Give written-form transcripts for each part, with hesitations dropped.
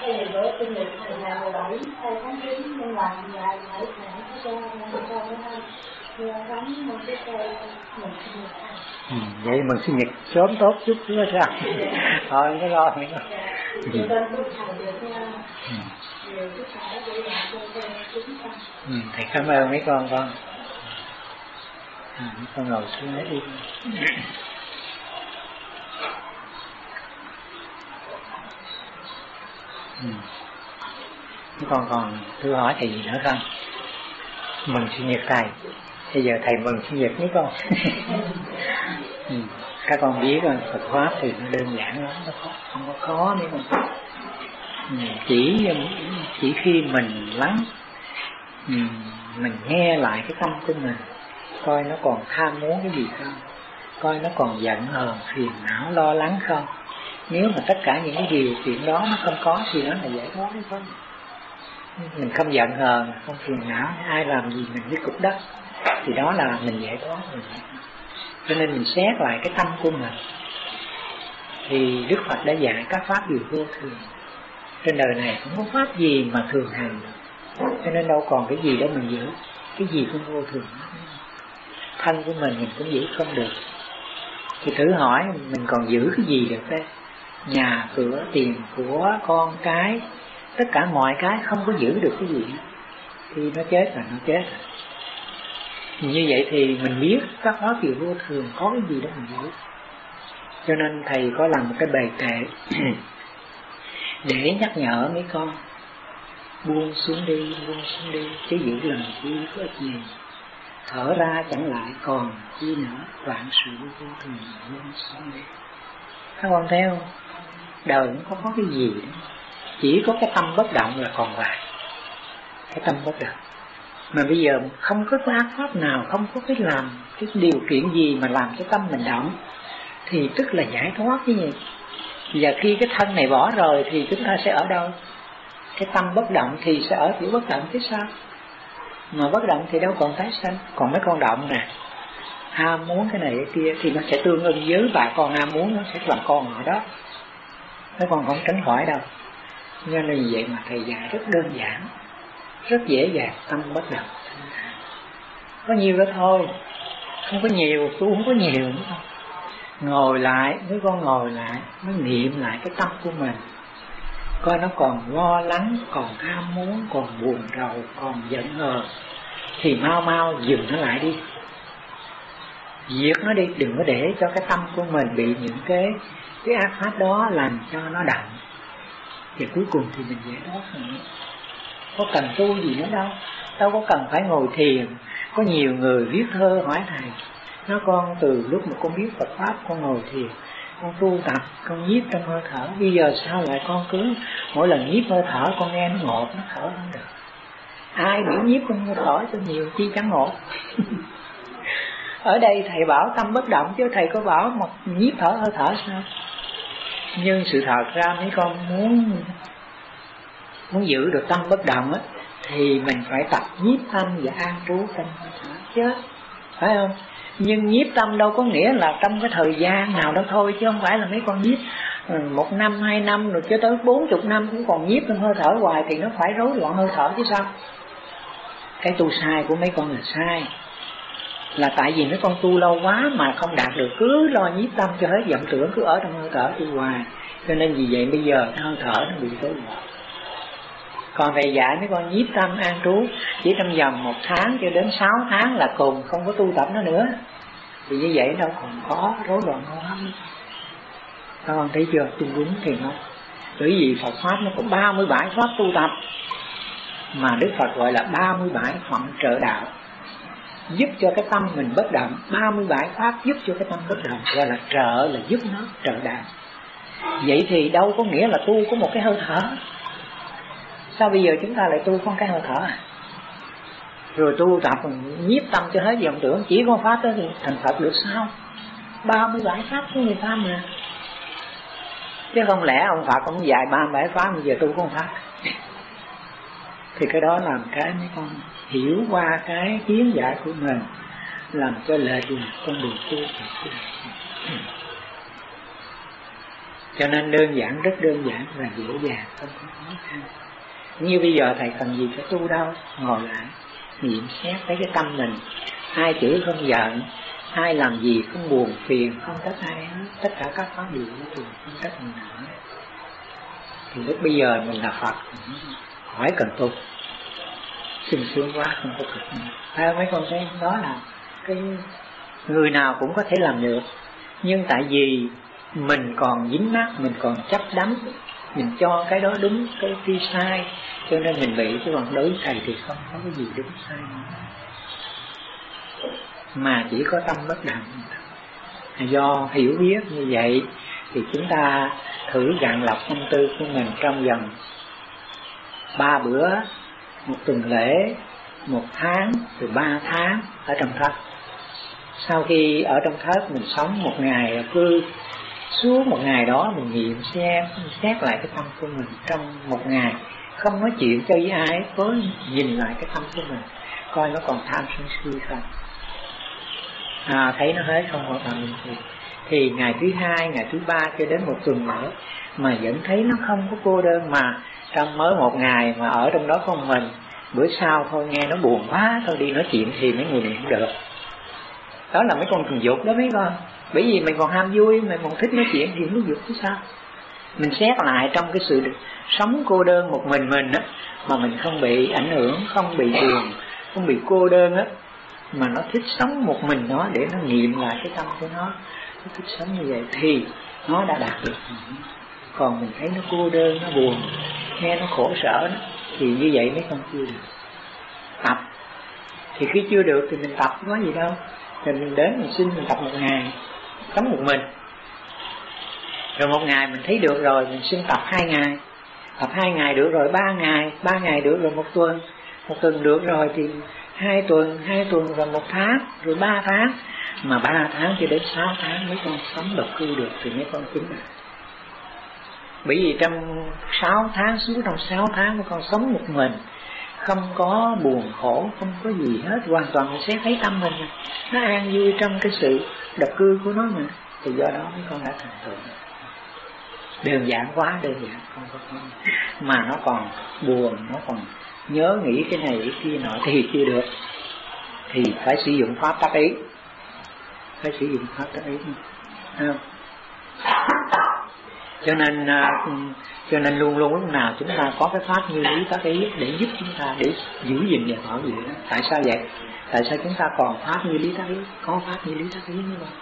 Thầy bữa sinh nhật thầy là 17 tháng 9 nên là ngày phải cho cắm một cái cây mừng sinh nhật thầy. Vậy mừng sinh nhật sớm tốt chút chứ sao? Thôi không có lo nữa. Cho nên lúc thầy được nhiều sức khỏe để làm cho chúng ta. Thầy cảm ơn mấy con. Mấy con ngồi xuống hết đi. Mấy con còn thưa hỏi thầy gì nữa không? Mừng sinh nhật thầy. Bây giờ thầy mừng sinh nhật mấy con. Các con biết rồi, Phật pháp thì nó đơn giản lắm, nó không có khó mấy con. Chỉ khi mình lắng, mình nghe lại cái tâm của mình, coi nó còn tham muốn cái gì không, coi nó còn giận hờn, phiền não, lo lắng không. Nếu mà tất cả những cái điều chuyện đó nó không có thì nó là giải thoát hay không. Mình không giận hờn, không phiền não, ai làm gì mình với cục đất thì đó là mình giải thoát rồi. Cho nên mình xét lại cái tâm của mình. Thì Đức Phật đã dạy các pháp đều vô thường. Trên đời này không có pháp gì mà thường hành được. Cho nên đâu còn cái gì đâu mình giữ. Cái gì cũng vô thường. Thân của mình cũng giữ không được. Thì thử hỏi mình còn giữ cái gì được đây? Nhà, cửa, tiền, của, con, cái, tất cả mọi cái không có giữ được cái gì. Thì nó chết là nó chết. Như vậy thì mình biết các pháp đều vô thường, có cái gì đó mình giữ. Cho nên thầy có làm một cái bài kệ để nhắc nhở mấy con buông xuống đi, chứ giữ làm chi có ích gì. Thở ra chẳng lại còn chi nữa, vạn sự vô thường buông xuống đi. Các con thấy không? Đời nó có cái gì đó. Chỉ có cái tâm bất động là còn lại. Cái tâm bất động. Mà bây giờ không có ác pháp nào, không có cái làm cái điều kiện gì mà làm cho tâm mình động, thì tức là giải thoát cái gì. Và khi cái thân này bỏ rồi thì chúng ta sẽ ở đâu? Cái tâm bất động thì sẽ ở chỗ bất động chứ sao? Mà bất động thì đâu còn tái sanh. Còn mấy con động nè, ham muốn cái này cái kia thì nó sẽ tương ưng với bà con ham muốn, nó sẽ làm con ở đó. Mấy con không tránh khỏi đâu. Nên là vậy mà thầy dạy rất đơn giản, rất dễ dàng, tâm bất động. Có nhiều đó thôi, không có nhiều, tôi không có nhiều nữa. Ngồi lại, mấy con ngồi lại, mới niệm lại cái tâm của mình. Coi nó còn lo lắng, còn ham muốn, còn buồn rầu, còn giận hờn, thì mau mau dừng nó lại đi. Diệt nó đi, đừng có để cho cái tâm của mình bị những cái ác pháp đó làm cho nó đậm. Thì cuối cùng thì mình giải thoát nữa. Có cần tu gì nữa đâu. Đâu có cần phải ngồi thiền. Có nhiều người viết thơ hỏi thầy, nói con từ lúc mà con biết Phật pháp con ngồi thiền, con tu tập, con nhiếp trong hơi thở. Bây giờ sao lại con cứ mỗi lần nhiếp hơi thở con nghe nó ngột, nó thở không được. Ai biểu nhiếp trong hơi thở cho nhiều chi chẳng ngột. Ở đây thầy bảo tâm bất động, chứ thầy có bảo một nhiếp thở hơi thở sao? Nhưng sự thật ra mấy con muốn giữ được tâm bất động á, thì mình phải tập nhiếp tâm và an trú trong hơi thở chứ, phải không? Nhưng nhiếp tâm đâu có nghĩa là trong cái thời gian nào đó thôi, chứ không phải là mấy con nhiếp 1 năm, 2 năm rồi cho tới 40 năm cũng còn nhiếp trong hơi thở hoài thì nó phải rối loạn hơi thở chứ sao? Cái tu sai của mấy con là sai, là tại vì mấy con tu lâu quá mà không đạt được, cứ lo nhiếp tâm cho hết vọng tưởng, cứ ở trong hơi thở tu hoài, cho nên vì vậy bây giờ hơi thở nó bị rối loạn. Còn thầy dạy mấy con nhiếp tâm an trú chỉ trong vòng 1 tháng cho đến 6 tháng là cùng, không có tu tập nó nữa. Thì như vậy đâu còn có rối loạn hô hấp. Các con thấy chưa? Tu đúng thì nó. Bởi vì Phật pháp nó có 37 pháp tu tập, mà Đức Phật gọi là 37 phận trợ đạo, giúp cho cái tâm mình bất động. 37 pháp giúp cho cái tâm bất động, gọi là trợ, là giúp nó, trợ đạo. Vậy thì đâu có nghĩa là tu có một cái hơi thở. Sao bây giờ chúng ta lại tu con cái hơi thở à? Rồi tu tập nhiếp tâm cho hết vọng tưởng, chỉ có pháp đó thì thành Phật được sao? 37 pháp của người ta mà. Chứ không lẽ ông Phật ông dạy 37 pháp bây giờ tu con pháp. Thì cái đó làm cái mấy con hiểu qua cái kiến giải của mình, làm cho lệch lạc con đường tu tập. Cho nên đơn giản, rất đơn giản và dễ dàng, không có khó khăn. Như bây giờ thầy cần gì phải tu đâu, ngồi lại nghiệm xét thấy cái tâm mình, ai chửi không giận, ai làm gì không buồn phiền, không trách ai hết, tất cả các pháp đều không trách mình nữa. Thì lúc bây giờ mình là Phật, hỏi cần tu, sung sướng quá không có thực. Theo mấy con thấy đó là cái người nào cũng có thể làm được, nhưng tại vì mình còn dính mắc, mình còn chấp đắm, mình cho cái đó đúng, cái kia sai, cho nên mình bị. Chứ còn đối với thầy thì không có cái gì đúng sai nữa, mà chỉ có tâm bất động. Do hiểu biết như vậy thì chúng ta thử gạn lọc tâm tư của mình trong vòng 3 bữa, 1 tuần lễ, 1 tháng, từ 3 tháng ở trong thất. Sau khi ở trong thất mình sống 1 ngày, cứ suốt 1 ngày đó mình nghiệm xem, xét lại cái tâm của mình trong 1 ngày, không nói chuyện cho với ai, cứ nhìn lại cái tâm của mình, coi nó còn tham sân si không. Thấy nó hết không hoàn toàn bình thường. Thì ngày thứ 2, ngày thứ 3 cho đến 1 tuần nữa mà vẫn thấy nó không có cô đơn, mà trong mới 1 ngày mà ở trong đó có mình, bữa sau thôi nghe nó buồn quá, thôi đi nói chuyện thì mấy người này cũng được. Đó là mấy con thường dục đó mấy con. Bởi vì mình còn ham vui, mình còn thích nói chuyện thì nó dục chứ sao. Mình xét lại trong cái sự sống cô đơn một mình á, mà mình không bị ảnh hưởng, không bị buồn, không bị cô đơn á, mà nó thích sống một mình nó để nó nghiệm lại cái tâm của nó thích sống như vậy thì nó đã đạt được. Còn mình thấy nó cô đơn, nó buồn, nghe nó khổ sở đó, thì như vậy mấy con chưa được. Tập thì khi chưa được thì mình tập không có gì đâu, rồi mình đến mình xin mình tập 1 ngày sống một mình, rồi 1 ngày mình thấy được rồi mình xin tập 2 ngày, tập 2 ngày được rồi 3 ngày, 3 ngày được rồi 1 tuần, 1 tuần được rồi thì 2 tuần, 2 tuần rồi 1 tháng, rồi 3 tháng, mà 3 tháng cho đến 6 tháng mấy con sống độc cư được thì mấy con chứng được. Bởi vì trong 6 tháng, suốt trong 6 tháng mấy con sống một mình, không có buồn khổ, không có gì hết, hoàn toàn mình sẽ thấy tâm mình nó an vui trong cái sự độc cư của nó mà. Thì do đó mấy con đã thành tựu. Đơn giản quá, đơn giản không có không. Mà nó còn buồn, nó còn nhớ nghĩ cái này cái kia nọ thì chưa được, thì phải sử dụng pháp tác ý, phải sử dụng pháp tác ý không? Cho nên luôn luôn lúc nào chúng ta có cái pháp như lý tác ý để giúp chúng ta để giữ gìn và bảo vệ đó. Tại sao vậy? Tại sao chúng ta còn pháp như lý tác ý, có pháp như lý tác ý như vậy?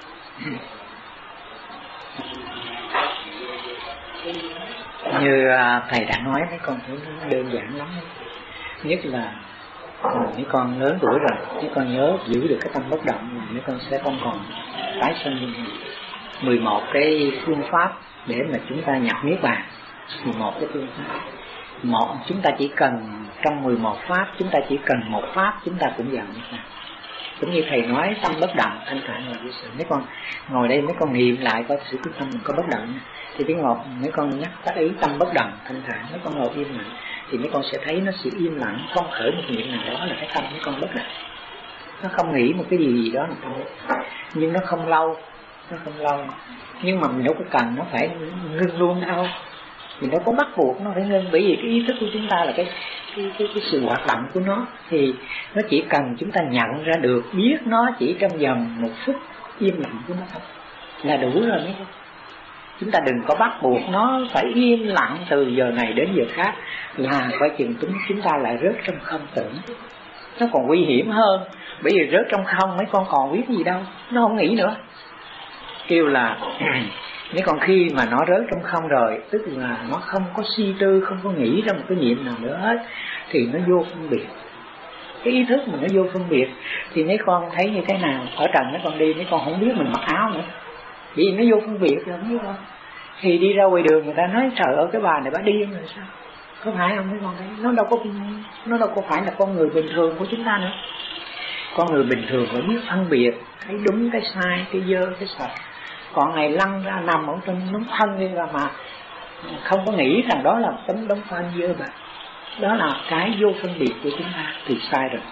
Như thầy đã nói mấy con thấy đơn giản lắm. Nhất là mấy con lớn tuổi rồi, mấy con nhớ giữ được cái tâm bất động mà mấy con sẽ không còn tái sinh. 11 cái phương pháp để mà chúng ta nhập niết bàn. 11 cái phương pháp. Chúng ta chỉ cần trong 11 pháp, chúng ta chỉ cần 1 pháp chúng ta cũng vào niết bàn. Cũng như thầy nói tâm bất động, thanh thản là vô sự. Mấy con ngồi đây mấy con nghiệm lại coi sự quyết tâm mình có bất động, thì tiếng ngọt mấy con nhắc tác ý tâm bất động, thanh thản, mấy con ngồi im lặng thì mấy con sẽ thấy nó sự im lặng, không khởi một niệm nào đó là cái tâm mấy con bất động. Nó không nghĩ một cái gì đó là tâm, nhưng nó không lâu, nhưng mà mình đâu có cần nó phải ngưng luôn đâu, mình đâu có bắt buộc nó phải ngưng, bởi vì cái ý thức của chúng ta là cái sự hoạt động của nó, thì nó chỉ cần chúng ta nhận ra được, biết nó chỉ trong vòng 1 phút im lặng của nó thôi là đủ rồi mấy con. Chúng ta đừng có bắt buộc nó phải im lặng từ giờ này đến giờ khác, là coi chừng chúng ta lại rớt trong không tưởng. Nó còn nguy hiểm hơn, bởi vì rớt trong không mấy con còn biết gì đâu, nó không nghĩ nữa. Kêu là mấy con khi mà nó rớt trong không rồi, tức là nó không có suy tư, không có nghĩ ra một cái niệm nào nữa hết, thì nó vô phân biệt. Cái ý thức mà nó vô phân biệt thì mấy con thấy như thế nào? Ở trần mấy con đi, mấy con không biết mình mặc áo nữa, vì nó vô phân biệt rồi mấy con. Thì đi ra ngoài đường người ta nói trời ơi cái bà này bà điên rồi sao? Có phải không mấy con thấy? Nó đâu có phải là con người bình thường của chúng ta nữa. Con người bình thường phải biết phân biệt, thấy đúng cái sai, cái dơ, cái sạch. Còn này lăn ra nằm ở trong đống phân đi ra mà không có nghĩ rằng đó là tấm đống phân dơ bẩn. Đó là cái vô phân biệt của chúng ta thì sai rồi.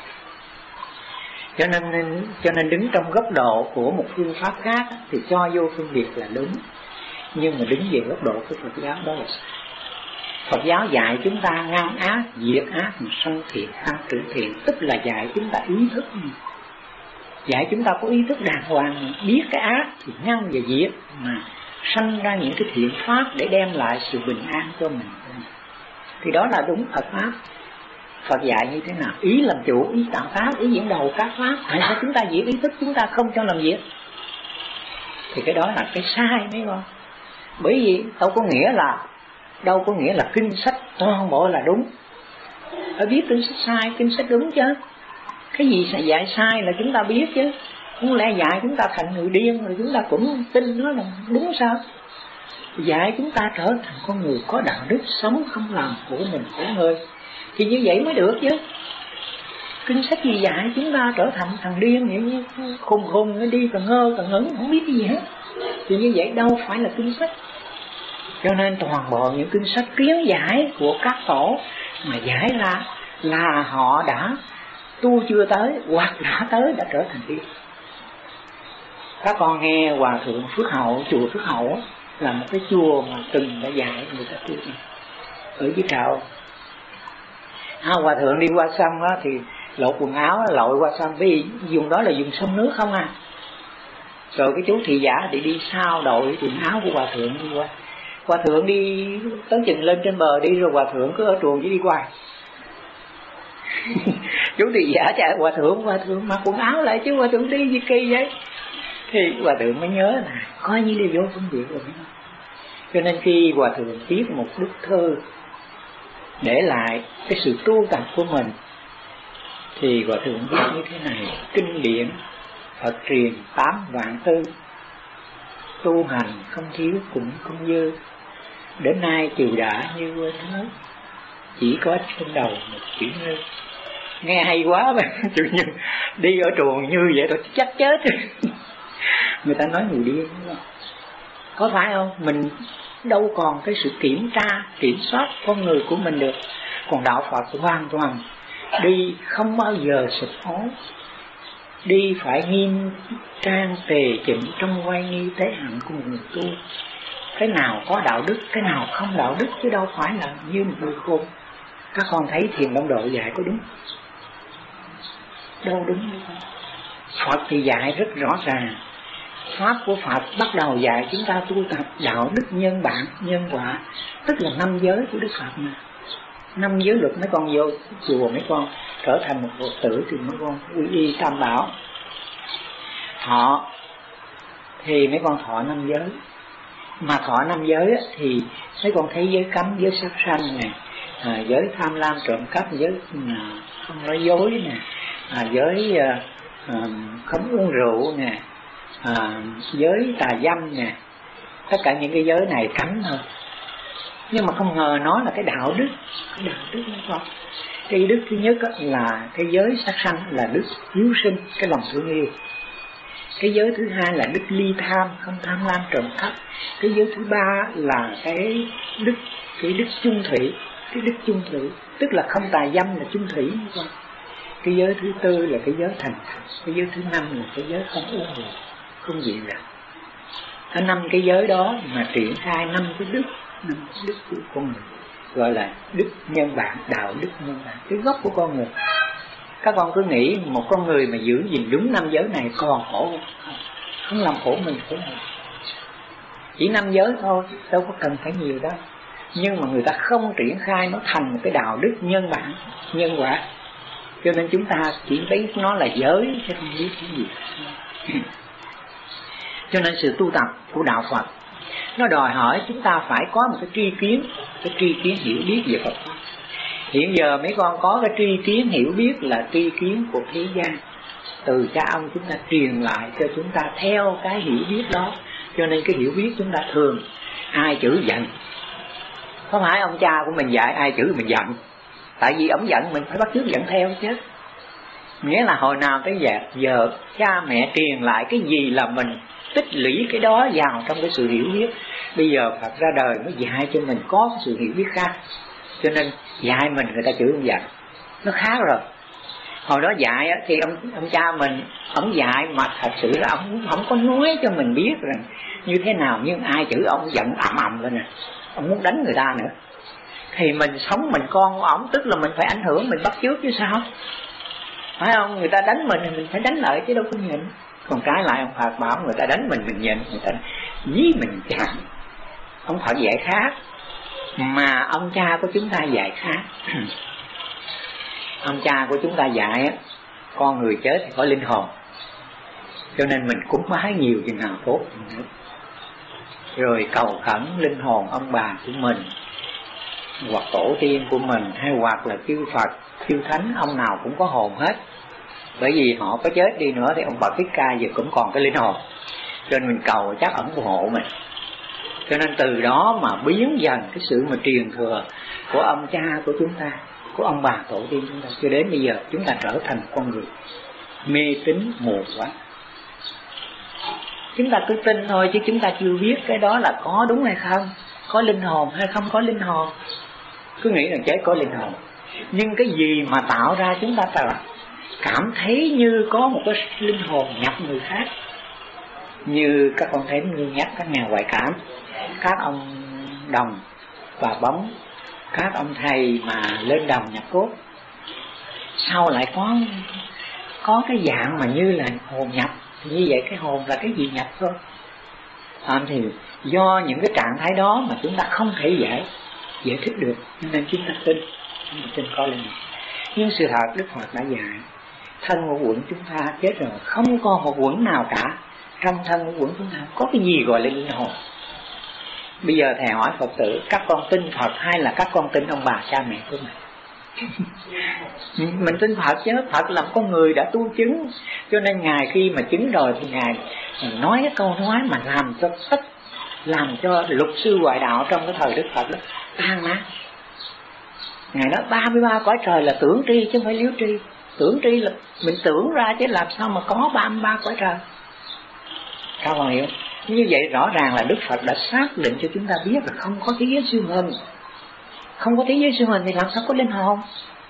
Cho nên đứng trong góc độ của một phương pháp khác thì cho vô phân biệt là đúng. Nhưng mà đứng về góc độ của Phật giáo đó là Phật giáo dạy chúng ta ngăn ác, diệt ác, mà sanh thiện, tăng trưởng thiện, tức là dạy chúng ta ý thức, dạy chúng ta có ý thức đàng hoàng, biết cái ác thì ngăn và diệt, mà sanh ra những cái thiện pháp để đem lại sự bình an cho mình. Thì đó là đúng Phật pháp. Phật dạy như thế nào? Ý làm chủ, ý tạo pháp, ý dẫn đầu các pháp. Tại sao chúng ta diệt ý thức, chúng ta không cho làm diệt? Thì cái đó là cái sai mấy con. Bởi vì đâu có nghĩa là kinh sách toàn bộ là đúng. Phải biết kinh sách sai, kinh sách đúng chứ. Cái gì dạy sai là chúng ta biết chứ. Không lẽ dạy chúng ta thành người điên rồi chúng ta cũng tin nó là đúng sao? Dạy chúng ta trở thành con người có đạo đức, sống không làm khổ mình khổ người, thì như vậy mới được chứ. Kinh sách gì dạy chúng ta trở thành thằng điên vậy như khùng nó đi càng ngơ càng ngẩn không biết cái gì hết, thì như vậy đâu phải là kinh sách. Cho nên toàn bộ những kinh sách kiến giải của các tổ mà giải ra là họ đã tu chưa tới, hoặc đã tới đã trở thành điên. Các con nghe Hòa Thượng Phước Hậu, chùa Phước Hậu là một cái chùa mà từng đã dạy người ta tu ở dưới Trạo. Hòa Thượng đi qua sông đó thì lột quần áo lội qua sông, vì dùng đó là dùng sông nước không à. Rồi cái chú thị giả thì đi sau đội quần áo của Hòa Thượng đi qua. Hòa Thượng đi tới chừng lên trên bờ đi, rồi Hòa Thượng cứ ở chuồng chỉ đi qua. Chú thị giả chạy Hòa Thượng mặc quần áo lại chứ Hòa Thượng đi gì kỳ vậy. Thì Hòa Thượng mới nhớ là coi như đi vô công việc rồi. Cho nên khi Hòa Thượng viết một bức thư để lại cái sự tu tập của mình, thì Hòa Thượng viết như thế này: kinh điển Phật truyền 8 vạn tư, tu hành không thiếu cũng không dư, đến nay triều đã như quên hết, chỉ có trên đầu một chữ Như. Nghe hay quá mà chữ Như đi ở chuồng như vậy tôi chắc chết. Người ta nói người điên đúng không? Có phải không? Mình đâu còn cái sự kiểm tra, kiểm soát con người của mình được. Còn đạo Phật hoàn toàn đi không bao giờ sụp hố, đi phải nghiêm trang tề chỉnh trong quay nghi tế hạnh của một người tu. Cái nào có đạo đức, cái nào không đạo đức, chứ đâu phải là như một người khôn. Các con thấy Thiền Long Độ dạy có đúng? Đâu đúng đâu. Phật thì dạy rất rõ ràng. Pháp của Phật bắt đầu dạy chúng ta tu tập đạo đức nhân bản, nhân quả, tức là 5 giới của Đức Phật mà. 5 giới luật. Mấy con vô chùa, mấy con trở thành một Phật tử thì mấy con quy y Tam Bảo. Thọ thì mấy con thọ 5 giới. Mà thọ 5 giới thì mấy con thấy giới cấm, giới sát sanh nè, giới tham lam trộm cắp, giới không nói dối nè, giới không uống rượu nè, giới tà dâm nè. Tất cả những cái giới này cấm thôi. Nhưng mà không ngờ nó là cái đạo đức. Cái đạo đức nó có. Cái đức thứ nhất là cái giới sát sanh, là đức hiếu sinh, cái lòng thương yêu. Cái giới thứ hai là đức ly tham, không tham lam trộm cắp. Cái giới thứ ba là cái đức chung thủy. Cái đức chung thủy tức là không tà dâm, là chung thủy. Cái giới thứ tư là cái giới thành thật. Cái giới thứ năm là cái giới không uống rượu, không dị rượu. Cái 5 cái giới đó mà triển khai 5 cái đức của con người, gọi là đức nhân bản, đạo đức nhân bản, cái gốc của con người. Các con cứ nghĩ một con người mà giữ gìn đúng 5 giới này còn khổ không làm khổ mình khổ mình. Chỉ 5 giới thôi, đâu có cần phải nhiều đâu. Nhưng mà người ta không triển khai nó thành một cái đạo đức nhân bản, nhân quả. Cho nên chúng ta chỉ thấy nó là giới chứ không biết cái gì. Cho nên sự tu tập của đạo Phật nó đòi hỏi chúng ta phải có một cái tri kiến hiểu biết về Phật. Hiện giờ mấy con có cái tri kiến hiểu biết là tri kiến của thế gian, từ cha ông chúng ta truyền lại cho chúng ta theo cái hiểu biết đó. Cho nên cái hiểu biết chúng ta thường ai chửi giận. Không phải ông cha của mình dạy ai chửi mình giận, tại vì ông giận mình phải bắt chước giận theo chứ. Nghĩa là hồi nào tới giờ cha mẹ truyền lại cái gì là mình tích lũy cái đó vào trong cái sự hiểu biết. Bây giờ Phật ra đời mới dạy cho mình có cái sự hiểu biết khác. Cho nên dạy mình người ta chửi không giận, nó khác rồi. Hồi đó dạy thì ông cha mình, ông dạy mà thật sự là ông không có nói cho mình biết rằng như thế nào, nhưng ai chửi ông giận ầm ầm lên nè, ông muốn đánh người ta nữa. Thì mình sống mình con của ông, tức là mình phải ảnh hưởng, mình bắt chước chứ sao, phải không? Người ta đánh mình phải đánh lại chứ đâu có nhịn. Còn cái lại ông Phật bảo người ta đánh mình nhịn, người ta dí mình chạm. Ông Phật dạy khác, mà ông cha của chúng ta dạy khác. Ông cha của chúng ta dạy á, con người chết thì có linh hồn, cho nên mình cúng bái nhiều chừng nào tốt, rồi cầu khẩn linh hồn ông bà của mình, hoặc tổ tiên của mình, hay hoặc là chư Phật, chư Thánh, ông nào cũng có hồn hết. Bởi vì họ có chết đi nữa thì ông Phật Thích Ca giờ cũng còn cái linh hồn, cho nên mình cầu chắc ẩn phù hộ mình. Cho nên từ đó mà biến dần cái sự mà truyền thừa của ông cha của chúng ta, của ông bà tổ tiên chúng ta, cho đến bây giờ chúng ta trở thành con người mê tín mù quá. Chúng ta cứ tin thôi chứ chúng ta chưa biết cái đó là có đúng hay không, có linh hồn hay không có linh hồn. Cứ nghĩ là chết có linh hồn, nhưng cái gì mà tạo ra chúng ta cảm thấy như có một cái linh hồn nhập người khác. Như các con thấy như nhắc các nhà ngoại cảm, các ông đồng và bóng, các ông thầy mà lên đồng nhập cốt, sau lại có cái dạng mà như là hồn nhập. Thì như vậy cái hồn là cái gì nhập thôi. Thì do những cái trạng thái đó mà chúng ta không thể giải thích được, nên chúng ta tin có linh hồn. Nhưng sự thật Đức Phật đã dạy thân ngũ uẩn chúng ta chết rồi, không có một uẩn nào cả. Trong thân ngũ uẩn chúng ta có cái gì gọi là linh hồn. Bây giờ thầy hỏi Phật tử, các con tin Phật hay là các con tin ông bà cha mẹ của mình? Mình tin Phật chứ, Phật là con người đã tu chứng, cho nên Ngài khi mà chứng rồi thì Ngài nói cái câu nói mà làm cho lục sư ngoại đạo trong cái thời Đức Phật đó tan nát. Ngài nói 33 cõi trời là tưởng tri chứ không phải liếu tri. Tưởng tri là mình tưởng ra chứ làm sao mà có 33 cõi trời. Các bạn hiểu? Như vậy rõ ràng là Đức Phật đã xác định cho chúng ta biết là không có thế giới siêu hình. Không có thế giới siêu hình thì làm sao có linh hồn?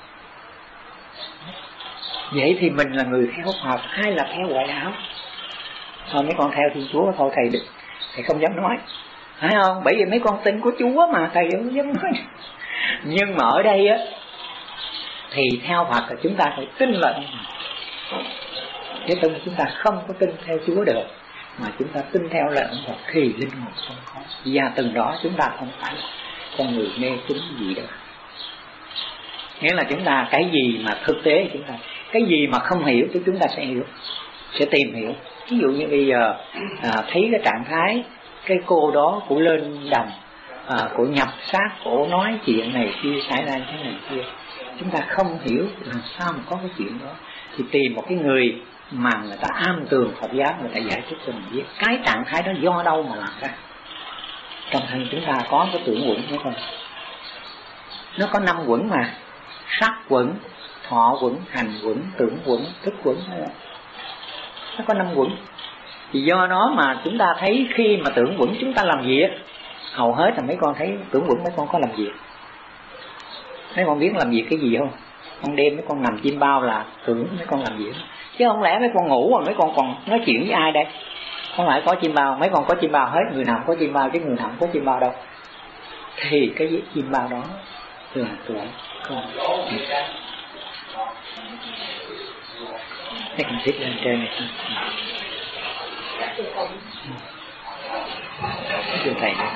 Vậy thì mình là người theo Phật hay là theo ngoại đạo? Thôi mấy con theo Thiên Chúa thôi thầy không dám nói, phải không? Bởi vì mấy con tin của Chúa mà thầy không dám nói. Nhưng mà ở đây á thì theo Phật là chúng ta phải tin lệnh, chứ chúng ta không có tin theo Chúa được, mà chúng ta tin theo lệnh Phật thì linh hồn không có. Và từng đó chúng ta không phải con người mê tín gì đâu. Nghĩa là chúng ta cái gì mà thực tế chúng ta, cái gì mà không hiểu thì chúng ta sẽ hiểu, sẽ tìm hiểu. Ví dụ như bây giờ thấy cái trạng thái cái cô đó của lên đồng, của nhập xác, của nói chuyện này kia xảy ra thế này kia, chúng ta không hiểu làm sao mà có cái chuyện đó, thì tìm một cái người mà người ta am tường Phật giáo, người ta giải thích cho mình biết cái trạng thái đó do đâu mà làm ra. Trong thân chúng ta có cái tưởng uẩn phải không? Nó có 5 uẩn mà: sắc uẩn, thọ uẩn, hành uẩn, tưởng uẩn, thức uẩn. Nó có 5 uẩn. Thì do nó mà chúng ta thấy khi mà tưởng uẩn chúng ta làm việc, hầu hết là mấy con thấy tưởng uẩn mấy con có làm việc. Mấy con biết làm việc cái gì không? Con đêm mấy con nằm chim bao là tưởng mấy con làm việc. Chứ không lẽ mấy con ngủ rồi mấy con còn nói chuyện với ai đây? Không phải có chim bao, mấy con có chim bao hết, người nào có chim bao chứ người nào không có chim bao đâu. Thì cái chim bao đó là tuổi con. Thế con xích lên trên này. Chưa thầy nữa.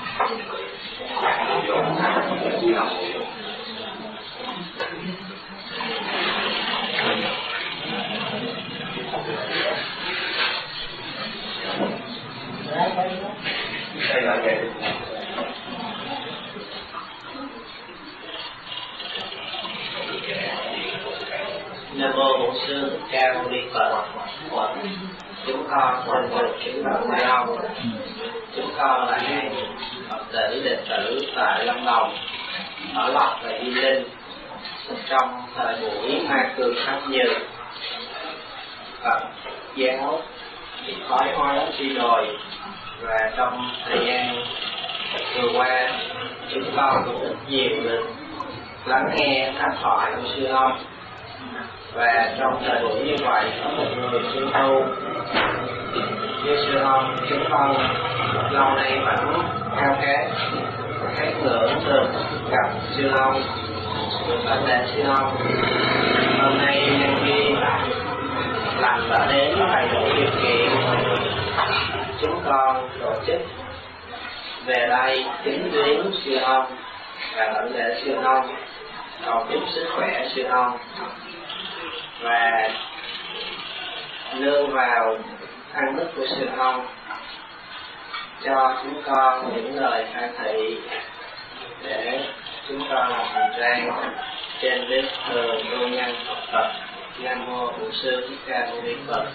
Nam mô Bổn Sư Thích Ca Mâu Ni Phật. Chúng con xin được kính bạch Thầy ông. Chúng con là hai Phật tử đệ tử tại Lâm Đồng, ở Lộc và Di Linh. Trong thời buổi Ma Cương Pháp Như, Phật giáo bị thoái hóa suy đồi, và trong thời gian vừa qua chúng con cũng rất nhiều lần lắng nghe pháp thoại của sư ông. Và trong thời buổi như vậy, có một người sư tu như sư ông chúng con lâu nay vẫn khao khát ngưỡng được gặp sư ông, được đảnh lễ sư ông. Hôm nay nhân viên lành đã đến đầy đủ điều kiện, chúng con tổ chức về đây kính viếng sư ông và đảnh lễ sư ông, cầu chúc sức khỏe sư ông, và nương vào ăn đức của sư ông cho chúng con những lời khai thị để chúng con làm hành trang trên đức thường tu nhân học tập. Nam mô Bổn Sư Thích Ca Mâu Ni Phật.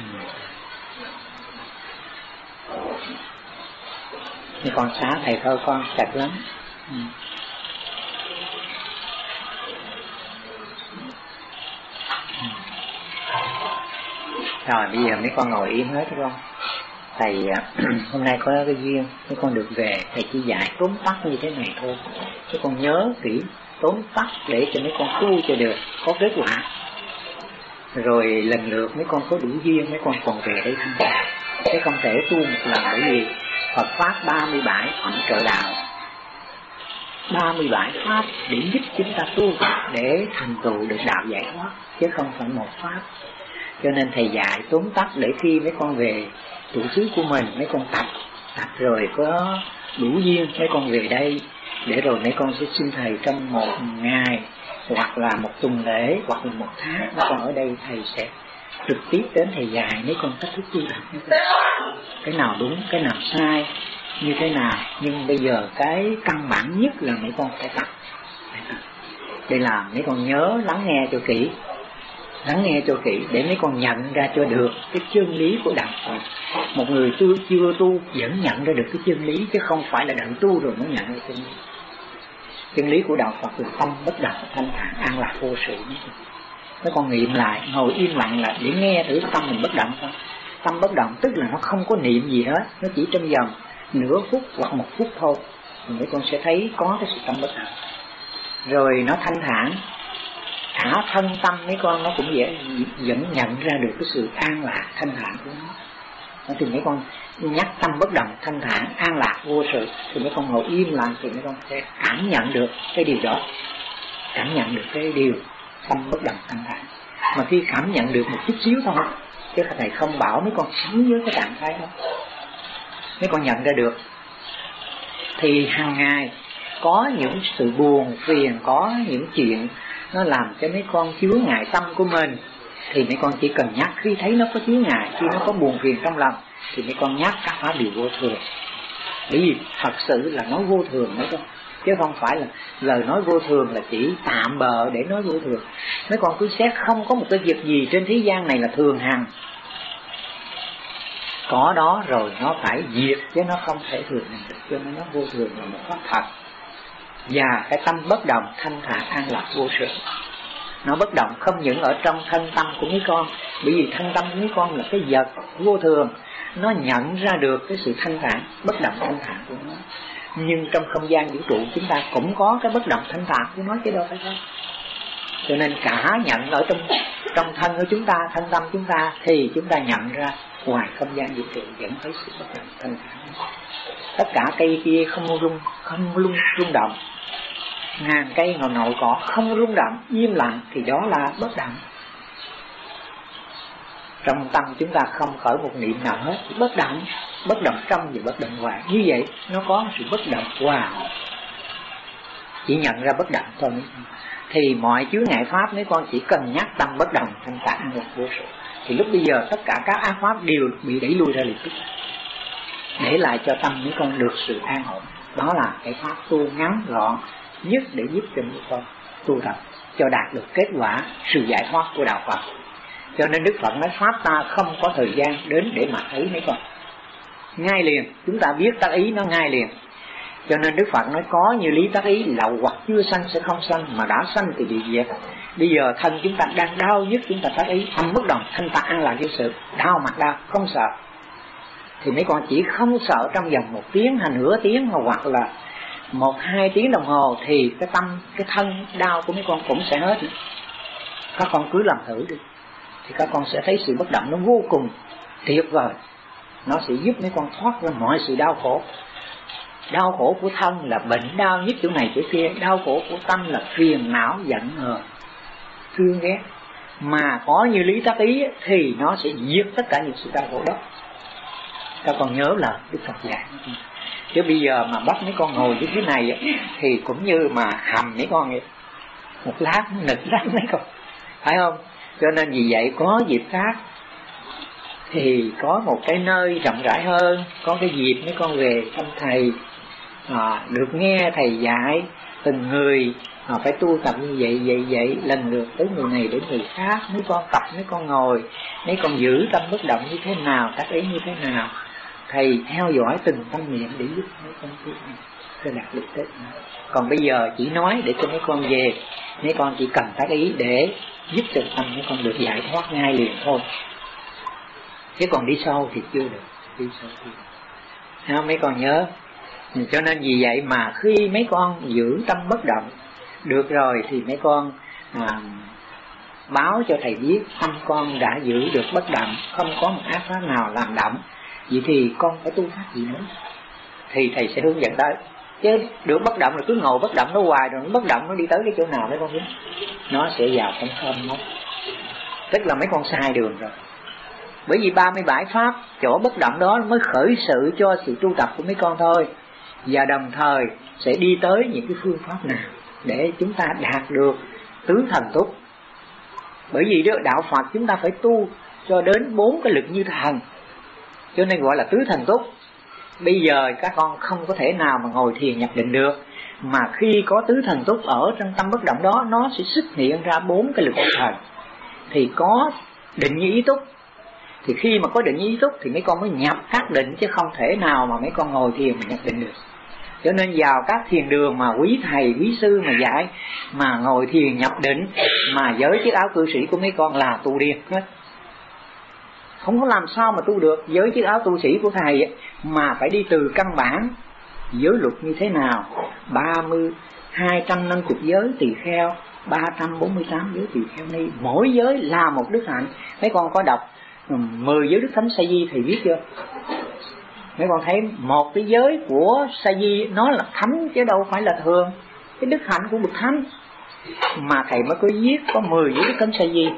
Thì con xá thầy thôi con chặt lắm. Rồi bây giờ mấy con ngồi im hết đúng không? Thầy hôm nay có cái duyên mấy con được về, thầy chỉ dạy tóm tắt như thế này thôi. Mấy con nhớ kỹ tóm tắt để cho mấy con tu cho được có kết quả. Rồi lần lượt mấy con có đủ duyên mấy con còn về đây tham gia. Chứ không thể tu một lần, bởi vì Phật Pháp 37 phẩm trợ đạo, 37 Pháp để giúp chúng ta tu để thành tựu được đạo giải thoát, chứ không phải một Pháp. Cho nên thầy dạy tóm tắt để khi mấy con về trụ xứ của mình, mấy con tập rồi có đủ duyên mấy con về đây, để rồi mấy con sẽ xin thầy trong một ngày hoặc là một tuần lễ hoặc là một tháng mấy con ở đây, thầy sẽ trực tiếp đến thầy dạy mấy con cách thức tu tập, cái nào đúng cái nào sai như thế nào. Nhưng bây giờ cái căn bản nhất là mấy con phải tập. Đây là mấy con nhớ lắng nghe cho kỹ, lắng nghe cho kỹ để mấy con nhận ra cho được cái chân lý của đạo Phật. Một người chưa tu vẫn nhận ra được cái chân lý, chứ không phải là đặng tu rồi mới nhận ra chân lý. Chân lý của đạo Phật là tâm bất động, thanh thản, an lạc vô sự. Mấy con nghiệm lại, ngồi im lặng lại để nghe thử tâm mình bất động không. Tâm bất động tức là nó không có niệm gì hết, nó chỉ trong vòng nửa phút hoặc một phút thôi, mấy con sẽ thấy có cái sự tâm bất động. Rồi nó thanh thản, cả thân tâm mấy con nó cũng vẫn nhận ra được cái sự an lạc thanh thản của nó. Thì mấy con nhắc tâm bất động, thanh thản, an lạc vô sự, thì mấy con ngồi im lặng thì mấy con sẽ cảm nhận được cái điều đó, cảm nhận được cái điều tâm bất động thanh thản. Mà khi cảm nhận được một chút xíu thôi, chứ thầy không bảo mấy con sống với cái trạng thái đó, mấy con nhận ra được. Thì hàng ngày có những sự buồn phiền, có những chuyện nó làm cho mấy con chướng ngại tâm của mình, thì mấy con chỉ cần nhắc. Khi thấy nó có chướng ngại, khi nó có buồn phiền trong lòng, thì mấy con nhắc các pháp điều vô thường. Bởi vì thật sự là nói vô thường mấy con, chứ không phải là lời nói vô thường là chỉ tạm bợ để nói vô thường. Mấy con cứ xét không có một cái việc gì trên thế gian này là thường hằng. Có đó rồi nó phải diệt, chứ nó không thể thường hằng được. Cho nên nó vô thường là một pháp thật. Và cái tâm bất động, thanh thản, an lạc vô sự, nó bất động không những ở trong thân tâm của mấy con, bởi vì thân tâm của mấy con là cái vật vô thường, nó nhận ra được cái sự thanh thản, bất động thanh thản của nó. Nhưng trong không gian vũ trụ chúng ta cũng có cái bất động thanh thản của nó, chứ đâu phải không. Cho nên cả nhận ở trong thân của chúng ta, thân tâm chúng ta, thì chúng ta nhận ra ngoài không gian vũ trụ vẫn thấy sự bất động thanh thản. Tất cả cây kia không rung động, ngàn cây ngọn nội cỏ không rung động, im lặng, thì đó là bất động. Trong tâm chúng ta không khởi một niệm nào hết, bất động trong và bất động ngoài. Như vậy nó có sự bất động hòa, chỉ nhận ra bất động thôi. Thì mọi chướng ngại pháp mấy con chỉ cần nhắc tâm bất động thanh thản an lạc vô sự, thì lúc bây giờ tất cả các ác pháp đều bị đẩy lui ra lập tức, để lại cho tâm mấy con được sự an ổn. Đó là cái pháp tu ngắn gọn nhất để giúp cho mấy con tu tập cho đạt được kết quả sự giải thoát của đạo Phật. Cho nên Đức Phật nói pháp ta không có thời gian đến để mà thấy mấy con, ngay liền. Chúng ta biết tác ý nó ngay liền. Cho nên Đức Phật nói có như lý tác ý, lậu hoặc chưa sanh sẽ không sanh, mà đã sanh thì bị diệt. Bây giờ thân chúng ta đang đau nhất, chúng ta tác ý tâm bất động thanh tạng an lạc vô sự, đau mặt đau không sợ, thì mấy con chỉ không sợ trong vòng 1 tiếng hay nửa tiếng hoặc là 1-2 tiếng đồng hồ, thì cái tâm, cái thân đau của mấy con cũng sẽ hết. Các con cứ làm thử đi, thì các con sẽ thấy sự bất động nó vô cùng tuyệt vời. Nó sẽ giúp mấy con thoát ra mọi sự đau khổ. Đau khổ của thân là bệnh đau nhất chỗ này chỗ kia, đau khổ của tâm là phiền não giận hờn thương ghét. Mà có như lý tác ý thì nó sẽ diệt tất cả những sự đau khổ đó. Các con nhớ là Đức Phật dạy. Chứ bây giờ mà bắt mấy con ngồi như thế này thì cũng như mà hầm mấy con vậy, một lát nó nực lắm mấy con, phải không? Cho nên vì vậy có dịp khác thì có một cái nơi rộng rãi hơn, có cái dịp mấy con về thăm thầy, được nghe thầy dạy từng người phải tu tập như vậy lần lượt tới người này đến người khác. Mấy con tập, mấy con ngồi, mấy con giữ tâm bất động như thế nào, tác ý như thế nào, thầy theo dõi từng tâm niệm để giúp mấy con tu sẽ đạt được tới. Còn bây giờ chỉ nói để cho mấy con về, mấy con chỉ cần tác ý để giúp cho tâm mấy con được giải thoát ngay liền thôi. Chứ còn đi sâu thì chưa được, đi sâu thì mấy con nhớ. Cho nên vì vậy mà khi mấy con giữ tâm bất động được rồi thì mấy con báo cho thầy biết tâm con đã giữ được bất động, không có một ác pháp nào làm động. Vậy thì con phải tu pháp gì nữa thì thầy sẽ hướng dẫn tới. Chứ được bất động là cứ ngồi bất động nó hoài, rồi nó bất động nó đi tới cái chỗ nào mấy con biết, nó sẽ vào trong không mất. Tức là mấy con sai đường rồi. Bởi vì 37 pháp chỗ bất động đó mới khởi sự cho sự tu tập của mấy con thôi. Và đồng thời sẽ đi tới những cái phương pháp nào để chúng ta đạt được tứ thần túc. Bởi vì đó, đạo Phật chúng ta phải tu cho đến 4 cái lực như thần, cho nên gọi là tứ thần túc. Bây giờ các con không có thể nào mà ngồi thiền nhập định được, mà khi có tứ thần túc ở trong tâm bất động đó, nó sẽ xuất hiện ra 4 cái lực như thần. Thì có định như ý túc. Thì khi mà có định ý túc thì mấy con mới nhập các định, chứ không thể nào mà mấy con ngồi thiền mà nhập định được. Cho nên vào các thiền đường mà quý thầy, quý sư mà dạy mà ngồi thiền nhập định mà với chiếc áo cư sĩ của mấy con là tu điên hết. Không có làm sao mà tu được với chiếc áo tu sĩ của thầy ấy, mà phải đi từ căn bản giới luật như thế nào, 250 giới tỳ kheo, 348 giới tỳ kheo ni, mỗi giới là một đức hạnh. Mấy con có đọc 10 giới đức thánh Sa Di thì biết chưa? Mấy con thấy một cái giới của Sa Di nó là thánh chứ đâu phải là thường. Cái đức hạnh của bậc thánh mà thầy mới có viết có 10 giới đức thánh Sa Di,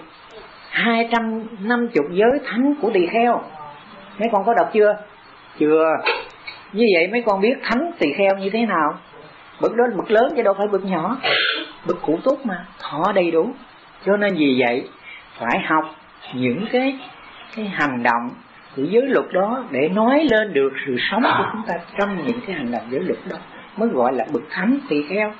250 giới thánh của tỳ kheo. Mấy con có đọc chưa? Chưa. Như vậy mấy con biết thánh tỳ kheo như thế nào. Bậc đó là bậc lớn chứ đâu phải bậc nhỏ, bậc cụ túc mà thọ đầy đủ. Cho nên vì vậy phải học những cái hành động của giới luật đó để nói lên được sự sống của chúng ta trong những cái hành động giới luật đó, mới gọi là bậc thánh tỳ kheo.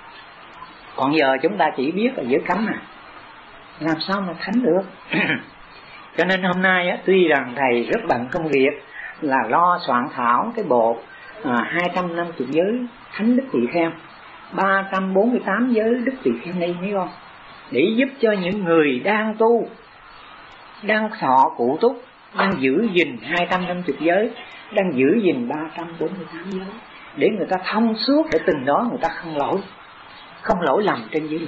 Còn giờ chúng ta chỉ biết là giới cấm à, làm sao mà thánh được. Cho nên hôm nay á, tuy rằng thầy rất bận công việc là lo soạn thảo cái bộ 250 giới thánh đức tỳ kheo, 348 giới đức tỳ kheo ni mấy con, để giúp cho những người đang tu, đang thọ cụ túc, đang giữ gìn 250 giới, đang giữ gìn 348 giới, để người ta thông suốt, để từng đó người ta không lỗi lầm trên giới luật.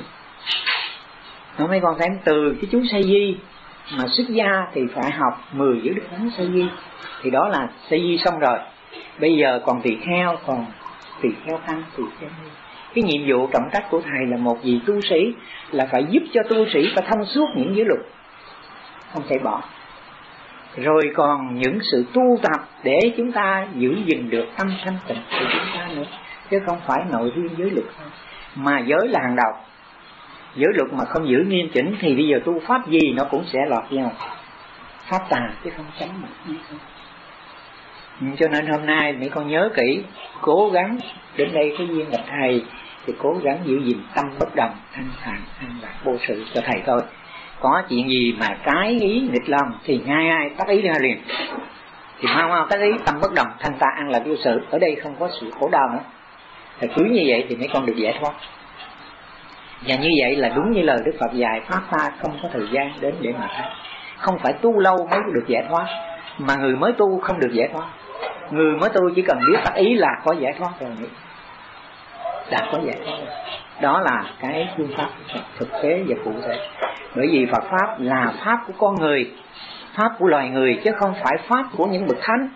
Nó mấy con thấy từ cái chú Sa Di mà xuất gia thì phải học 10 giới đức thánh Sa Di, thì đó là Sa Di xong rồi. Bây giờ còn tỳ kheo, còn tỳ kheo tăng, tỳ kheo ni. Cái nhiệm vụ trọng trách của thầy là một vị tu sĩ là phải giúp cho tu sĩ phải thông suốt những giới luật, không thể bỏ. Rồi còn những sự tu tập để chúng ta giữ gìn được tâm thanh tịnh của chúng ta nữa, chứ không phải nội riêng giới luật thôi. Mà giới là hàng đầu. Giới luật mà không giữ nghiêm chỉnh thì bây giờ tu pháp gì nó cũng sẽ lọt vào pháp tà, chứ không tránh được. Cho nên hôm nay mấy con nhớ kỹ, cố gắng đến đây cái duyên gặp thầy thì cố gắng giữ gìn tâm bất động, thanh thản, an lạc vô sự cho thầy thôi. Có chuyện gì mà trái ý nghịch lòng thì ngay tác ý ra liền, thì mau tác ý tâm bất động, thanh ta an lạc vô sự. Ở đây không có sự khổ đau nữa. Thì cứ như vậy thì mấy con được giải thoát. Và như vậy là đúng như lời Đức Phật dạy, pháp ta không có thời gian đến để mà thấy. Không phải tu lâu mới được giải thoát, mà người mới tu không được giải thoát. Người mới tu chỉ cần biết tác ý là có giải thoát rồi. đã có giải thoát. Đó là cái phương pháp thực tế và cụ thể. Bởi vì Phật pháp là pháp của con người, pháp của loài người, chứ không phải pháp của những bậc thánh.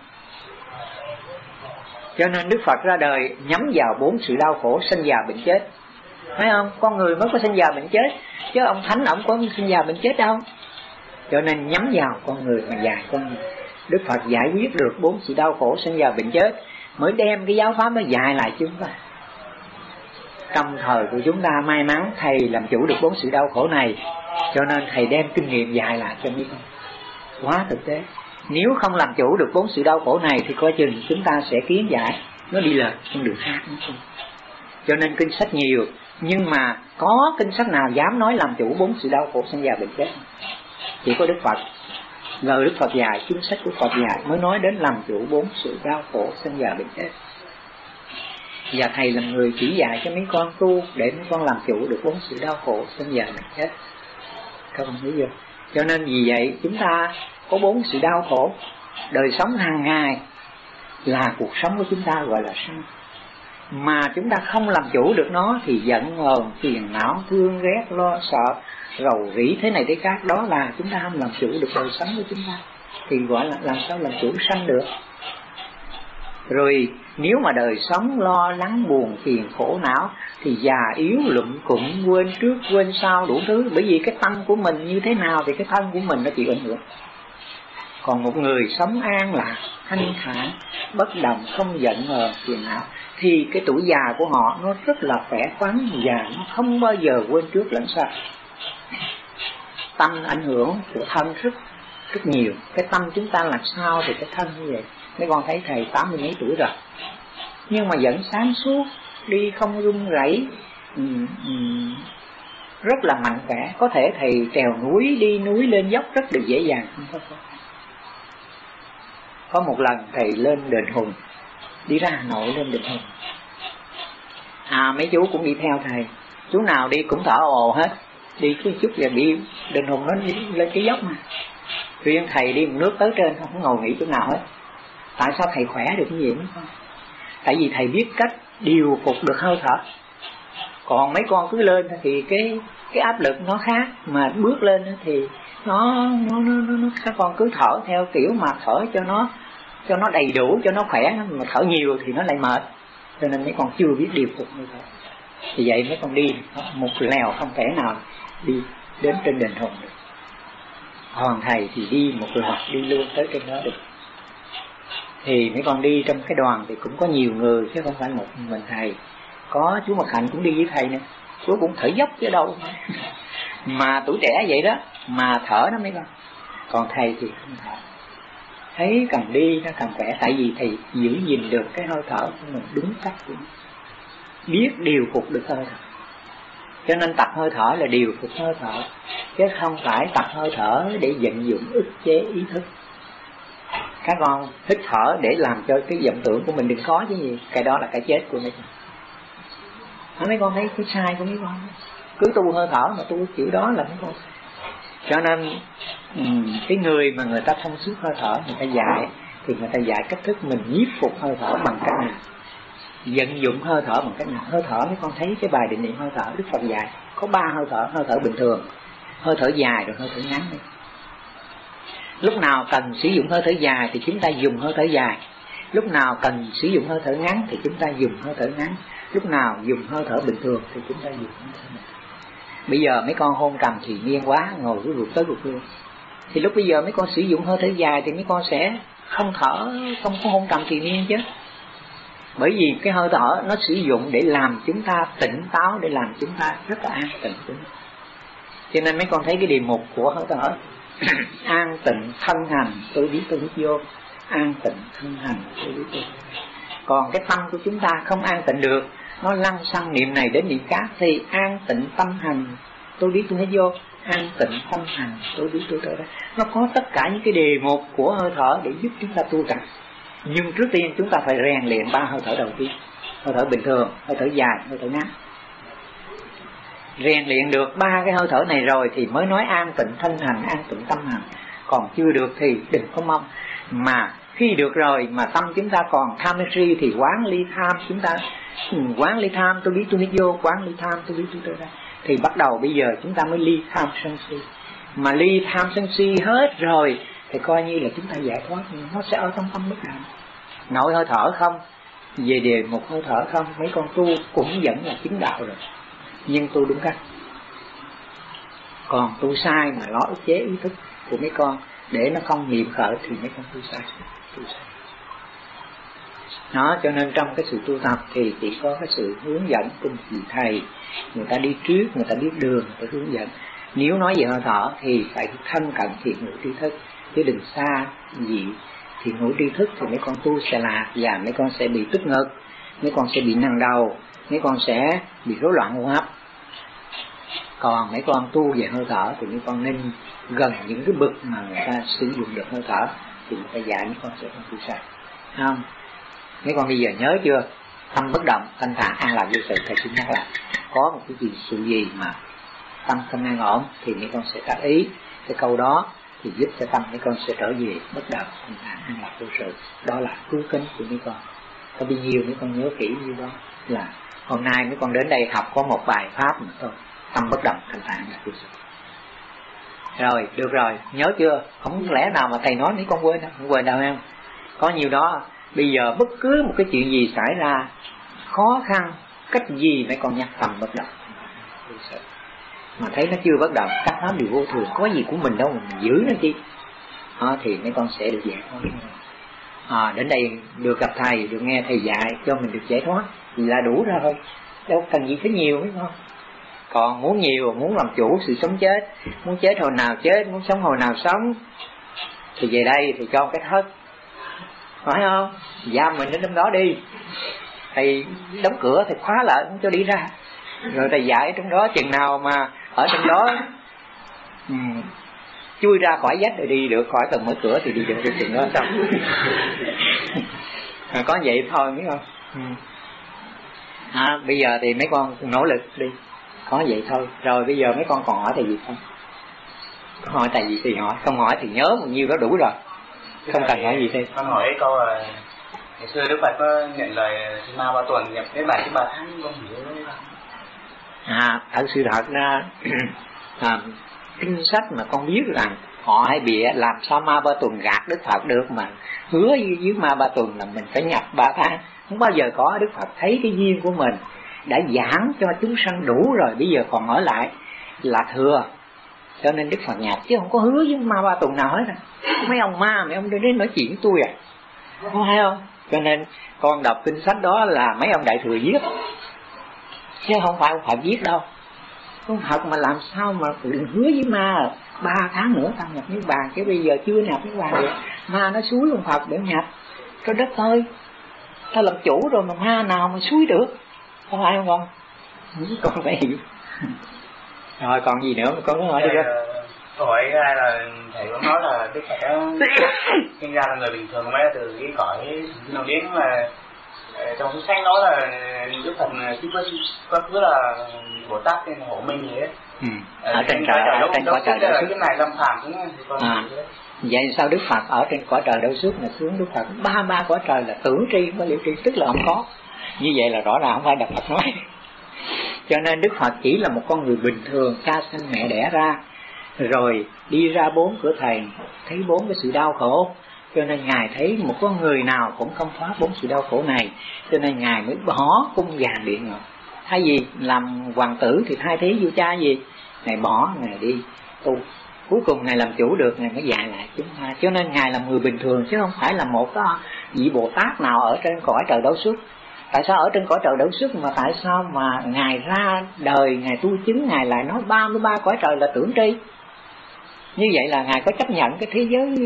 Cho nên Đức Phật ra đời nhắm vào 4 sự đau khổ sinh già bệnh chết. Thấy không? Con người mới có sinh già bệnh chết, chứ ông thánh ông có sinh già bệnh chết đâu. Cho nên nhắm vào con người mà dạy con người. Đức Phật giải quyết được 4 sự đau khổ sinh già bệnh chết, mới đem cái giáo pháp nó dạy lại chúng ta. Trong thời của chúng ta may mắn thầy làm chủ được 4 sự đau khổ này, cho nên thầy đem kinh nghiệm dạy lại cho mấy con. Quá thực tế. Nếu không làm chủ được 4 sự đau khổ này thì coi chừng chúng ta sẽ kiến giải nó đi lệch con đường khác. Cho nên kinh sách nhiều, nhưng mà có kinh sách nào dám nói làm chủ 4 sự đau khổ sinh già bệnh chết? Chỉ có Đức Phật. Lời Đức Phật dạy, chính sách của Phật dạy mới nói đến làm chủ 4 sự đau khổ sinh già bệnh chết. Và thầy là người chỉ dạy cho mấy con tu để mấy con làm chủ được 4 sự đau khổ sinh già bệnh chết. Các con hiểu chưa? Cho nên vì vậy chúng ta có 4 sự đau khổ. Đời sống hàng ngày là cuộc sống của chúng ta gọi là sanh. Mà chúng ta không làm chủ được nó thì giận hờn, phiền não, thương ghét, lo sợ, rầu rĩ thế này thế khác. Đó là chúng ta không làm chủ được đời sống của chúng ta. Thì gọi là làm sao làm chủ sanh được. Rồi nếu mà đời sống lo lắng, buồn, phiền, khổ não thì già yếu, lụm cụm, quên trước, quên sau đủ thứ. Bởi vì cái tâm của mình như thế nào thì cái thân của mình nó chịu ảnh hưởng. Còn một người sống an lạc, thanh thản, bất động, không giận hờn, phiền não thì cái tuổi già của họ nó rất là khỏe khoắn và nó không bao giờ quên trước lẫn sau. Tâm ảnh hưởng của thân rất nhiều. Cái tâm chúng ta làm sao thì cái thân như vậy. Mấy con thấy thầy 80 mấy tuổi rồi, nhưng mà vẫn sáng suốt, đi không run rẩy, rất là mạnh khỏe. Có thể thầy trèo núi, đi núi lên dốc rất là dễ dàng. Có một lần thầy lên đền Hùng, đi ra Hà Nội lên đền Hùng. Mấy chú cũng đi theo thầy. Chú nào đi cũng thở ồ hết. Đi cái chút là bị đền Hùng nó lên cái dốc mà. Riêng thầy đi một nước tới trên không ngồi nghỉ chỗ nào hết. Tại sao thầy khỏe được như vậy? Tại vì thầy biết cách điều phục được hơi thở. Còn mấy con cứ lên thì cái áp lực nó khác, mà bước lên thì nó các con cứ thở theo kiểu mà thở cho nó đầy đủ, cho nó khỏe, mà thở nhiều thì nó lại mệt. Cho nên mấy con chưa biết điều phục như thế. Thì vậy mấy con đi một lèo không thể nào đi đến trên đền Hùng được. Còn thầy thì đi một loạt đi luôn tới trên đó được. Thì mấy con đi trong cái đoàn thì cũng có nhiều người chứ không phải một mình thầy. Có chú Mật Hạnh cũng đi với thầy nữa. Chú cũng thở dốc chứ đâu. Mà tuổi trẻ vậy đó, mà thở đó mấy con. Còn thầy thì không thở. Thấy càng đi nó càng khỏe. Tại vì thầy giữ gìn được cái hơi thở của mình đúng cách của mình. Biết điều phục được hơi thở. Cho nên tập hơi thở là điều phục hơi thở, chứ không phải tập hơi thở để vận dụng ức chế ý thức. Các con hít thở để làm cho cái vọng tưởng của mình đừng có chứ gì. Cái đó là cái chết của mấy con. Mấy con thấy cái sai của mấy con. Cứ tu hơi thở mà tu kiểu đó là mấy con. Cho nên cái người mà người ta thông suốt hơi thở, người ta dạy thì người ta dạy cách thức mình nhiếp phục hơi thở bằng cách nào, vận dụng hơi thở bằng cách nào. Hơi thở mấy con thấy cái bài định niệm hơi thở Đức Phật dạy có 3 hơi thở bình thường, hơi thở dài rồi hơi thở ngắn. Lúc nào cần sử dụng hơi thở dài thì chúng ta dùng hơi thở dài, lúc nào cần sử dụng hơi thở ngắn thì chúng ta dùng hơi thở ngắn, lúc nào dùng hơi thở bình thường thì chúng ta dùng hơi thở bình thường. Bây giờ mấy con hôn trầm thì nghiêng quá, ngồi cứ ruột tới ruột lui. Thì lúc bây giờ mấy con sử dụng hơi thở dài thì mấy con sẽ không thở, không có hôn trầm thì nghiêng chứ. Bởi vì cái hơi thở nó sử dụng để làm chúng ta tỉnh táo, để làm chúng ta rất là an tịnh. Cho nên mấy con thấy cái đề mục của hơi thở an tịnh thân hành tôi biết tôi hít vô, an tịnh thân hành tôi biết tôi. Còn cái tâm của chúng ta không an tịnh được, nó lăn xăng niệm này đến niệm khác, thì an tịnh tâm hành tôi biết tôi hít vô, an tịnh tâm hành tôi biết tôi đó. Nó có tất cả những cái đề mục của hơi thở để giúp chúng ta tu tập. Nhưng trước tiên chúng ta phải rèn luyện 3 hơi thở đầu tiên. Hơi thở bình thường, hơi thở dài, hơi thở ngắn. Rèn luyện được 3 cái hơi thở này rồi thì mới nói an tịnh thân hành, an tịnh tâm hành. Còn chưa được thì đừng có mong. Mà Khi được rồi mà tâm chúng ta còn tham sân si thì quán ly tham. Chúng ta quán ly tham, tôi biết tôi hít vô, quán ly tham, tôi biết tôi ra, thì bắt đầu bây giờ chúng ta mới ly tham sân si. Mà ly tham sân si hết rồi thì coi như là chúng ta giải thoát. Nó sẽ ở trong tâm bất động. Nội hơi thở không, về đề một hơi thở không, mấy con tu cũng vẫn là chứng đạo rồi, nhưng tu đúng cách. Còn tu sai mà nó ức chế ý thức của mấy con để nó không niệm khởi thì mấy con tu sai. Đó, cho nên trong cái sự tu tập thì chỉ có cái sự hướng dẫn của vị thầy, người ta đi trước, người ta biết đường, người ta hướng dẫn. Nếu nói về hơi thở thì phải thân cận thiện hữu tri thức, chứ đừng xa gì thiện hữu tri thức thì mấy con tu sẽ lạc và mấy con sẽ bị tức ngực, mấy con sẽ bị nặng đầu, mấy con sẽ bị rối loạn hô hấp. Còn mấy con tu về hơi thở thì mấy con nên gần những cái bậc mà người ta sử dụng được hơi thở thì người ta dạy mấy con sẽ không tu sai. Không? Mấy con bây giờ nhớ chưa? Tâm bất động, thanh thản, an lạc vô sự. Thầy xin nhắc lại, có một cái sự gì mà tâm không an ổn thì mấy con sẽ tác ý cái câu đó thì giúp cho tâm mấy con sẽ trở về bất động, thanh thản, an lạc vô sự. Đó là cứu cánh của mấy con. Có bao nhiêu mấy con nhớ kỹ như đó là hôm nay mấy con đến đây học có một bài pháp mà thôi. Tâm bất động, thanh thản, an lạc vô sự. Rồi, được rồi, nhớ chưa? Không lẽ nào mà thầy nói mấy con quên đâu, không quên đâu em. Có nhiều đó. Bây giờ bất cứ một cái chuyện gì xảy ra, khó khăn, cách gì mấy con nhắc tâm bất động. Mà thấy nó chưa bất động, các pháp đều vô thường, có gì của mình đâu mà mình giữ nó chi. Thì mấy con sẽ được giải thoát. Đến đây được gặp thầy, được nghe thầy dạy cho mình được giải thoát là đủ ra thôi. Đâu cần gì phải nhiều mấy con. Còn muốn nhiều, muốn làm chủ sự sống chết, muốn chết hồi nào chết, muốn sống hồi nào sống, thì về đây thì cho cái thất, phải không? Giam mình đến đó đi, thầy đóng cửa, thầy khóa lại không cho đi ra, rồi thầy dạy trong đó chừng nào mà ở trong đó chui ra khỏi vách rồi đi được, khỏi cần mở cửa thì đi được chừng đó xong. Có vậy thôi biết không? Bây giờ thì mấy con nỗ lực đi, có vậy thôi. Rồi bây giờ mấy con còn hỏi thầy gì không? Hỏi thầy gì thì hỏi, không hỏi thì nhớ bao nhiêu đó đủ rồi, không cần hỏi gì thêm. Con hỏi câu là ngày xưa Đức Phật có nhận lời Ma Ba Tuần nhập cái 7-3 tháng con hiểu đấy. Thật sự thật ra kinh sách mà con biết rằng họ hay bị làm sao Ma Ba Tuần gạt Đức Phật được mà hứa với Ma Ba Tuần là mình phải nhập 3 tháng. Không bao giờ có. Đức Phật thấy cái duyên của mình đã giảng cho chúng sanh đủ rồi, bây giờ còn ở lại là thừa, cho nên Đức Phật nhập, chứ không có hứa với Ma Ba Tuần nào hết. Mấy ông ma, mấy ông đến nói chuyện với tôi không hay không? Cho nên con đọc kinh sách đó là mấy ông đại thừa viết, chứ không phải ông Phật viết đâu. Ông Phật mà làm sao mà đừng hứa với ma 3 tháng nữa tao nhập Niết Bàn, chứ bây giờ chưa nhập Niết Bàn được. Ma nó xúi ông Phật để nhập. Trời đất ơi, ta làm chủ rồi mà ma nào mà xúi được, không phải không con? Con phải hiểu. Rồi còn gì nữa con có hỏi đi ra? Câu hỏi ra là thầy có nói là Đức Phật sinh ra là người bình thường, mới từ cái cõi đầu đến mà trong cuốn sách nói là Đức Phật có cứ là Bồ Tát nên Hộ Minh gì ấy. Ở trên trời, ở trên cõi trời đâu cái này lâm phàm cũng vậy sao Đức Phật ở trên cõi trời đâu suốt mà xuống Đức Phật ba cõi trời là tưởng tri với liệu tri, tức là không có. Như vậy là rõ ràng không phải Đức Phật nói. Cho nên Đức Phật chỉ là một con người bình thường, cha sinh mẹ đẻ ra, rồi đi ra 4 cửa thầy, thấy 4 cái sự đau khổ, cho nên Ngài thấy một con người nào cũng không thoát 4 sự đau khổ này, cho nên Ngài mới bỏ cung vàng điện ngọc. Thay vì làm hoàng tử thì thay thế vua cha gì, Ngài bỏ, Ngài đi tu. Cuối cùng Ngài làm chủ được, Ngài mới dạy lại chúng ta. Cho nên Ngài là người bình thường chứ không phải là một cái vị Bồ Tát nào ở trên cõi trời đấu xuất. Tại sao ở trên cõi trời đấu xuất mà tại sao mà Ngài ra đời, Ngài tu chứng, Ngài lại nói 33 cõi trời là tưởng tri? Như vậy là Ngài có chấp nhận cái thế giới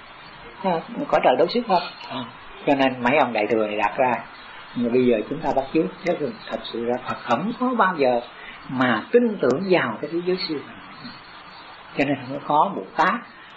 cõi trời đấu xuất không? Cho nên mấy ông đại thừa này đặt ra, mà bây giờ chúng ta bắt chước, chứ thật sự ra Phật không có bao giờ mà tin tưởng vào cái thế giới siêu này. Cho nên không có Bồ Tát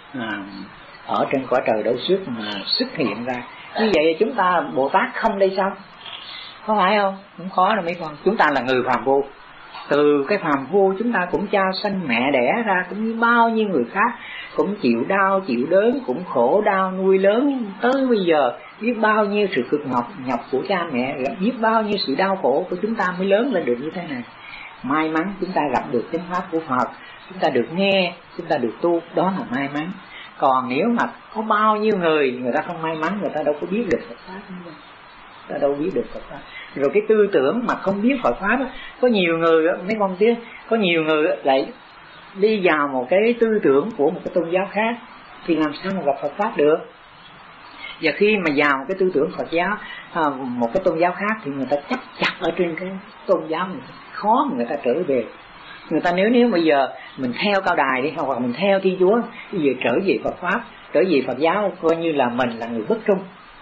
ở trên cõi trời đấu xuất mà xuất hiện ra. Như vậy chúng ta Bồ Tát không đây sao? Có phải không? Không có đâu mấy con. Chúng ta là người phàm phu, Từ cái phàm phu chúng ta cũng cha sanh mẹ đẻ ra, cũng như bao nhiêu người khác, cũng chịu đau chịu đớn, cũng khổ đau nuôi lớn tới bây giờ. Biết bao nhiêu sự cực nhọc của cha mẹ, biết bao nhiêu sự đau khổ của chúng ta mới lớn lên được như thế này. May mắn chúng ta gặp được chánh pháp của Phật, chúng ta được nghe, chúng ta được tu, đó là may mắn. Còn nếu mà có bao nhiêu người ta không may mắn, người ta đâu có biết được Phật pháp nữa, người ta đâu biết được Phật pháp. Rồi cái tư tưởng mà không biết Phật pháp, có nhiều người, mấy con biết, có nhiều người lại đi vào một cái tư tưởng của một cái tôn giáo khác, thì làm sao mà gặp Phật pháp được. Và khi mà vào một cái tư tưởng Phật giáo, một cái tôn giáo khác, thì người ta chấp chặt ở trên cái tôn giáo này, khó mà người ta trở về. Người ta nếu bây giờ mình theo Cao Đài đi, hoặc mình theo Thiên Chúa, bây giờ trở về Phật pháp, trở về Phật giáo, coi như là mình là người bất trung.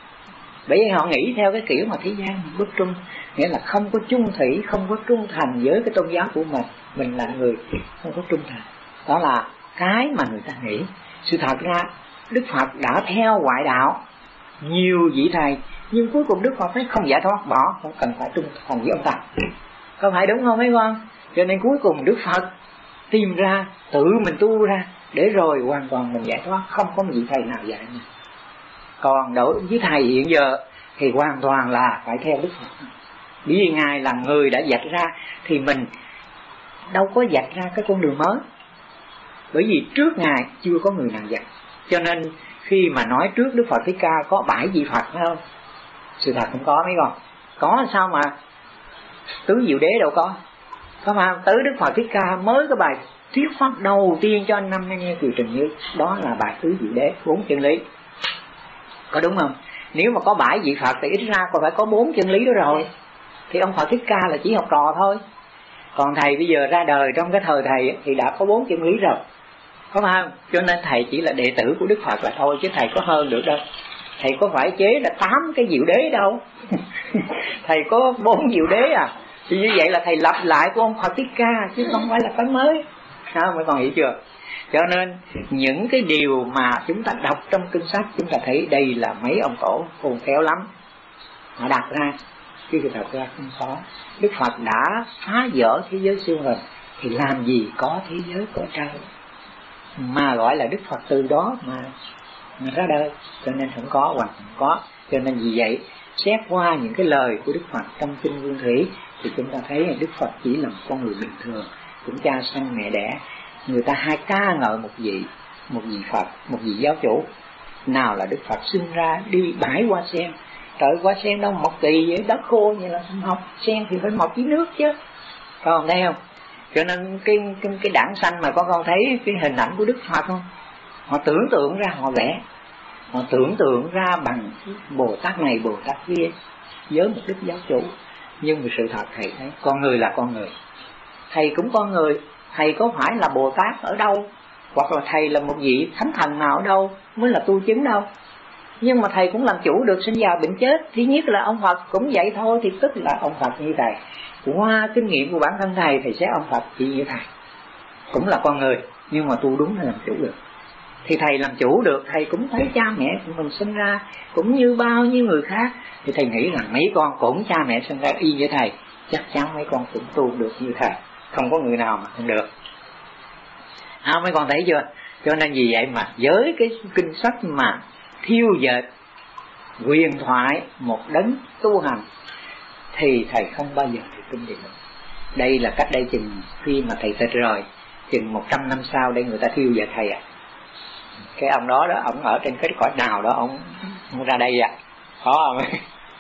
Bởi vì họ nghĩ theo cái kiểu mà thế gian bất trung, nghĩa là không có chung thủy, không có trung thành với cái tôn giáo của mình là người không có trung thành. Đó là cái mà người ta nghĩ. Sự thật ra Đức Phật đã theo ngoại đạo nhiều vị thầy, nhưng cuối cùng Đức Phật thấy không giải thoát, bỏ, không cần phải trung thành với ông ta. Có phải đúng không mấy con? Cho nên cuối cùng Đức Phật tìm ra, tự mình tu ra, để rồi hoàn toàn mình giải thoát, không có một vị thầy nào dạy mình. Còn đối với thầy hiện giờ thì hoàn toàn là phải theo Đức Phật. Bởi vì Ngài là người đã dạch ra, thì mình đâu có dạch ra cái con đường mới. Bởi vì trước Ngài chưa có người nào dạch. Cho nên khi mà nói trước Đức Phật Thích Ca có 7 vị Phật phải không? Sự thật không có mấy con. Có sao mà Tứ Diệu Đế đâu có. Có mà tới Đức Phật Thích Ca mới có bài thuyết pháp đầu tiên cho anh năm nghe Kiều Trình Như, đó là bài Tứ Diệu Đế, 4 chân lý. Có đúng không? Nếu mà có 7 vị Phật thì ít ra còn phải có 4 chân lý đó rồi. Thì ông Phật Thích Ca là chỉ học trò thôi. Còn thầy bây giờ ra đời trong cái thời thầy thì đã có 4 chân lý rồi. Có phải không? Cho nên thầy chỉ là đệ tử của Đức Phật là thôi, chứ thầy có hơn được đâu. Thầy có phải chế là 8 cái diệu đế đâu. Thầy có 4 diệu đế à. Thì như vậy là thầy lặp lại của ông Phật Thích Ca, chứ không phải là cái mới. Sao mấy con hiểu chưa? Cho nên những cái điều mà chúng ta đọc trong kinh sách, chúng ta thấy đây là mấy ông tổ khôn khéo lắm, họ đặt ra, chứ thật ra không có. Đức Phật đã phá vỡ thế giới siêu hình, thì làm gì có thế giới cõi trời, mà gọi là Đức Phật từ đó mà ra đời. Cho nên không có, hoặc không có. Cho nên vì vậy, xét qua những cái lời của Đức Phật trong kinh Nguyên Thủy, thì chúng ta thấy là Đức Phật chỉ là một con người bình thường, cũng cha sanh mẹ đẻ. Người ta hay ca ngợi một vị Phật, một vị giáo chủ. Nào là Đức Phật sinh ra đi bãi hoa sen. Trời, hoa sen đâu mọc kỳ vậy, đất khô như là không mọc. Sen thì phải mọc dưới nước chứ, còn thấy không? Cho nên cái đảng xanh mà con thấy cái hình ảnh của Đức Phật không? Họ tưởng tượng ra, họ vẽ, họ tưởng tượng ra bằng Bồ Tát này Bồ Tát kia với một đức giáo chủ. Nhưng mà sự thật thầy thấy con người là con người, thầy cũng con người. Thầy có phải là Bồ Tát ở đâu, hoặc là thầy là một vị thánh thần nào ở đâu mới là tu chứng đâu. Nhưng mà thầy cũng làm chủ được sinh già bệnh chết. Thứ nhất là ông Phật cũng vậy thôi, thì tức là ông Phật như thầy. Qua kinh nghiệm của bản thân thầy xét ông Phật chỉ như thầy, cũng là con người, nhưng mà tu đúng là làm chủ được. Thì thầy làm chủ được, thầy cũng thấy cha mẹ của mình sinh ra cũng như bao nhiêu người khác. Thì thầy nghĩ rằng mấy con cũng cha mẹ sinh ra y như thầy, chắc chắn mấy con cũng tu được như thầy, không có người nào mà không được. Mấy con thấy chưa? Cho nên vì vậy mà với cái kinh sách mà thiêu dệt huyền thoại một đấng tu hành, thì thầy không bao giờ thầy tin được. Đây là cách đây chừng khi mà thầy tịch rồi, chừng 100 năm sau đây người ta thiêu dệt thầy à. Cái ông đó ông ở trên cái cõi nào đó, ông ra đây à, có không?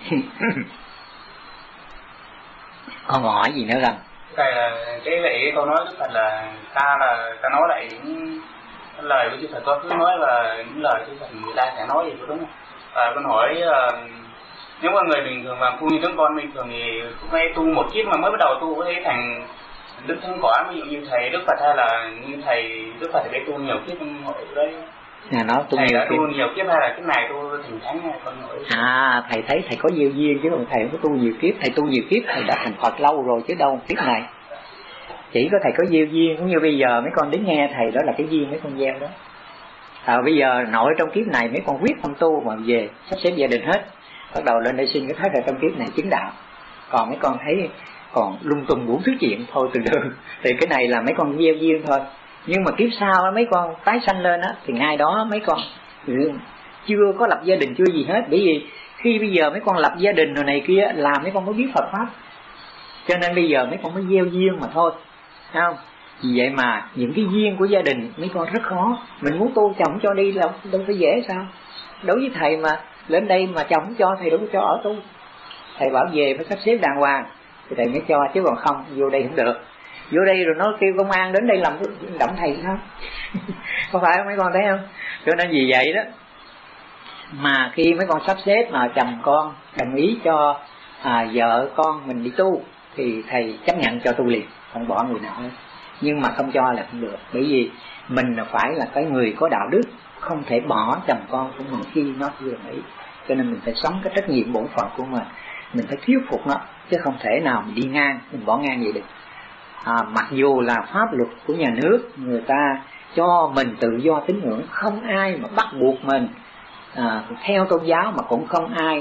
Con hỏi gì nữa không? Thầy là cái vậy con nói Đức Phật là ta nói lại những lời của Đức Phật có cứ nói, và những lời Đức Phật người ta sẽ nói gì có đúng không? Và con hỏi nếu mà người bình thường và phu như chúng con bình thường thì cũng hay tu một kiếp mà mới bắt đầu tu có thể thành đức thánh quả, ví dụ như thầy Đức Phật hay là như thầy Đức Phật thì phải tu nhiều kiếp con hỏi đấy. Nó tu thầy nhiều đã kiếp. Tu nhiều kiếp hay là cái này tu thành thánh hay con hỏi? Thầy thấy thầy có nhiều duyên chứ thầy không có tu nhiều kiếp. Thầy tu nhiều kiếp thầy đã thành Phật lâu rồi chứ đâu kiếp này. Chỉ có thầy có gieo duyên, cũng như bây giờ mấy con đến nghe thầy, đó là cái duyên mấy con gieo đó. Bây giờ nội trong kiếp này mấy con quyết không tu mà về sắp xếp gia đình hết, bắt đầu lên đây xin cái thất là trong kiếp này chứng đạo. Còn mấy con thấy còn lung tung đủ thứ chuyện thôi từ từ. Thì cái này là mấy con gieo duyên thôi. Nhưng mà kiếp sau mấy con tái sanh lên á, thì ngay đó mấy con chưa có lập gia đình, chưa gì hết. Bởi vì khi bây giờ mấy con lập gia đình rồi này kia là mấy con mới biết Phật pháp, cho nên bây giờ mấy con mới gieo duyên mà thôi, thấy không? Vì vậy mà những cái duyên của gia đình mấy con rất khó. Mình muốn tu chồng cho đi là đâu phải dễ sao? Đối với thầy mà lên đây mà chồng không cho, thầy đâu có cho ở tu. Thầy bảo về phải sắp xếp đàng hoàng thì thầy mới cho, chứ còn không vô đây không được. Vô đây rồi nó kêu công an đến đây làm động thầy sao? Có phải không mấy con thấy không? Cho nên vì vậy đó mà khi mấy con sắp xếp mà chồng con đồng ý cho vợ con mình đi tu thì thầy chấp nhận cho tu liền, không bỏ người nào hết. Nhưng mà không cho là không được, bởi vì mình là phải là cái người có đạo đức, không thể bỏ chồng con của mình khi nó chưa đồng ý. Cho nên mình phải sống cái trách nhiệm bổn phận của mình phải thuyết phục nó, chứ không thể nào mình đi ngang, mình bỏ ngang vậy được. Mặc dù là pháp luật của nhà nước người ta cho mình tự do tín ngưỡng, không ai mà bắt buộc mình theo tôn giáo, mà cũng không ai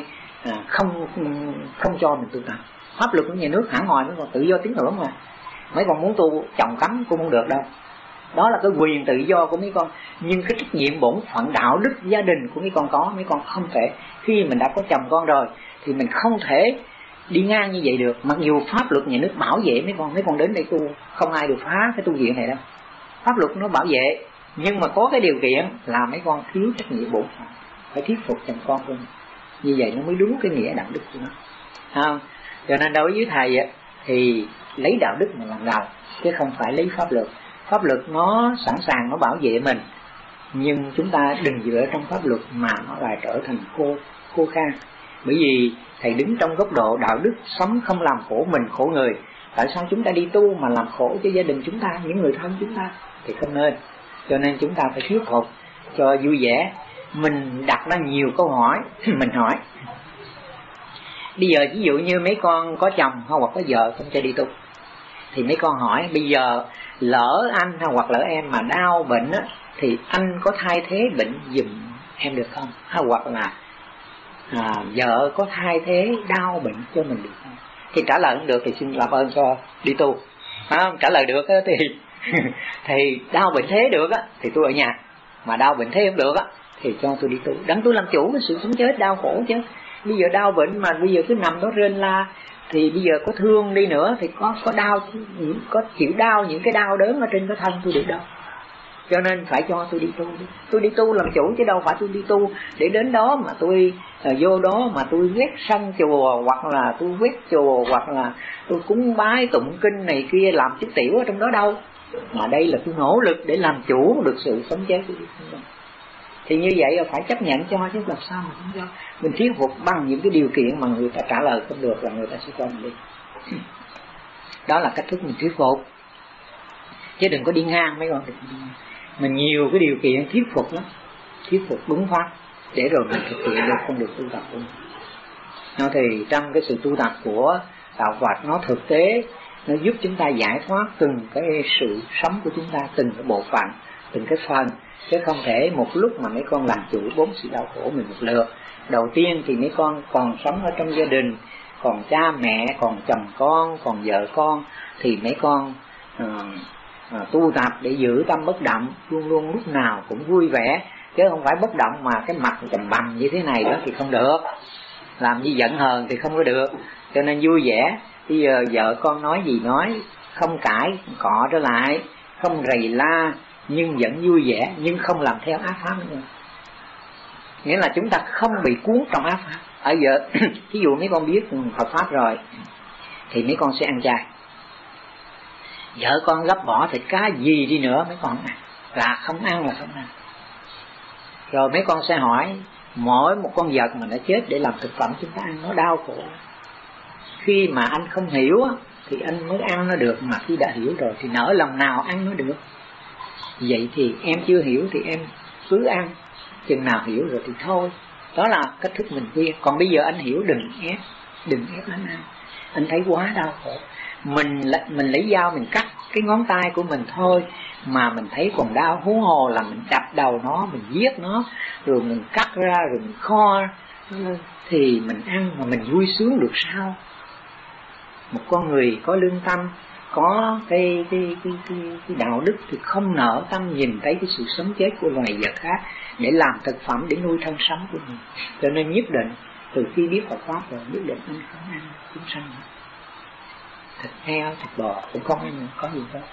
không cho mình tu tập. Pháp luật của nhà nước hẳn hoi, mấy con tự do tín ngưỡng mà. Mấy con muốn tu chồng cấm cũng không được đâu. Đó là cái quyền tự do của mấy con. Nhưng cái trách nhiệm bổn phận đạo đức gia đình của mấy con có, mấy con không thể. Khi mình đã có chồng con rồi thì mình không thể đi ngang như vậy được. Mặc dù pháp luật nhà nước bảo vệ mấy con đến đây tu, không ai được phá cái tu viện này đâu. Pháp luật nó bảo vệ, nhưng mà có cái điều kiện là mấy con thiếu trách nhiệm bổn phận, phải thuyết phục chồng con của mình. Như vậy nó mới đúng cái nghĩa đạo đức của nó. Không? Cho nên đối với thầy thì lấy đạo đức mà làm đầu, chứ không phải lấy pháp luật. Pháp luật nó sẵn sàng nó bảo vệ mình, nhưng chúng ta đừng dựa trong pháp luật mà nó lại trở thành khô khan. Bởi vì thầy đứng trong góc độ đạo đức, sống không làm khổ mình khổ người. Tại sao chúng ta đi tu mà làm khổ cho gia đình chúng ta, những người thân chúng ta? Thì không nên. Cho nên chúng ta phải thuyết phục cho vui vẻ. Mình đặt ra nhiều câu hỏi. Mình hỏi bây giờ ví dụ như mấy con có chồng hoặc có vợ không cho đi tu, thì mấy con hỏi bây giờ lỡ anh hoặc lỡ em mà đau bệnh á, thì anh có thay thế bệnh giùm em được không? Hoặc là vợ có thay thế đau bệnh cho mình được không? Thì trả lời không được thì xin làm ơn cho đi tu. Trả lời được thì đau bệnh thế được á thì tôi ở nhà, mà đau bệnh thế không được á thì cho tôi đi tu. Đặng tôi làm chủ cái sự sống chết đau khổ chứ. Bây giờ đau bệnh mà bây giờ cứ nằm đó rên la, thì bây giờ có thương đi nữa thì có đau, có chịu đau những cái đau đớn ở trên cái thân tôi được đâu. Cho nên phải cho tôi đi tu. Tôi đi tu làm chủ, chứ đâu phải tôi đi tu để đến đó mà tôi vô đó mà tôi quét sân chùa, hoặc là tôi quét chùa, hoặc là tôi cúng bái tụng kinh này kia làm chút tiểu ở trong đó đâu. Mà đây là tôi nỗ lực để làm chủ được sự sống chết của tôi. Thì như vậy là phải chấp nhận cho, chứ làm sao mà không cho. Mình thuyết phục bằng những cái điều kiện mà người ta trả lời không được là người ta sẽ cho mình đi. Đó là cách thức mình thuyết phục, chứ đừng có đi ngang mấy con. Mình nhiều cái điều kiện thuyết phục lắm, thuyết phục đúng pháp để rồi mình thực hiện được không được tu tập của mình. Nó thì trong cái sự tu tập của đạo Phật, nó thực tế, nó giúp chúng ta giải thoát từng cái sự sống của chúng ta, từng cái bộ phận, từng cái phần, chứ không thể một lúc mà mấy con làm chủ 4 sự đau khổ mình một lượt. Đầu tiên thì mấy con còn sống ở trong gia đình, còn cha mẹ, còn chồng con, còn vợ con, thì mấy con tu tập để giữ tâm bất động, luôn luôn lúc nào cũng vui vẻ, chứ không phải bất động mà cái mặt trầm bầm như thế này đó thì không được. Làm như giận hờn thì không có được. Cho nên vui vẻ. Bây giờ vợ con nói gì nói, không cãi cọ trở lại, không rầy la, nhưng vẫn vui vẻ, nhưng không làm theo ác pháp nữa. Nghĩa là chúng ta không bị cuốn trong ác pháp. Ở giờ ví dụ mấy con biết Phật pháp rồi thì mấy con sẽ ăn chay. Vợ con gấp bỏ thịt cá gì đi nữa mấy con ăn, là không ăn là không ăn. Rồi mấy con sẽ hỏi mỗi một con vật mà nó chết để làm thực phẩm chúng ta ăn nó đau khổ. Khi mà anh không hiểu thì anh mới ăn nó được, mà khi đã hiểu rồi thì nỡ lòng nào ăn nó được. Vậy thì em chưa hiểu thì em cứ ăn, chừng nào hiểu rồi thì thôi. Đó là cách thức mình khuyên. Còn bây giờ anh hiểu đừng ép anh ăn. Anh thấy quá đau khổ, mình lấy dao mình cắt cái ngón tay của mình thôi mà mình thấy còn đau, huống hồ là mình đập đầu nó, mình giết nó, rồi mình cắt ra, rồi mình kho thì mình ăn mà mình vui sướng được sao? Một con người có lương tâm, có cái đạo đức thì không nỡ tâm nhìn thấy cái sự sống chết của loài vật khác để làm thực phẩm để nuôi thân sống của mình. Cho nên nhất định từ khi biết Phật pháp rồi, nhất định anh không ăn chúng sanh nữa. Thịt heo, thịt bò cũng không ăn, có gì đâu.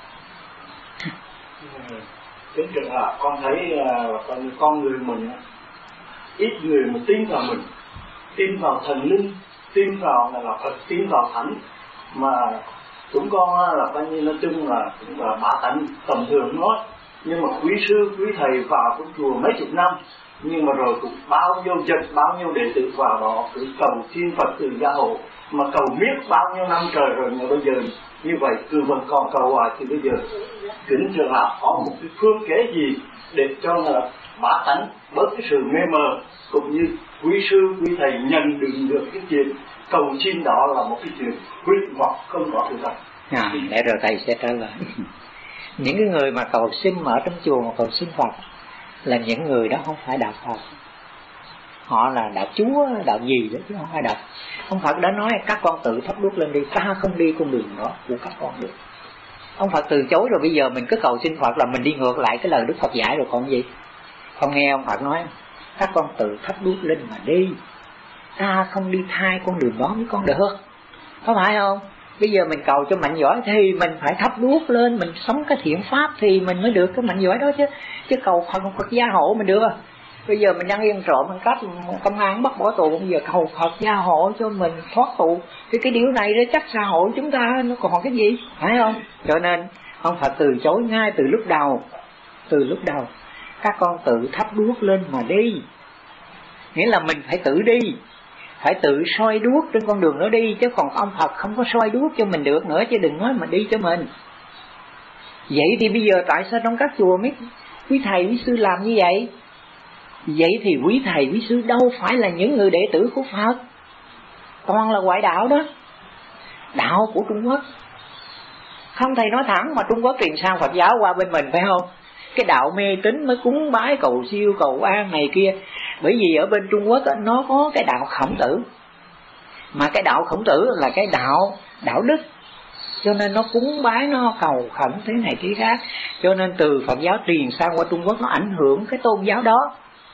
Cái trường hợp con thấy con người mình ít người mà tin vào mình, tin vào thần linh, tin vào là Phật, tin vào thánh, mà chúng con là coi như nói chung là cũng là bả tánh tầm thường thôi. Nhưng mà quý sư, quý thầy vào cái chùa mấy chục năm, nhưng mà rồi cũng bao nhiêu dịch, bao nhiêu đệ tử vào đó cứ cầu xin Phật từ gia hộ, mà cầu miết bao nhiêu năm trời rồi, mà bây giờ như vậy cứ vẫn còn cầu hoài. Thì bây giờ kính trường hợp có một cái phương kế gì để cho là bá tánh bớt cái sự mê mờ, cũng như quý sư, quý thầy nhận được cái chuyện cầu xin đó là một cái chuyện huyết hoặc không có sự thật. Để rồi thầy sẽ trả lời. Những cái người mà cầu xin mà ở trong chùa mà cầu xin Phật là những người đó không phải đạo Phật, họ là đạo Chúa, đạo gì đó chứ không phải đạo. Ông Phật đã nói các con tự thắp đuốc lên đi, ta không đi con đường đó của các con được. Ông Phật từ chối rồi, bây giờ mình cứ cầu xin Phật là mình đi ngược lại cái lời Đức Phật dạy rồi còn gì. Không nghe ông Phật nói các con tự thắp đuốc lên mà đi, ta không đi thay con đường đó với con được, có phải không? Bây giờ mình cầu cho mạnh giỏi thì mình phải thắp đuốc lên, mình sống cái thiện pháp thì mình mới được cái mạnh giỏi đó chứ. Chứ cầu Phật gia hộ mình được à? Bây giờ mình đang yên trộm, mình cắt công an bắt bỏ tù, bây giờ cầu Phật gia hộ cho mình thoát tù thì cái điều này đó chắc xã hội chúng ta nó còn cái gì, phải không? Cho nên ông Phật từ chối ngay từ lúc đầu. Từ lúc đầu các con tự thắp đuốc lên mà đi, nghĩa là mình phải tự đi, phải tự soi đuốc trên con đường đó đi, chứ còn ông Phật không có soi đuốc cho mình được nữa, chứ đừng nói mà đi cho mình. Vậy thì bây giờ tại sao trong các chùa mấy quý thầy quý sư làm như vậy? Vậy thì quý thầy quý sư đâu phải là những người đệ tử của Phật, toàn là ngoại đạo đó, đạo của Trung Quốc. Không thầy nói thẳng mà Trung Quốc truyền sang Phật giáo qua bên mình, phải không? Cái đạo mê tín mới cúng bái cầu siêu cầu an này kia. Bởi vì ở bên Trung Quốc nó có cái đạo Khổng Tử, mà cái đạo Khổng Tử là cái đạo đức, cho nên nó cúng bái, nó cầu khẩn thế này thế khác. Cho nên từ Phật giáo truyền sang qua Trung Quốc nó ảnh hưởng cái tôn giáo đó.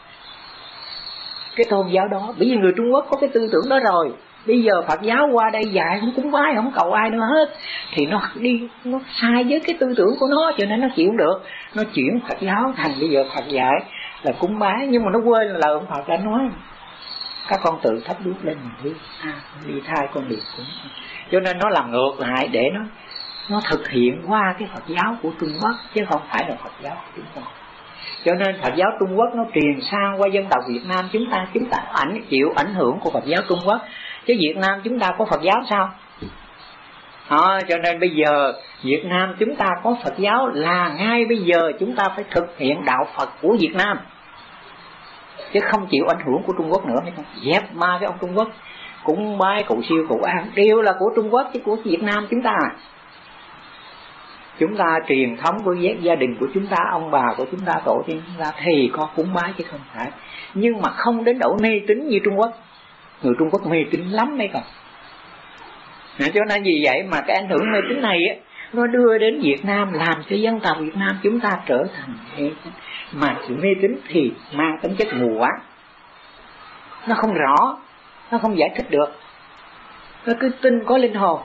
Cái tôn giáo đó, bởi vì người Trung Quốc có cái tư tưởng đó rồi. Bây giờ Phật giáo qua đây dạy không cúng bái, không cầu ai nữa hết, thì nó đi, nó sai với cái tư tưởng của nó, cho nên nó chịu không được. Nó chuyển Phật giáo thành bây giờ Phật dạy là cúng bái, nhưng mà nó quên là lời ông Phật đã nói các con tự thắp đuốc lên mà đi thay con đường của nó. Cho nên nó làm ngược lại để nó thực hiện qua cái Phật giáo của Trung Quốc, chứ không phải là Phật giáo của chúng ta. Cho nên Phật giáo Trung Quốc nó truyền sang qua dân tộc Việt Nam chúng ta chịu ảnh hưởng của Phật giáo Trung Quốc, chứ Việt Nam chúng ta có Phật giáo sao? Cho nên bây giờ Việt Nam chúng ta có Phật giáo là ngay bây giờ chúng ta phải thực hiện đạo Phật của Việt Nam, chứ không chịu ảnh hưởng của Trung Quốc nữa. Dẹp ma cái ông Trung Quốc cúng bái cầu siêu cầu an đều là của Trung Quốc chứ của Việt Nam chúng ta. Chúng ta truyền thống của gia đình của chúng ta, ông bà của chúng ta, tổ tiên chúng ta thì có cúng bái chứ không phải. Nhưng mà không đến độ mê tín như Trung Quốc. Người Trung Quốc mê tín lắm mấy con. Cho nên vì vậy mà cái ảnh hưởng mê tín này á, nó đưa đến Việt Nam, làm cho dân tộc Việt Nam chúng ta trở thành mê tín. Mà sự mê tín thì mang tính chất mù quáng, nó không rõ, nó không giải thích được, nó cứ tin có linh hồn.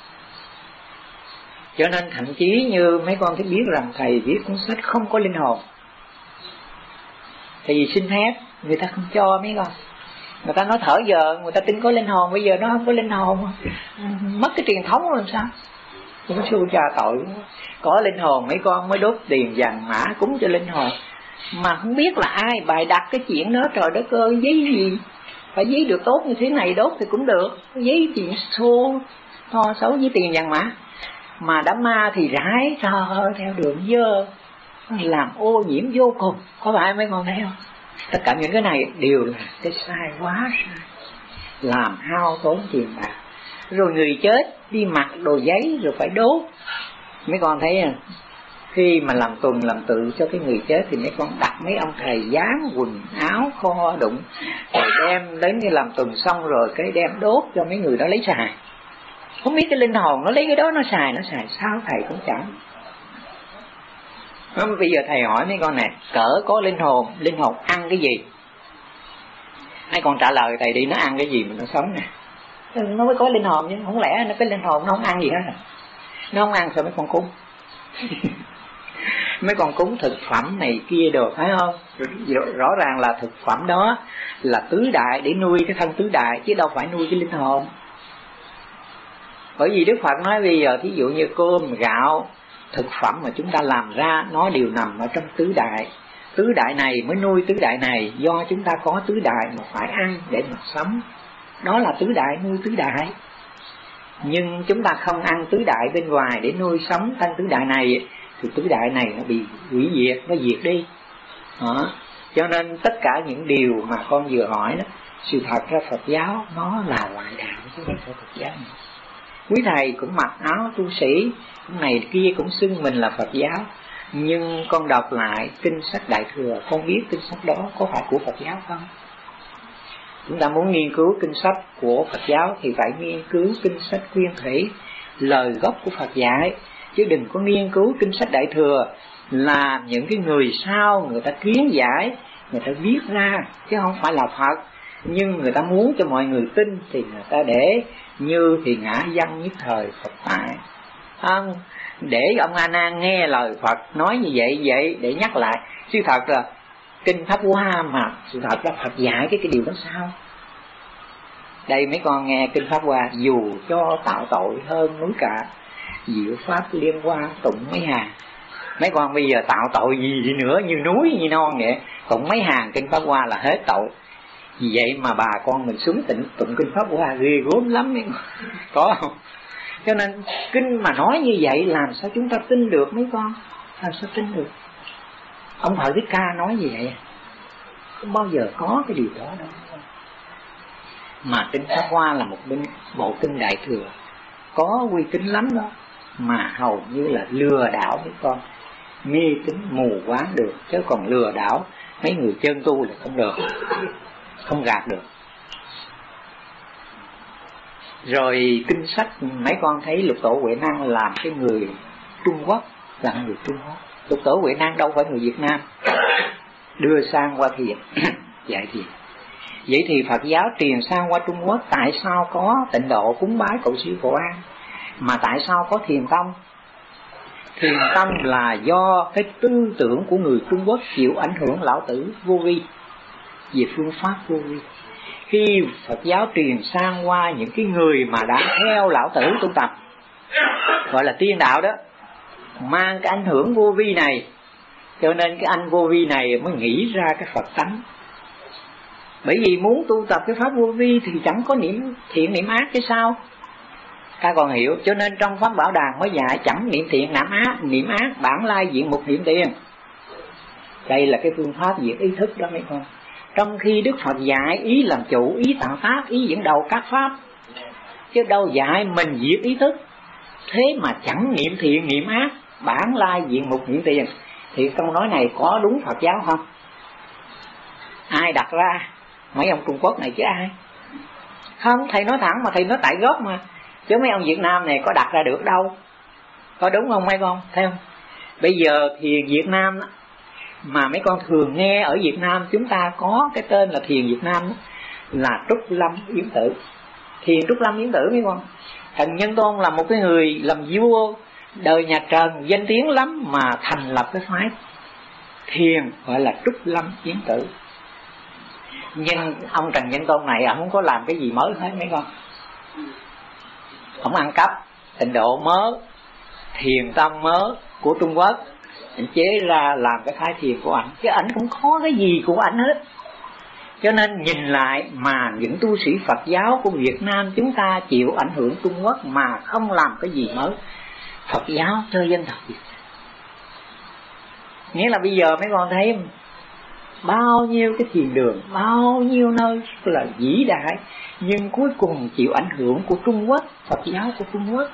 Cho nên thậm chí như mấy con thấy biết rằng thầy viết cuốn sách không có linh hồn, thì xin phép người ta không cho mấy con. Người ta nói thở giờ người ta tin có linh hồn, bây giờ nó không có linh hồn, mất cái truyền thống làm sao? Cũng xui cha tội. Có linh hồn mấy con mới đốt tiền vàng mã cúng cho linh hồn, mà không biết là ai bày đặt cái chuyện đó. Trời đất ơi, giấy gì phải giấy được tốt như thế này đốt thì cũng được, giấy chuyện xô xấu với tiền vàng mã. Mà đám ma thì rải theo đường dơ, làm ô nhiễm vô cùng, có phải mấy con thấy không? Tất cả những cái này đều là cái sai, quá sai, làm hao tốn tiền bạc. Rồi người chết đi mặc đồ giấy rồi phải đốt. Mấy con thấy à, khi mà làm tuần làm tự cho cái người chết thì mấy con đặt mấy ông thầy dán quần áo kho đụng, rồi đem đến cái làm tuần xong rồi cái đem đốt cho mấy người đó lấy xài. Không biết cái linh hồn nó lấy cái đó nó xài sao thầy cũng chẳng. Bây giờ thầy hỏi mấy con này, cỡ có linh hồn ăn cái gì? Mấy con trả lời thầy đi, nó ăn cái gì mà nó sống nè. Nó mới có linh hồn chứ, không lẽ nó cái linh hồn nó không ăn gì hết. Nó không ăn sao mấy con cúng? Mấy con cúng thực phẩm này kia được phải không? Rõ ràng là thực phẩm đó là tứ đại để nuôi cái thân tứ đại, chứ đâu phải nuôi cái linh hồn. Bởi vì Đức Phật nói bây giờ thí dụ như cơm, gạo, thực phẩm mà chúng ta làm ra nó đều nằm ở trong tứ đại. Tứ đại này mới nuôi tứ đại này, do chúng ta có tứ đại mà phải ăn để mà sống. Đó là tứ đại nuôi tứ đại. Nhưng chúng ta không ăn tứ đại bên ngoài để nuôi sống thân tứ đại này thì tứ đại này nó bị hủy diệt, nó diệt đi. Đó. Cho nên tất cả những điều mà con vừa hỏi đó, sự thật ra Phật giáo nó là ngoại đạo chứ không phải Phật giáo này. Quý thầy cũng mặc áo tu sĩ, này kia cũng xưng mình là Phật giáo, nhưng con đọc lại kinh sách Đại Thừa, con biết kinh sách đó có phải của Phật giáo không? Chúng ta muốn nghiên cứu kinh sách của Phật giáo thì phải nghiên cứu kinh sách Nguyên Thủy, lời gốc của Phật dạy, chứ đừng có nghiên cứu kinh sách Đại Thừa là những cái người sau người ta kiến giải, người ta viết ra chứ không phải là Phật. Nhưng người ta muốn cho mọi người tin thì người ta để như thì ngã văn nhất thời Phật tại, không để ông A Nan nghe lời Phật nói như vậy để nhắc lại. Sự thật là kinh Pháp Hoa mà sự thật là Phật dạy cái điều đó sao? Đây mấy con nghe kinh Pháp Hoa, dù cho tạo tội hơn núi cả, diệu pháp liên quan tụng mấy hàng. Mấy con bây giờ tạo tội gì đi nữa, như núi như non vậy, tụng mấy hàng kinh Pháp Hoa là hết tội. Vì vậy mà bà con mình xuống tụng kinh Pháp Hoa ghê gớm lắm mấy con. Có không? Cho nên kinh mà nói như vậy làm sao chúng ta tin được mấy con? Làm sao tin được? Ông Phật Thích Ca nói như vậy, không bao giờ có cái điều đó đâu. Mà kinh Pháp Hoa là một bộ kinh Đại Thừa, có uy tín lắm đó, mà hầu như là lừa đảo mấy con, mê tín mù quáng được, chứ còn lừa đảo mấy người chân tu là không được, không gạt được. Rồi kinh sách mấy con thấy Lục Tổ Huệ Năng làm cái người Trung Quốc, là người Trung Quốc. Lục Tổ Huệ Năng đâu phải người Việt Nam, đưa sang qua thiền dạy thiền. Vậy thì Phật giáo truyền sang qua Trung Quốc, tại sao có tịnh độ cúng bái cầu siêu Phổ An, mà tại sao có thiền tông? Thiền tông là do cái tư tưởng của người Trung Quốc chịu ảnh hưởng Lão Tử Vô Vi về phương pháp Vô Vi. Khi Phật giáo truyền sang qua những cái người mà đã theo Lão Tử tu tập, gọi là tiên đạo đó, mang cái ảnh hưởng Vô Vi này, cho nên cái anh Vô Vi này mới nghĩ ra cái Phật tánh. Bởi vì muốn tu tập cái pháp Vô Vi thì chẳng có niệm thiện niệm ác chứ sao? Ta còn hiểu, cho nên trong Pháp Bảo Đàn mới dạy chẳng niệm thiện niệm ác, bản lai diện mục niệm tiền. Đây là cái phương pháp diệt ý thức đó mấy con. Trong khi Đức Phật dạy ý làm chủ, ý tạo tác, ý dẫn đầu các pháp, chứ đâu dạy mình diệt ý thức. Thế mà chẳng niệm thiện niệm ác, bản lai diện mục niệm tiền. Thì câu nói này có đúng Phật giáo không? Ai đặt ra? Mấy ông Trung Quốc này chứ ai? Không, thầy nói thẳng mà, thầy nói tại gốc mà. Chứ mấy ông Việt Nam này có đặt ra được đâu. Có đúng không mấy con? Thấy không? Bây giờ thiền Việt Nam mà mấy con thường nghe ở Việt Nam, chúng ta có cái tên là thiền Việt Nam là Trúc Lâm Yến Tử. Thiền Trúc Lâm Yến Tử mấy con. Thần Nhân Tôn là một cái người làm vua đời nhà Trần danh tiếng lắm mà thành lập cái phái thiền gọi là Trúc Lâm Yến Tử. Nhưng ông Trần Nhân Tôn này ông không có làm cái gì mới hết mấy con. Ông ăn cắp tịnh độ mớ, thiền tâm mớ của Trung Quốc, anh chế ra làm cái thái thiền của ảnh, chứ ảnh cũng có cái gì của ảnh hết. Cho nên nhìn lại mà những tu sĩ Phật giáo của Việt Nam chúng ta chịu ảnh hưởng Trung Quốc mà không làm cái gì mới. Phật giáo chơi dân tộc Việt. Nghĩa là bây giờ mấy con thấy bao nhiêu cái thiền đường, bao nhiêu nơi là vĩ đại, nhưng cuối cùng chịu ảnh hưởng của Trung Quốc, Phật giáo của Trung Quốc.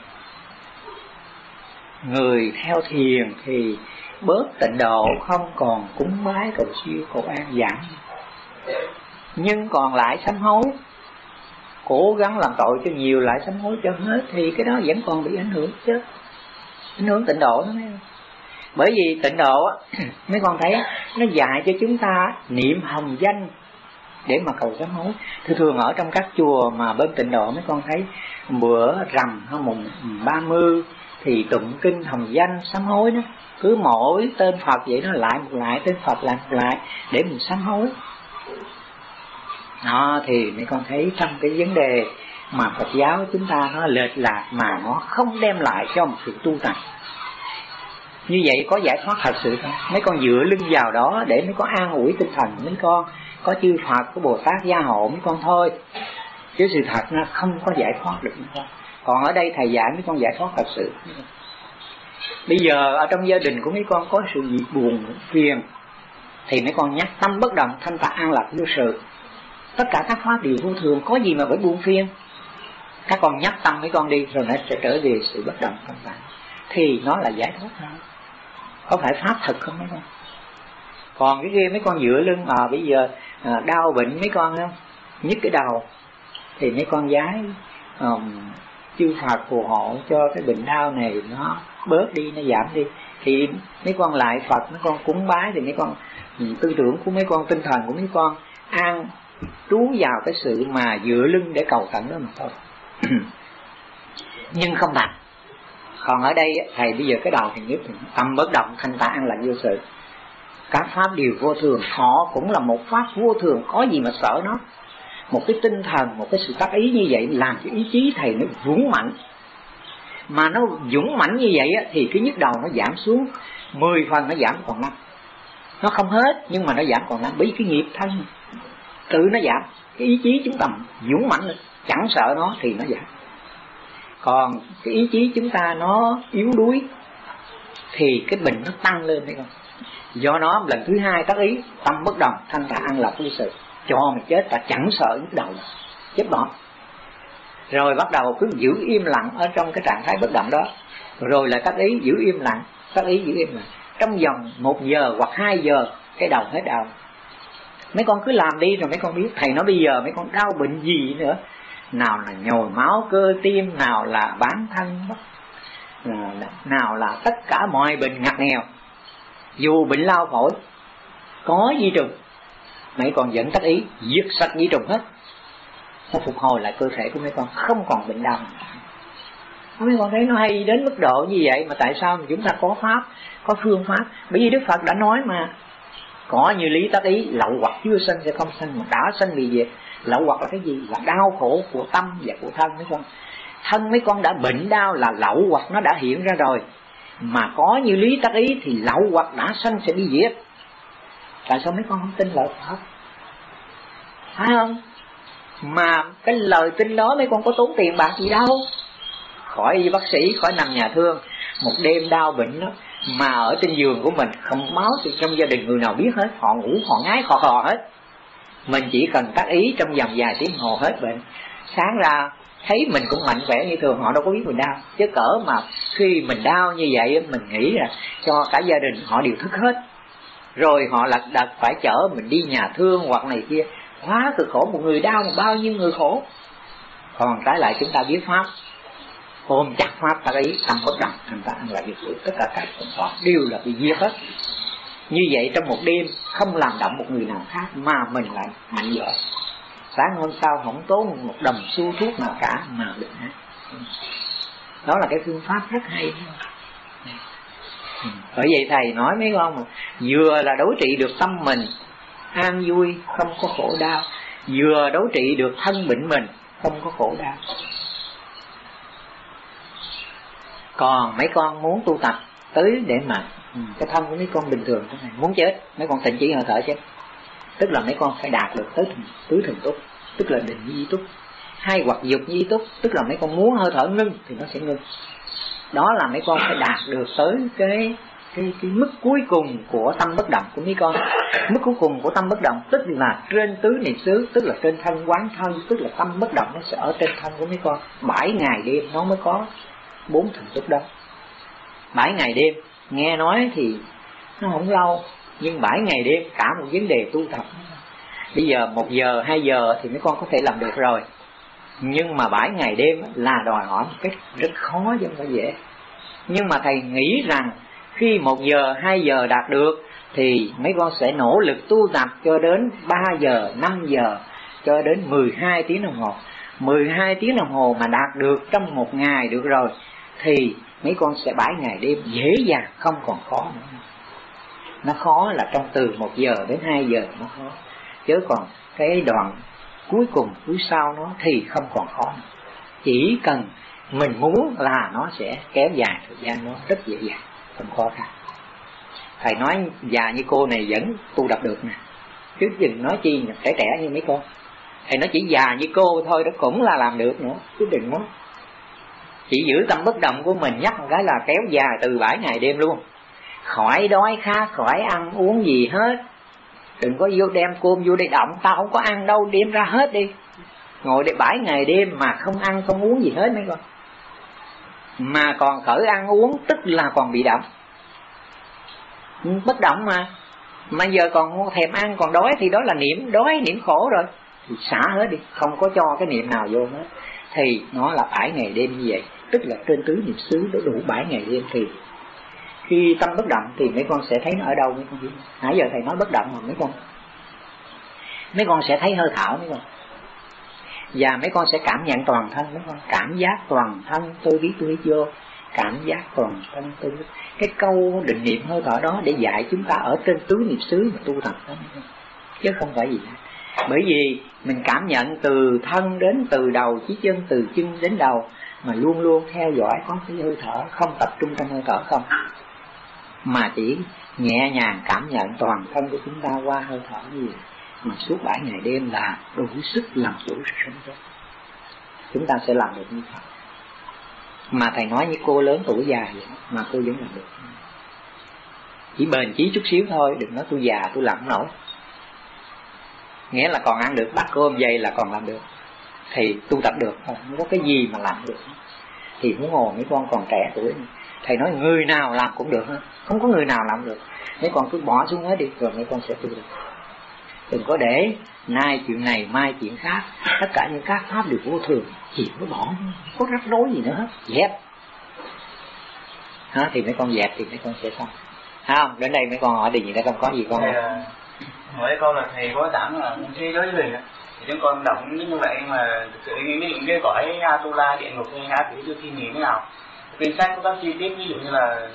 Người theo thiền thì bớt tịnh độ, không còn cúng bái cầu siêu cầu an giảm, nhưng còn lại sám hối cố gắng làm tội cho nhiều lại sám hối cho hết, thì cái đó vẫn còn bị ảnh hưởng chứ, ảnh hưởng tịnh độ đó mấy con. Bởi vì tịnh độ mấy con thấy nó dạy cho chúng ta niệm hồng danh để mà cầu sám hối. Thường ở trong các chùa mà bên tịnh độ mấy con thấy bữa rằm hay mùng 30 thì tụng kinh hồng danh sám hối đó, cứ mỗi tên Phật vậy nó lại một lại, tên Phật lại một lại để mình sám hối. Đó thì mấy con thấy trong cái vấn đề mà Phật giáo chúng ta nó lệch lạc mà nó không đem lại cho một sự tu tập. Như vậy có giải thoát thật sự không? Mấy con dựa lưng vào đó để mấy con an ủi tinh thần mấy con, có chư Phật, có Bồ Tát gia hộ mấy con thôi. Chứ sự thật nó không có giải thoát được mấy con. Còn ở đây thầy dạy mấy con giải thoát thật sự. Bây giờ ở trong gia đình của mấy con có sự gì buồn, phiền, thì mấy con nhắc tâm bất động, thanh tạng an lạc vô sự. Tất cả các pháp đều vô thường, có gì mà phải buồn phiền. Các con nhắc tâm mấy con đi, rồi nó sẽ trở về sự bất động thanh tạng. Thì nó là giải thoát thôi. Có phải pháp thật không mấy con? Còn cái kia mấy con dựa lưng, bây giờ đau bệnh mấy con không, nhức cái đầu, thì mấy con giái chư Phật phù hộ cho cái bệnh đau này nó bớt đi, nó giảm đi. Thì mấy con lại Phật, mấy con cúng bái, thì mấy con tư tưởng của mấy con, tinh thần của mấy con an trú vào cái sự mà dựa lưng để cầu tận đó mà thôi. Nhưng không bằng. Còn ở đây thầy bây giờ cái đầu thì nhất tâm bất động, thanh tạng an lạc vô sự. Các pháp đều vô thường, họ cũng là một pháp vô thường, có gì mà sợ nó. Một cái tinh thần, một cái sự tác ý như vậy làm cho ý chí thầy nó vững mạnh. Mà nó vững mạnh như vậy thì cái nhức đầu nó giảm xuống 10 phần, nó giảm còn 5. Nó không hết nhưng mà nó giảm còn 5, bởi cái nghiệp thân tự nó giảm. Cái ý chí chúng ta vững mạnh lên, chẳng sợ nó thì nó giảm. Còn cái ý chí chúng ta nó yếu đuối thì cái bệnh nó tăng lên đấy con. Do nó lần thứ hai tác ý tâm bất động, thanh tạng an lạc vô sự, cho mày chết ta chẳng sợ nhức đầu, chết bỏ. Rồi bắt đầu cứ giữ im lặng ở trong cái trạng thái bất động đó, rồi lại tác ý giữ im lặng, tác ý giữ im lặng. Trong vòng 1 giờ hoặc 2 giờ cái đầu hết đau. Mấy con cứ làm đi rồi mấy con biết. Thầy nói bây giờ mấy con đau bệnh gì nữa, nào là nhồi máu cơ tim, nào là bán thân, nào là tất cả mọi bệnh ngặt nghèo, dù bệnh lao phổi, có di trùng, mấy con vẫn tác ý diệt sạch di trùng hết, nó phục hồi lại cơ thể của mấy con, không còn bệnh đau. Mấy con thấy nó hay đến mức độ như vậy mà tại sao chúng ta có pháp, có phương pháp? Bởi vì Đức Phật đã nói mà, có như lý tác ý, lậu hoặc chưa sanh sẽ không sanh, mà đã sanh bị diệt. Lậu hoặc là cái gì? Là đau khổ của tâm và của thân mấy con. Thân mấy con đã bệnh đau là lậu hoặc nó đã hiện ra rồi. Mà có như lý tác ý thì lậu hoặc đã sanh sẽ bị diệt. Tại sao mấy con không tin lời Phật? Phải không? Mà cái lời tin đó mấy con có tốn tiền bạc gì đâu. Khỏi đi bác sĩ, khỏi nằm nhà thương, một đêm đau bệnh đó, mà ở trên giường của mình không máu thì trong gia đình người nào biết hết. Họ ngủ, họ ngái, họ khò hết. Mình chỉ cần tác ý trong vòng vài tiếng hồ hết bệnh. Sáng ra thấy mình cũng mạnh khỏe như thường, họ đâu có biết mình đau. Chứ cỡ mà khi mình đau như vậy mình nghĩ là cho cả gia đình họ đều thức hết. Rồi họ lật đật phải chở mình đi nhà thương hoặc này kia, quá cực khổ. Một người đau mà bao nhiêu người khổ. Còn trái lại chúng ta biết pháp, ôm chặt pháp tác ý, tâm bất động, thành ta là việc của tất cả các pháp đều là bị diệt hết. Như vậy trong một đêm không làm động một người nào khác mà mình lại mạnh giỏi. Sáng hôm sau không tốn một đồng xu thuốc nào cả mà bệnh hết. Đó là cái phương pháp rất hay. Bởi vậy thầy nói mấy con, vừa là đối trị được tâm mình an vui, không có khổ đau, vừa đối trị được thân bệnh mình, không có khổ đau. Còn mấy con muốn tu tập tới để mà cái thân của mấy con bình thường thế này, muốn chết, mấy con tịnh chỉ hơi thở chết. Tức là mấy con phải đạt được tới tứ thần túc, tức là định di túc, hay hoặc dục di túc, tức là mấy con muốn hơi thở ngưng thì nó sẽ ngưng. Đó là mấy con phải đạt được tới cái mức cuối cùng của tâm bất động của mấy con. Mức cuối cùng của tâm bất động tức là trên tứ niệm xứ, tức là trên thân quán thân, tức là tâm bất động nó sẽ ở trên thân của mấy con. 7 ngày đêm nó mới có 4 thần túc đó. 7 ngày đêm nghe nói thì nó không lâu, nhưng 7 ngày đêm cả một vấn đề tu tập. Bây giờ 1 giờ 2 giờ thì mấy con có thể làm được rồi. Nhưng mà 7 ngày đêm là đòi hỏi một cách rất khó chứ không phải dễ. Nhưng mà thầy nghĩ rằng khi 1 giờ 2 giờ đạt được thì mấy con sẽ nỗ lực tu tập cho đến 3 giờ 5 giờ cho đến 12 tiếng đồng hồ. 12 tiếng đồng hồ mà đạt được trong 1 ngày được rồi thì mấy con sẽ 7 ngày đêm dễ dàng, không còn khó nữa. Nó khó là trong từ 1 giờ đến 2 giờ nó khó, chứ còn cái đoạn cuối cùng cuối sau nó thì không còn khó nữa. Chỉ cần mình muốn là nó sẽ kéo dài thời gian, nó rất dễ dàng, không khó khăn. Thầy nói già như cô này vẫn tu đọc được nè, chứ đừng nói chi trẻ trẻ như mấy con. Thầy nói chỉ già như cô thôi đó cũng là làm được nữa, chứ đừng nói. Chỉ giữ tâm bất động của mình, nhắc một cái là kéo dài từ 7 ngày đêm luôn. Khỏi đói khát, khỏi ăn uống gì hết. Đừng có vô đem cơm vô đây động, tao không có ăn đâu, đem ra hết đi. Ngồi đây 7 ngày đêm mà không ăn không uống gì hết mấy con. Mà còn khởi ăn uống tức là còn bị động. Bất động mà giờ còn thèm ăn, còn đói thì đó là niệm đói, niệm khổ rồi. Thì xả hết đi, không có cho cái niệm nào vô hết. Thì nó là 7 ngày đêm như vậy. Tức là trên tứ niệm xứ nó đủ 7 ngày đêm. Thì khi tâm bất động thì mấy con sẽ thấy nó ở đâu mấy con biết. Nãy giờ thầy nói bất động mà mấy con sẽ thấy hơi thở mấy con. Và mấy con sẽ cảm nhận toàn thân mấy con. Cảm giác toàn thân tôi biết vô. Cảm giác toàn thân tôi biết. Cái câu định niệm hơi thở đó để dạy chúng ta ở trên tứ niệm xứ mà tu tập đó, chứ không phải gì hết. Bởi vì mình cảm nhận từ thân đến từ đầu chí chân, từ chân đến đầu, mà luôn luôn theo dõi có cái hơi thở, không tập trung trong hơi thở không, mà chỉ nhẹ nhàng cảm nhận toàn thân của chúng ta qua hơi thở gì. Mà suốt 7 ngày đêm là đủ sức làm chủ sự sống chết. Chúng ta sẽ làm được như vậy. Mà thầy nói như cô lớn tuổi già vậy mà cô vẫn làm được. Chỉ bền chí chút xíu thôi, đừng nói tôi già tôi làm không nổi. Nghĩa là còn ăn được bát cơm vậy là còn làm được. Thì tu tập được, không có cái gì mà làm được. Thì huống hồ mấy con còn trẻ tuổi. Thầy nói người nào làm cũng được, không có người nào làm được. Mấy con cứ bỏ xuống hết đi rồi mấy con sẽ tu được. Đừng có để nay chuyện này mai chuyện khác, tất cả những các pháp đều vô thường, chỉ có bỏ, không có rắc rối gì nữa hết. Dẹp thì mấy con dẹp thì mấy con sẽ xong. Không, đến đây mấy con hỏi điều gì đó, không có gì con hỏi con là thầy có giảng là thế giới người thì chúng con đọc như vậy, mà thực sự những cái cõi Atula, địa ngục hay ngã quỷ khi nhìn thế nào, kinh sách có các chi tiết, ví dụ như là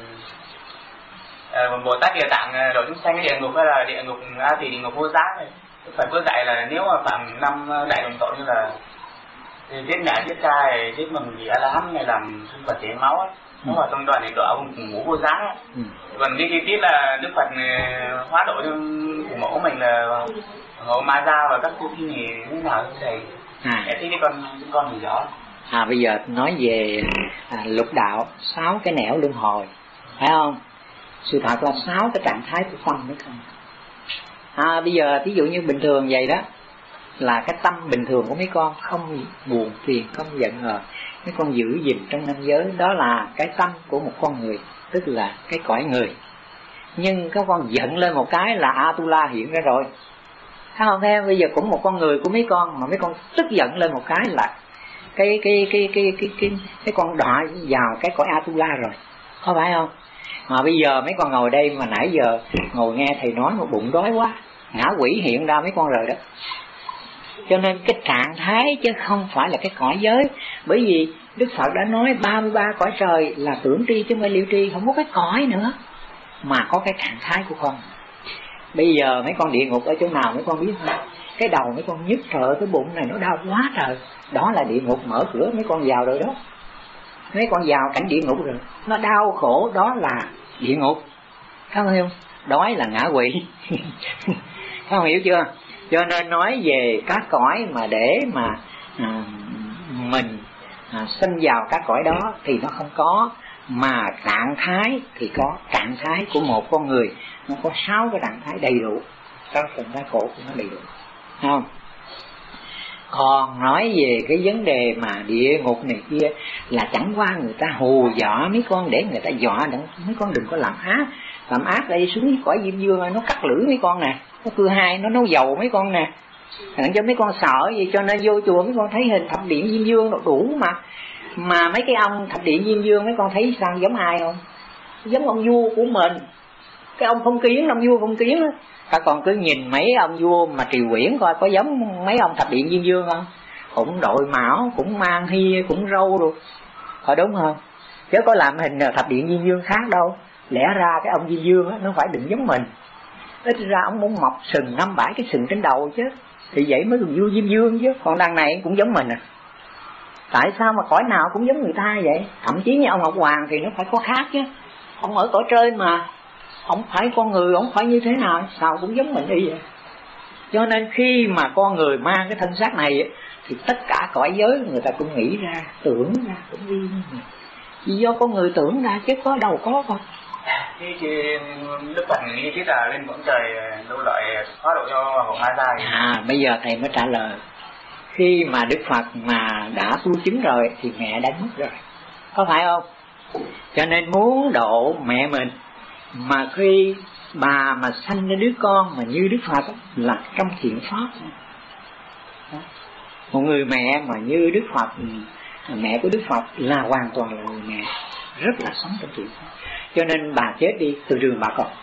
Bồ Tát Địa Tạng độ chúng sanh cái địa ngục, hay là địa ngục A Tỳ, địa ngục vô giác này, phải có dạy là nếu mà phạm 5 đại đồng tội như là giết mẹ, giết cha, giết mừng gì A-la-hán này, làm thân Phật chảy máu ấy, nó vào trong đoạn này đọa cùng ngũ vô giác ấy. Còn cái chi tiết là Đức Phật hóa độ cho phụ mẫu mình là Hộ Ma Gia và các cô thi nghề thế nào thầy? Em thấy con gì rõ. Bây giờ nói về lục đạo, 6 cái nẻo luân hồi, phải không? Sự thật là 6 cái trạng thái của tâm đấy không. Bây giờ ví dụ như bình thường vậy đó, là cái tâm bình thường của mấy con, không buồn phiền, không giận hờn, mấy con giữ gìn trong năm giới, đó là cái tâm của một con người, tức là cái cõi người. Nhưng các con giận lên một cái là Atula hiện ra rồi, thấy không? Theo bây giờ cũng một con người của mấy con, mà mấy con tức giận lên một cái là cái con đọa vào cái cõi Atula rồi, có phải không? Mà bây giờ mấy con ngồi đây mà nãy giờ ngồi nghe thầy nói một bụng đói quá, ngã quỷ hiện ra mấy con rồi đó. Cho nên cái trạng thái chứ không phải là cái cõi giới. Bởi vì Đức Phật đã nói 33 cõi trời là tưởng tri chứ không phải liêu tri, không có cái cõi nữa, mà có cái trạng thái của con. Bây giờ mấy con địa ngục ở chỗ nào mấy con biết không? Cái đầu mấy con nhức trời, cái bụng này nó đau quá trời, đó là địa ngục, mở cửa mấy con vào rồi đó. Mấy con vào cảnh địa ngục rồi, nó đau khổ, đó là địa ngục, không hiểu? Đói là ngã quỷ. Không hiểu chưa? Cho nên nói về các cõi mà để mà mình sinh vào các cõi đó thì nó không có. Mà trạng thái thì có. Trạng thái của một con người nó có 6 cái trạng thái đầy đủ, các trạng thái khổ của nó đầy đủ, không? Còn nói về cái vấn đề mà địa ngục này kia là chẳng qua người ta hù dọa mấy con, để người ta dọa mấy con đừng có làm ác. Làm ác đây xuống cõi Diêm Dương nó cắt lưỡi mấy con nè, nó cưa hai, nó nấu dầu mấy con nè, Đặng cho mấy con sợ gì, cho nên vô chùa mấy con thấy hình thập điện Diêm Dương đủ mà mấy cái ông thập điện Diêm Dương mấy con thấy sao giống ai không? Giống ông vua của mình, cái ông Phong Kiến, ông vua Phong Kiến á. Các con cứ nhìn mấy ông vua mà Triều Nguyễn coi có giống mấy ông thập điện Diêm Dương không? Cũng đội mão, cũng mang hia, cũng râu rồi, phải đúng không? Chứ có làm hình thập điện Diêm Dương khác đâu. Lẽ ra cái ông Diêm Dương á nó phải đừng giống mình, ít ra ông muốn mọc sừng 5-7 cái sừng trên đầu chứ, thì vậy mới được vua Diêm Dương chứ. Còn đằng này cũng giống mình à. Tại sao mà cõi nào cũng giống người ta vậy? Thậm chí như ông Ngọc Hoàng thì nó phải có khác chứ. Ông ở cõi trên mà, ông phải con người, ông phải như thế nào, sao cũng giống mình y vậy. Cho nên khi mà con người mang cái thân xác này thì tất cả cõi giới người ta cũng nghĩ ra, tưởng ra cũng y như vậy. Vì do con người tưởng ra chứ có đâu có con. Thế Đức Phật nghĩ biết là lên cõi trời đâu lại hóa độ cho Hồng Mai Gia. Bây giờ thầy mới trả lời. Khi mà Đức Phật mà đã tu chứng rồi thì mẹ đã mất rồi, có phải không? Cho nên muốn độ mẹ mình, mà khi bà mà sanh ra đứa con mà như Đức Phật là trong thiện pháp. Một người mẹ mà như Đức Phật, mẹ của Đức Phật là hoàn toàn là người mẹ rất là sống trong thiện pháp. Cho nên bà chết đi, từ trường bà còn.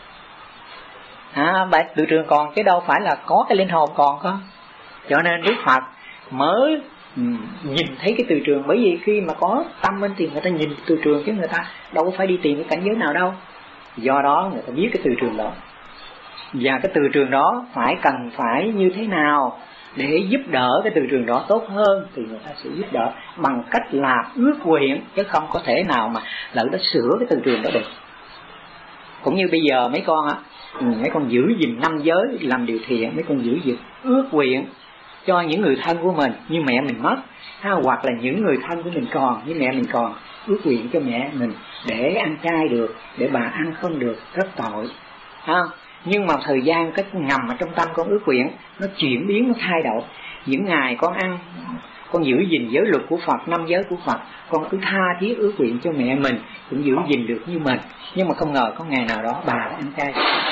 Bà từ trường còn chứ đâu phải là có cái linh hồn còn có. Cho nên Đức Phật mới nhìn thấy cái từ trường. Bởi vì khi mà có tâm minh thì người ta nhìn từ trường, chứ người ta đâu có phải đi tìm cái cảnh giới nào đâu. Do đó người ta biết cái từ trường đó, và cái từ trường đó cần phải như thế nào để giúp đỡ cái từ trường đó tốt hơn, thì người ta sẽ giúp đỡ bằng cách là ước nguyện, chứ không có thể nào mà lỡ đã sửa cái từ trường đó được. Cũng như bây giờ mấy con giữ gìn 5 giới, làm điều thiện, mấy con giữ gìn ước nguyện cho những người thân của mình như mẹ mình mất, hoặc là những người thân của mình còn như mẹ mình còn, ước nguyện cho mẹ mình để ăn chay được, để bà ăn không được, rất tội. Nhưng mà thời gian cái ngầm ở trong tâm con ước nguyện nó chuyển biến, nó thay đổi. Những ngày con ăn, con giữ gìn giới luật của Phật, 5 giới của Phật, con cứ tha thiết ước nguyện cho mẹ mình cũng giữ gìn được như mình. Nhưng mà không ngờ có ngày nào đó bà đã ăn chay.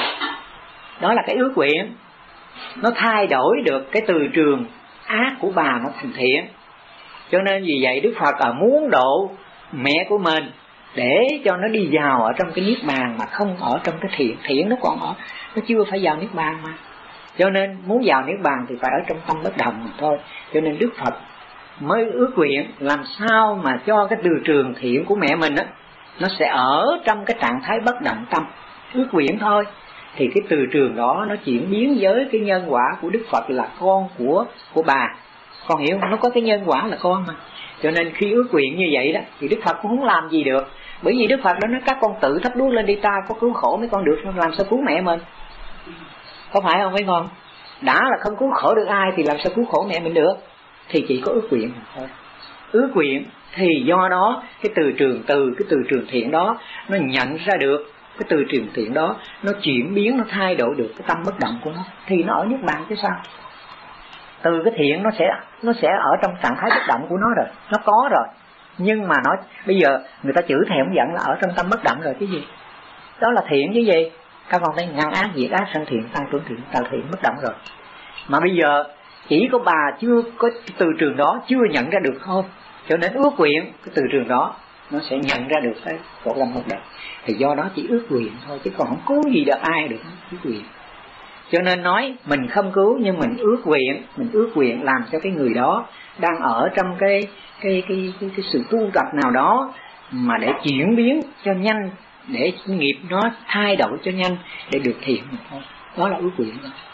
Đó là cái ước nguyện, nó thay đổi được cái từ trường ác của bà nó thành thiện. Cho nên vì vậy Đức Phật muốn độ mẹ của mình để cho nó đi vào ở trong cái niết bàn, mà không ở trong cái thiện. Thiện nó còn ở, nó chưa phải vào niết bàn mà. Cho nên muốn vào niết bàn thì phải ở trong tâm bất động thôi. Cho nên Đức Phật mới ước nguyện làm sao mà cho cái từ trường thiện của mẹ mình nó sẽ ở trong cái trạng thái bất động tâm. Ước nguyện thôi thì cái từ trường đó nó chuyển biến với cái nhân quả của Đức Phật là con của bà. Con hiểu không? Nó có cái nhân quả là con mà. Cho nên khi ước nguyện như vậy đó thì Đức Phật cũng không làm gì được. Bởi vì Đức Phật đó nói các con tự thắp đuốc lên đi, ta có cứu khổ mấy con được, làm sao cứu mẹ mình? Có phải không mấy con? Đã là không cứu khổ được ai thì làm sao cứu khổ mẹ mình được? Thì chỉ có ước nguyện thôi. Ước nguyện thì do đó cái từ trường thiện đó nó nhận ra được cái từ trường thiện đó, nó chuyển biến, nó thay đổi được cái tâm bất động của nó, thì nó ở niết bàn chứ sao. Từ cái thiện nó sẽ ở trong trạng thái bất động của nó rồi, nó có rồi. Nhưng mà nói bây giờ người ta chửi thề không giận là ở trong tâm bất động rồi chứ gì. Đó là thiện chứ gì. Các con thấy ngăn ác diệt ác sanh thiện tăng trưởng thiện, tạo thiện bất động rồi. Mà bây giờ chỉ có bà chưa có từ trường đó, chưa nhận ra được thôi. Cho nên ước nguyện cái từ trường đó nó sẽ nhận ra được cái cổ lâm bất động. Thì do đó chỉ ước nguyện thôi, chứ còn không cứu gì được ai được, ước nguyện. Cho nên nói mình không cứu nhưng mình ước nguyện làm cho cái người đó đang ở trong cái sự tu tập nào đó mà để chuyển biến cho nhanh, để nghiệp nó thay đổi cho nhanh để được thiện thôi. Đó là ước nguyện.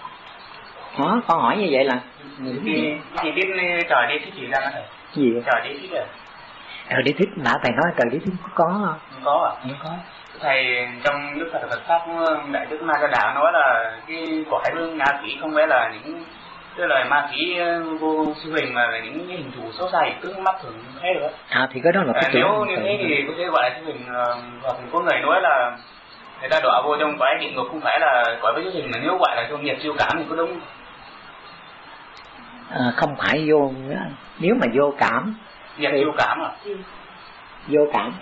Đó, con hỏi như vậy là thì biết trời đi thích gì ra hả? Gì? Trời đi thích à? Trời đi thích, đã thầy nói trời đi thích có không? Không có à? Không có. Thầy trong Đức Phật Pháp Đại Đức Ma Ca Đạo nói là cái cõi ma quỷ không phải là những cái lời ma quỷ vô siêu hình, mà là những cái hình thù xấu xa cứ mắt thường thấy được. Thì cái đó là cái nếu như thế thì có thể gọi là siêu hình, hoặc có người nói là người ta đọa vô trong cõi địa ngục không phải là cõi với siêu hình, mà nếu gọi là trong nhiệt siêu cảm thì có đúng? Không phải vô, nếu mà vô cảm nhiệt siêu cảm à? Vô cảm,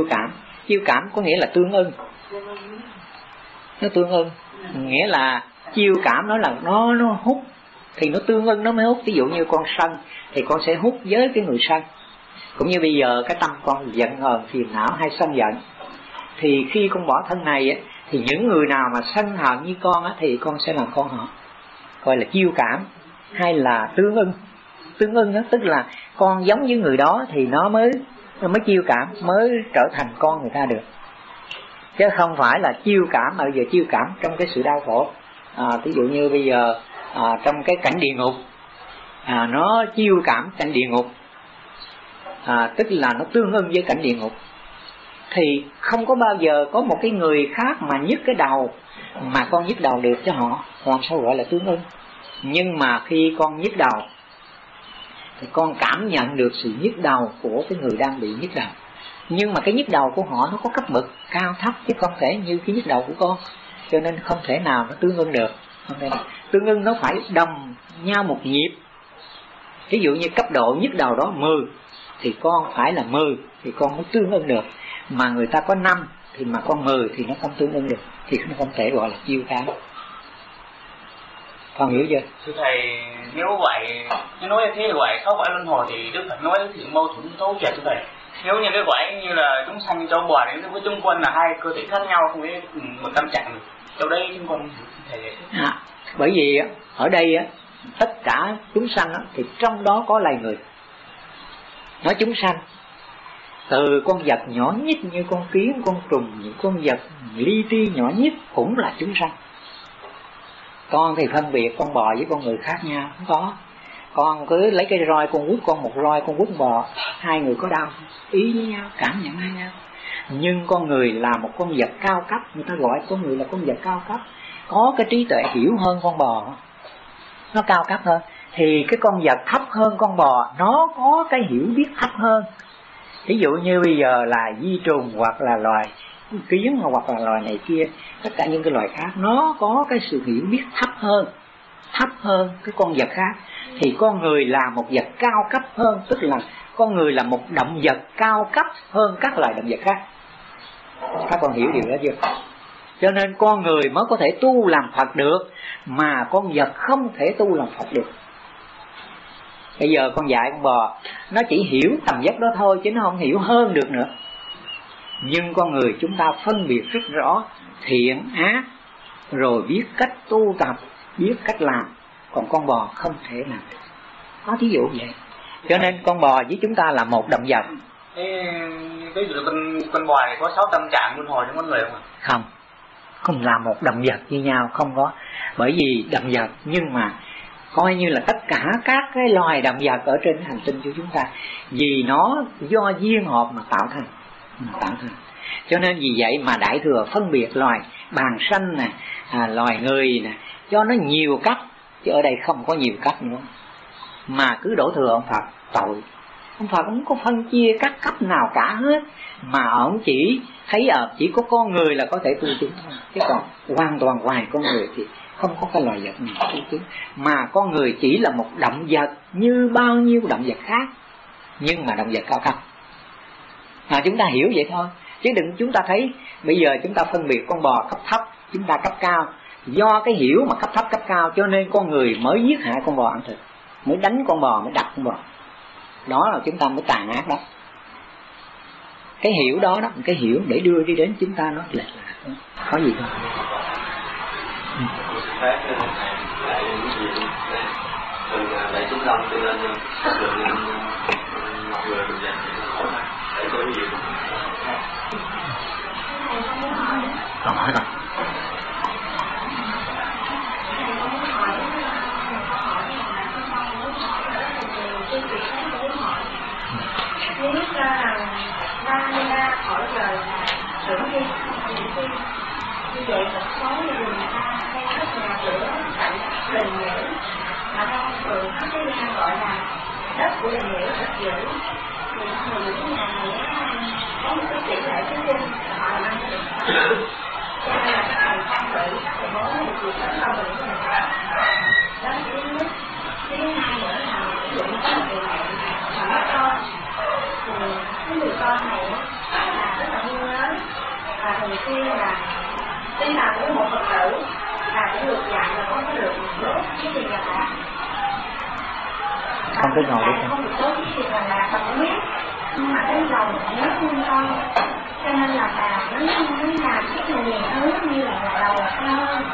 chiêu cảm có nghĩa là tương ưng. Nó tương ưng, nghĩa là chiêu cảm nói là nó hút thì nó tương ưng nó mới hút. Ví dụ như con sân thì con sẽ hút với cái người sân. Cũng như bây giờ cái tâm con giận hờn phiền não hay sân giận, thì khi con bỏ thân này á, thì những người nào mà sân hận như con á, thì con sẽ làm con họ, gọi là chiêu cảm hay là tương ưng. Tương ưng đó tức là con giống như người đó thì nó mới chiêu cảm, mới trở thành con người ta được, chứ không phải là chiêu cảm mà bây giờ chiêu cảm trong cái sự đau khổ. Ví dụ như bây giờ trong cái cảnh địa ngục, nó chiêu cảm cảnh địa ngục, tức là nó tương ưng với cảnh địa ngục. Thì không có bao giờ có một cái người khác mà nhức cái đầu mà con nhức đầu được cho họ, làm sao gọi là tương ưng. Nhưng mà khi con nhức đầu thì con cảm nhận được sự nhức đầu của cái người đang bị nhức đầu. Nhưng mà cái nhức đầu của họ nó có cấp bậc cao thấp, chứ không thể như cái nhức đầu của con, cho nên không thể nào nó tương ưng được. Tương ưng nó phải đồng nhau một nhịp. Ví dụ như cấp độ nhức đầu đó 10 thì con phải là 10 thì con mới tương ưng được. Mà người ta có 5 thì mà con 10 thì nó không tương ưng được, thì nó không thể gọi là chiêu cảm. Con hiểu chưa? Thưa thầy, nếu vậy, nếu nói thế là vậy, 6 cõi luân hồi thì Đức Phật nói sự mâu thuẫn thấu triệt thưa thầy. Nếu như cái cõi như là chúng sanh cho bò đến với chúng quân là hai cơ thể khác nhau, không biết một tâm trạng được. Trong đây chúng con thầy bởi vì ở đây tất cả chúng sanh thì trong đó có loài người. Nói chúng sanh từ con vật nhỏ nhất như con kiến, con trùng, những con vật li ti nhỏ nhất cũng là chúng sanh. Con thì phân biệt con bò với con người khác nhau không có. Con cứ lấy cái roi con quất con một roi, con quất bò, hai người có đau ý với nhau, cảm nhận với nhau. Nhưng con người là một con vật cao cấp, người ta gọi con người là con vật cao cấp, có cái trí tuệ hiểu hơn con bò, nó cao cấp hơn. Thì cái con vật thấp hơn con bò nó có cái hiểu biết thấp hơn. Ví dụ như bây giờ là di trùng hoặc là loài kiến hoặc là loài này kia, tất cả những cái loài khác nó có cái sự hiểu biết thấp hơn cái con vật khác. Thì con người là một vật cao cấp hơn, tức là con người là một động vật cao cấp hơn các loài động vật khác. Các con hiểu điều đó chưa? Cho nên con người mới có thể tu làm Phật được, mà con vật không thể tu làm Phật được. Bây giờ con dạy con bò, nó chỉ hiểu tầm dấp đó thôi chứ nó không hiểu hơn được nữa. Nhưng con người chúng ta phân biệt rất rõ thiện ác, rồi biết cách tu tập, biết cách làm. Còn con bò không thể làm được. Có thí dụ vậy. Cho nên con bò với chúng ta là một động vật. Ví dụ con bò này có 6 tâm trạng luân hồi trong con người không ạ? Không là một động vật như nhau, không có. Bởi vì động vật, nhưng mà coi như là tất cả các cái loài động vật ở trên hành tinh của chúng ta, vì nó do duyên hợp mà tạo thành. Cho nên vì vậy mà Đại Thừa phân biệt loài bàng sanh nè, loài người nè, cho nó nhiều cấp, chứ ở đây không có nhiều cấp nữa. Mà cứ đổ thừa ông Phật tội. Ông Phật không có phân chia các cấp nào cả hết, mà ông chỉ thấy chỉ có con người là có thể tu chứng thôi, chứ còn hoàn toàn ngoài con người thì không có cái loài vật nào tu chứng. Mà con người chỉ là một động vật như bao nhiêu động vật khác, nhưng mà động vật cao cấp. Chúng ta hiểu vậy thôi, chứ đừng chúng ta thấy bây giờ chúng ta phân biệt con bò cấp thấp, chúng ta cấp cao. Do cái hiểu mà cấp thấp cấp cao, cho nên con người mới giết hại con bò ăn thịt, mới đánh con bò, mới đập con bò. Đó là chúng ta mới tàn ác đó. Cái hiểu đó đó, cái hiểu để đưa đi đến chúng ta nó lệch lạc. Có gì không? Để chúng ta cho nên mọi người mình dành để có gì còn hỏi rồi. Nếu cho rằng ra khỏi đời là tưởng đi, như vậy một số người ta hay các nhà cửa cạnh đình lễ mà thông thường có cái gian gọi là đất của đình lễ rất dữ, thì thường cái nhà này có một cái tỷ lệ cái chung họ làm ăn được, cho nên là các thầy trang bị các thầy bố được việc ở đâu được cái này đó là thứ nhất. Thứ hai nữa là ví dụ có một người mẹ mà mất con, thì cái người con này là rất là yêu lớn và thường xuyên là tuy là cũng một Phật tử và cũng được dạy là không có được đốt cái tiền vàng bạc, không có ngồi được, không được đốt cái tiền vàng bạc, và cũng biết nhưng mà cái lòng nhớ thương con, cho nên là bà nó làm rất là nhiều thứ như là đầu thơ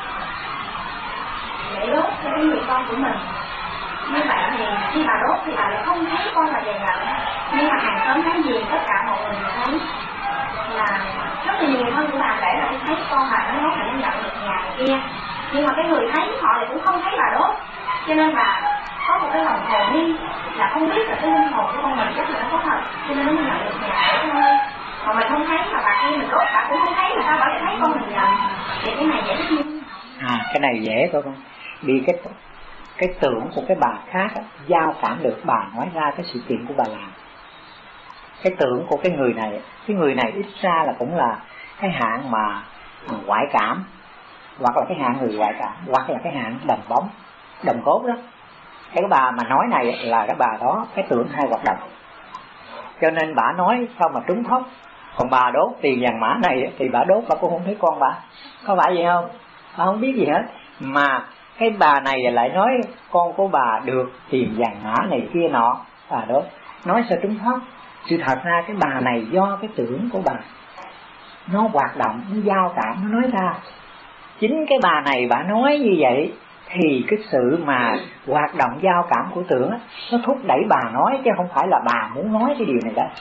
để đốt cho cái người con của mình. Như vậy thì khi bà đốt thì bà lại không thấy con là vàng bạc, nhưng mà hàng xóm thấy gì tất cả mọi người thấy là rất là nhiều hơn của bà kể là thấy con bà nó đốt là nó nhận được nhà kia, nhưng mà cái người thấy họ lại cũng không thấy bà đốt, cho nên bà có một cái lòng hồ nghi là không biết là cái linh hồn của con mình chắc là nó có thật, cho nên nó mới nhận được nhà của thôi. Còn mình không thấy mà bà kia mình đốt bà cũng không thấy, mà sao bà lại thấy con mình nhận? Thì cái này dễ thích. Cái này dễ thôi con. Vì cái tưởng của cái bà khác á, giao cảm được bà nói ra cái sự kiện của bà làm. Cái tưởng của cái người này ít ra là cũng là cái hạng mà ngoại cảm, hoặc là cái hạng người ngoại cảm, hoặc là cái hạng đồng cốt đó. Cái bà mà nói này là cái bà đó cái tưởng hay hoạt động, cho nên bà nói sao mà trúng thóc. Còn bà đốt tiền vàng mã này thì bà đốt bà cũng không thấy con bà, có phải vậy không? Bà không biết gì hết. Mà cái bà này lại nói con của bà được tiền vàng mã này kia nọ, bà đốt nói sao trúng thóc. Sự thật ra cái bà này do cái tưởng của bà nó hoạt động, nó giao cảm, nó nói ra. Chính cái bà này bà nói như vậy thì cái sự mà hoạt động giao cảm của tưởng á, nó thúc đẩy bà nói, chứ không phải là bà muốn nói cái điều này đó.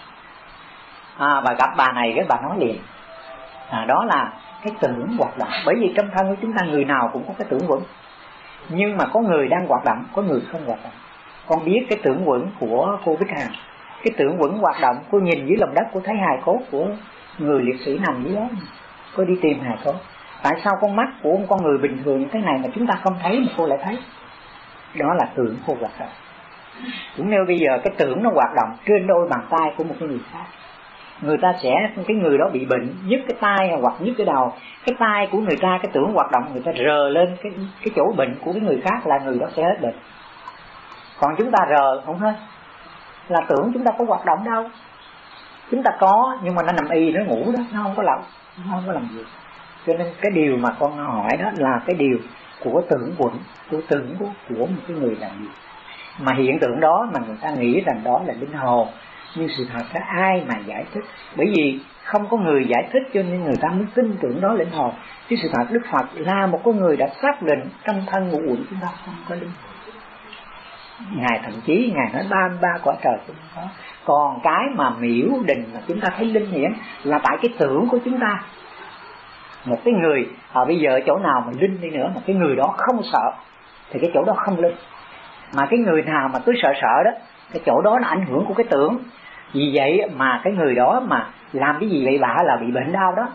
Và gặp bà này cái bà nói liền. Đó là cái tưởng hoạt động. Bởi vì trong thân của chúng ta người nào cũng có cái tưởng vững, nhưng mà có người đang hoạt động, có người không hoạt động. Con biết cái tưởng vững của cô Bích Hằng, cái tưởng vững hoạt động. Cô nhìn dưới lòng đất, cô thấy hài cốt của người liệt sĩ nằm dưới đó, cô đi tìm hài cốt. Tại sao con mắt của một con người bình thường thế này mà chúng ta không thấy mà cô lại thấy? Đó là tưởng cô hoạt động. Cũng nếu bây giờ cái tưởng nó hoạt động trên đôi bàn tay của một người khác, người ta sẽ, cái người đó bị bệnh, nhức cái tay hoặc nhức cái đầu, cái tay của người ta, cái tưởng hoạt động, người ta rờ lên cái chỗ bệnh của cái người khác là người đó sẽ hết bệnh. Còn chúng ta rờ không hết, là tưởng chúng ta có hoạt động đâu. Chúng ta có, nhưng mà nó nằm y, nó ngủ đó, nó không có làm gì. Cho nên cái điều mà con hỏi đó là cái điều của tưởng quẩn, của tưởng của một cái người làm gì. Mà hiện tượng đó mà người ta nghĩ rằng đó là linh hồn, nhưng sự thật là ai mà giải thích? Bởi vì không có người giải thích cho nên người ta mới tin tưởng đó linh hồn. Chứ sự thật Đức Phật là một con người đã xác định trong thân ngũ uẩn chúng ta không có linh hồn. Ngài thậm chí Ngài nói 33 cõi trời cũng có. Còn cái mà miễu định mà chúng ta thấy linh hiển là tại cái tưởng của chúng ta. Một cái người bây giờ chỗ nào mà linh đi nữa mà cái người đó không sợ thì cái chỗ đó không linh. Mà cái người nào mà cứ sợ đó, cái chỗ đó là ảnh hưởng của cái tưởng. Vì vậy mà cái người đó mà làm cái gì bậy bạ là bị bệnh đau đó.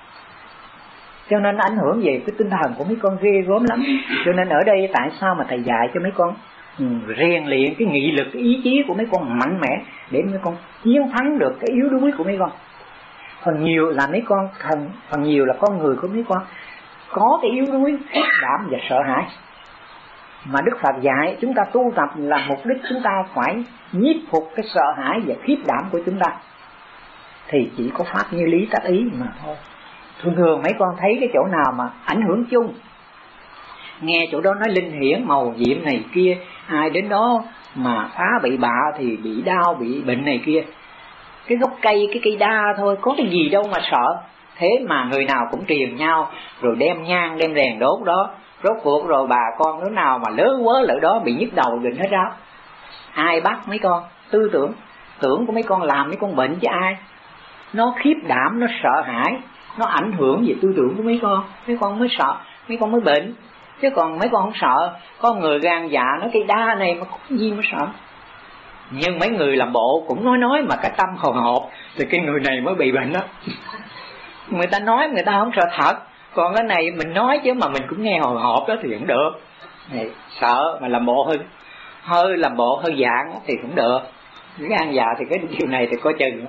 Cho nên ảnh hưởng về cái tinh thần của mấy con ghê gớm lắm. Cho nên ở đây tại sao mà thầy dạy cho mấy con rèn luyện cái nghị lực, cái ý chí của mấy con mạnh mẽ để mấy con chiến thắng được cái yếu đuối của mấy con. Phần nhiều là mấy con phần nhiều là con người của mấy con có cái yếu đuối, khiếp đảm và sợ hãi. Mà Đức Phật dạy chúng ta tu tập là mục đích chúng ta phải nhiếp phục cái sợ hãi và khiếp đảm của chúng ta. Thì chỉ có pháp như lý tác ý mà thôi. Thường mấy con thấy cái chỗ nào mà ảnh hưởng chung, nghe chỗ đó nói linh hiển màu nhiệm này kia, ai đến đó mà phá bị bạ thì bị đau, bị bệnh này kia. Cái gốc cây, cái cây đa thôi, có cái gì đâu mà sợ. Thế mà người nào cũng truyền nhau, rồi đem nhang, đem đèn đốt đó. Rốt cuộc rồi bà con đứa nào mà lớn quá lỡ đó bị nhức đầu bệnh hết ráo. Ai bắt mấy con? Tư tưởng của mấy con làm mấy con bệnh chứ ai. Nó khiếp đảm, nó sợ hãi, nó ảnh hưởng về tư tưởng của mấy con mới sợ, mấy con mới bệnh. Chứ còn mấy con không sợ. Có người gan dạ nói cây đa này mà có gì mà sợ. Nhưng mấy người làm bộ cũng nói mà cái tâm hồi hộp thì cái người này mới bị bệnh đó. Người ta nói người ta không sợ thật. Còn cái này mình nói chứ mà mình cũng nghe hồi hộp đó thì cũng được. Này, sợ mà làm bộ hơi làm bộ hơi dạng thì cũng được. Gan dạ thì cái điều này thì coi chừng.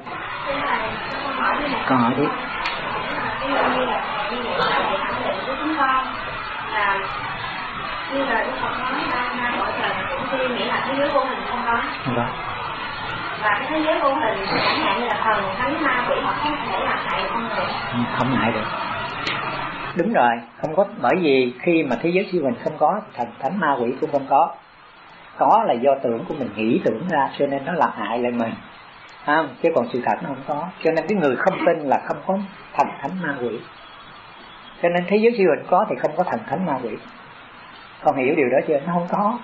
Còn hỏi đi. Như là Đức Phật nói ba cõi trời cũng suy nghĩa là thế giới vô hình không có. Và cái thế giới vô hình chẳng hạn như là thần, thánh, ma, quỷ họ không thể làm hại con người. Không hại được. Đúng rồi, không có, bởi vì khi mà thế giới siêu hình không có, thần thánh ma quỷ cũng không có là do tưởng của mình nghĩ tưởng ra, cho nên nó làm hại lại mình, không? Chứ còn sự thật nó không có. Cho nên cái người không tin là không có thần thánh ma quỷ. Cho nên thế giới siêu hình có thì không có thần thánh ma quỷ. Con hiểu điều đó chưa? Nó không có.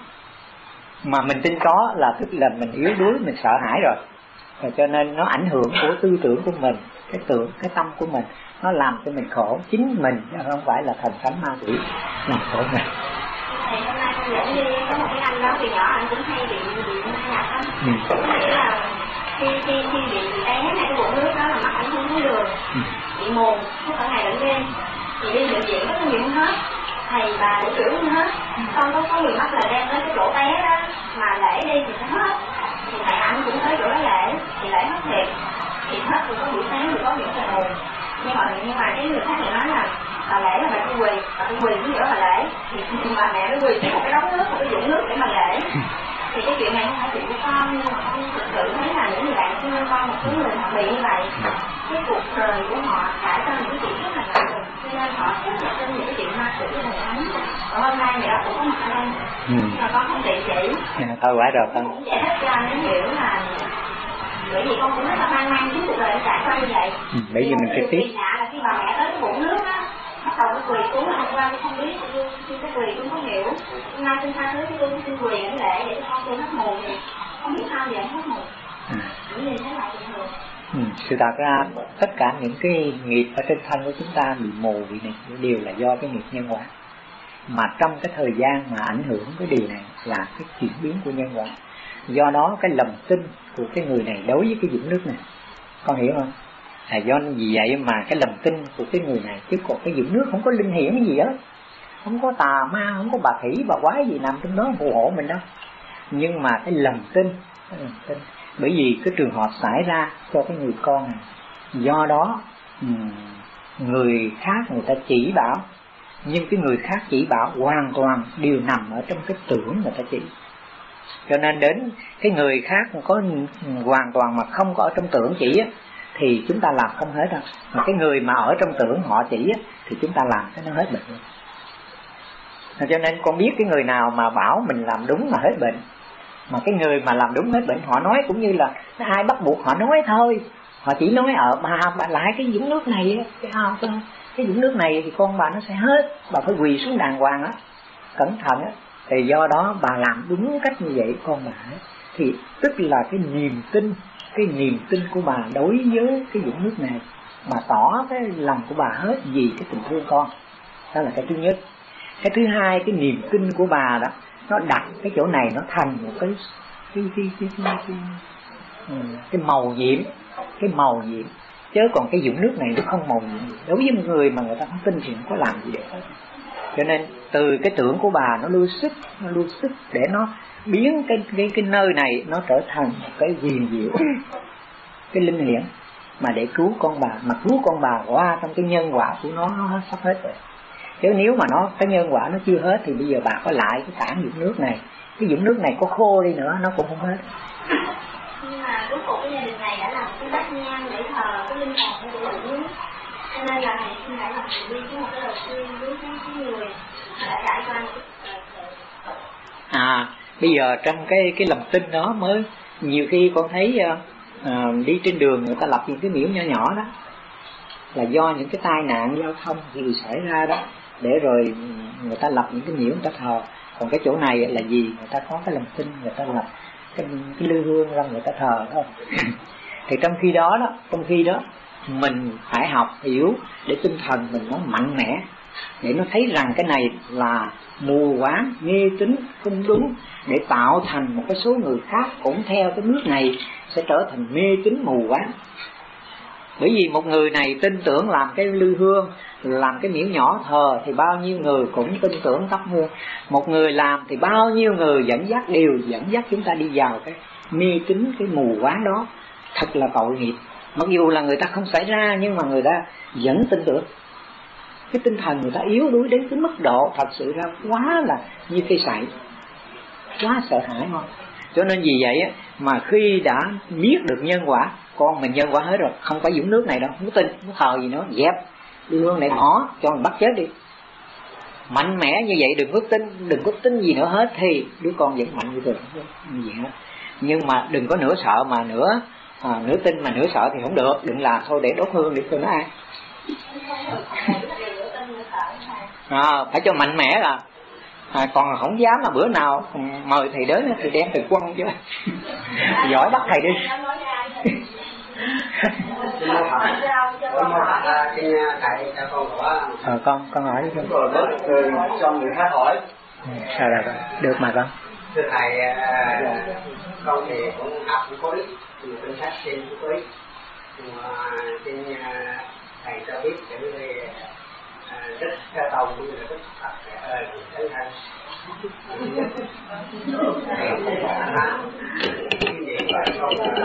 Mà mình tin có là tức là mình yếu đuối, mình sợ hãi rồi. Và cho nên nó ảnh hưởng của tư tưởng của mình, cái tâm của mình, nó làm cho mình khổ chính mình, chứ không phải là thần thánh ma quỷ làm khổ mình. Thầy hôm nay con dẫn đi có một cái anh đó từ nhỏ anh cũng hay bị ma nhập á. Có nghĩa là khi bị té này cái bụng nước đó là mắt anh không thấy đường, bị mù, không cả ngày lẫn đêm, thì đi bệnh viện rất là nhiều hết, thầy bà đủ kiểu luôn hết. Con có người mắc là đem tới cái chỗ té đó mà lễ đi thì sẽ hết, thì thầy anh cũng tới chỗ đó lễ thì lễ hết thiệt, thì hết rồi có buổi sáng rồi có những giờ mù. Nhưng mà cái người khác thì nói là lễ là bà phải quỳ cái giữa bà lễ, thì bà mẹ mới quỳ một cái đống nước, một cái vũng nước để mà lễ. Thì cái chuyện này không phải chuyện của con, nhưng mà con thực sự thấy là những người bạn xưa con một số người họ bị như vậy, cái cuộc đời của họ trải qua những cái chuyện rất là nặng nề, cho nên họ rất là tin những cái chuyện ma quỷ thần thánh. Và hôm nay người đó cũng có mặt ở đây, nhưng mà con không tiện chỉ. Thôi quá rồi con. Cũng giải thích cho anh hiểu là bởi vì con cũng rất là hoang mang chính cuộc đời trải qua như vậy. Bởi vì mình phải tiếp. Là khi bà mẹ tới cái bụng nước á, bắt đầu cái quỳ xuống, hôm qua tôi không biết, tôi cái quỳ tôi không hiểu, hôm nay tôi tha thứ tôi xin quỳ cái lễ để cho con tôi hết mù, thì không biết sao vậy hết mù, những gì thế là bình thường. Sự thật ra tất cả những cái nghiệp ở trên thân của chúng ta bị mù bị này đều là do cái nghiệp nhân quả. Mà trong cái thời gian mà ảnh hưởng cái điều này là cái chuyển biến của nhân quả. Do đó cái lòng tin của cái người này đối với cái vũng nước này, con hiểu không? Do vì vậy mà cái lòng tin của cái người này, chứ còn cái vũng nước không có linh hiển gì hết, không có tà ma, không có bà khỉ bà quái gì nằm trong đó phù hộ mình đâu. Nhưng mà cái lòng tin, bởi vì cái trường hợp xảy ra cho cái người con này, do đó người khác người ta chỉ bảo, nhưng cái người khác chỉ bảo hoàn toàn đều nằm ở trong cái tưởng người ta chỉ. Cho nên đến cái người khác có hoàn toàn mà không có ở trong tưởng chỉ á, thì chúng ta làm không hết đâu. Mà cái người mà ở trong tưởng họ chỉ á, thì chúng ta làm cái nó hết bệnh luôn. Cho nên con biết cái người nào mà bảo mình làm đúng mà hết bệnh. Mà cái người mà làm đúng hết bệnh, họ nói cũng như là ai bắt buộc họ nói thôi. Họ chỉ nói bà lại cái vũng nước này á, cái vũng nước này thì con bà nó sẽ hết, bà phải quỳ xuống đàng hoàng á, cẩn thận á. Thì do đó bà làm đúng cách như vậy con bà hết. Thì tức là cái niềm tin của bà đối với cái vũng nước này, bà tỏ cái lòng của bà hết vì cái tình thương con. Đó là cái thứ nhất. Cái thứ hai, cái niềm tin của bà đó, nó đặt cái chỗ này nó thành một cái màu nhiệm, chứ còn cái vũng nước này nó không màu nhiệm. Đối với một người mà người ta không tin thì không có làm gì được hết. Cho nên từ cái tưởng của bà nó lưu sức để nó biến cái nơi này nó trở thành một cái huyền diệu, cái linh hiển mà để cứu con bà, mà cứu con bà qua trong cái nhân quả của nó sắp hết rồi. Chứ nếu mà cái nhân quả nó chưa hết thì bây giờ bà có lại cái tảng vũng nước này, cái vũng nước này có khô đi nữa nó cũng không hết. Nhưng mà cuối cùng cái gia đình này đã làm cái bát nhang để thờ cái linh hồn của vũng nước, cho nên là thầy xin hãy làm đi với một cái lời khuyên với cái người đã trải qua bây giờ trong cái lòng tin đó mới nhiều khi con thấy đi trên đường người ta lập những cái miễu nhỏ nhỏ đó là do những cái tai nạn giao thông thì xảy ra đó, để rồi người ta lập những cái miễu người ta thờ. Còn cái chỗ này là gì? Người ta có cái lòng tin, người ta lập cái lư hương ra người ta thờ thôi. Thì trong khi đó mình phải học hiểu để tinh thần mình nó mạnh mẽ, để nó thấy rằng cái này là mù quáng, mê tín, không đúng, để tạo thành một cái số người khác cũng theo cái nước này sẽ trở thành mê tín mù quáng. Bởi vì một người này tin tưởng làm cái lư hương, làm cái miễu nhỏ thờ thì bao nhiêu người cũng tin tưởng thắp hương. Một người làm thì bao nhiêu người đều dẫn dắt chúng ta đi vào cái mê tín, cái mù quáng đó. Thật là tội nghiệp. Mặc dù là người ta không xảy ra nhưng mà người ta vẫn tin tưởng. Cái tinh thần người ta yếu đuối đến cái mức độ thật sự ra quá là như cây sậy, quá sợ hãi không. Cho nên vì vậy á, mà khi đã biết được nhân quả, con mình nhân quả hết rồi, không phải vũng nước này đâu, không tin, không thờ gì nữa, dẹp. đi luôn này bỏ cho mình bắt chết đi. Mạnh mẽ như vậy, đừng có tin gì nữa hết, thì đứa con vẫn mạnh như thường như vậy đó. Nhưng mà đừng có nửa sợ mà nửa tin mà nửa sợ thì không được. Đừng là thôi để đốt hương để tôi nói ai. Phải cho mạnh mẽ là còn không dám mà bữa nào mời thầy đến thì đem thầy quăng chứ. Giỏi bắt thầy đi. Con hỏi đi con. Cho người khác hỏi. Sao rồi, được mà con. Thưa thầy, con thì cũng học cũng có ít, nhiều kinh sách trên cũng có ít, nhưng mà trên thầy cho biết cái Đức Ca Tông cũng như là Đức Phật Thánh Thân. Như vậy vậy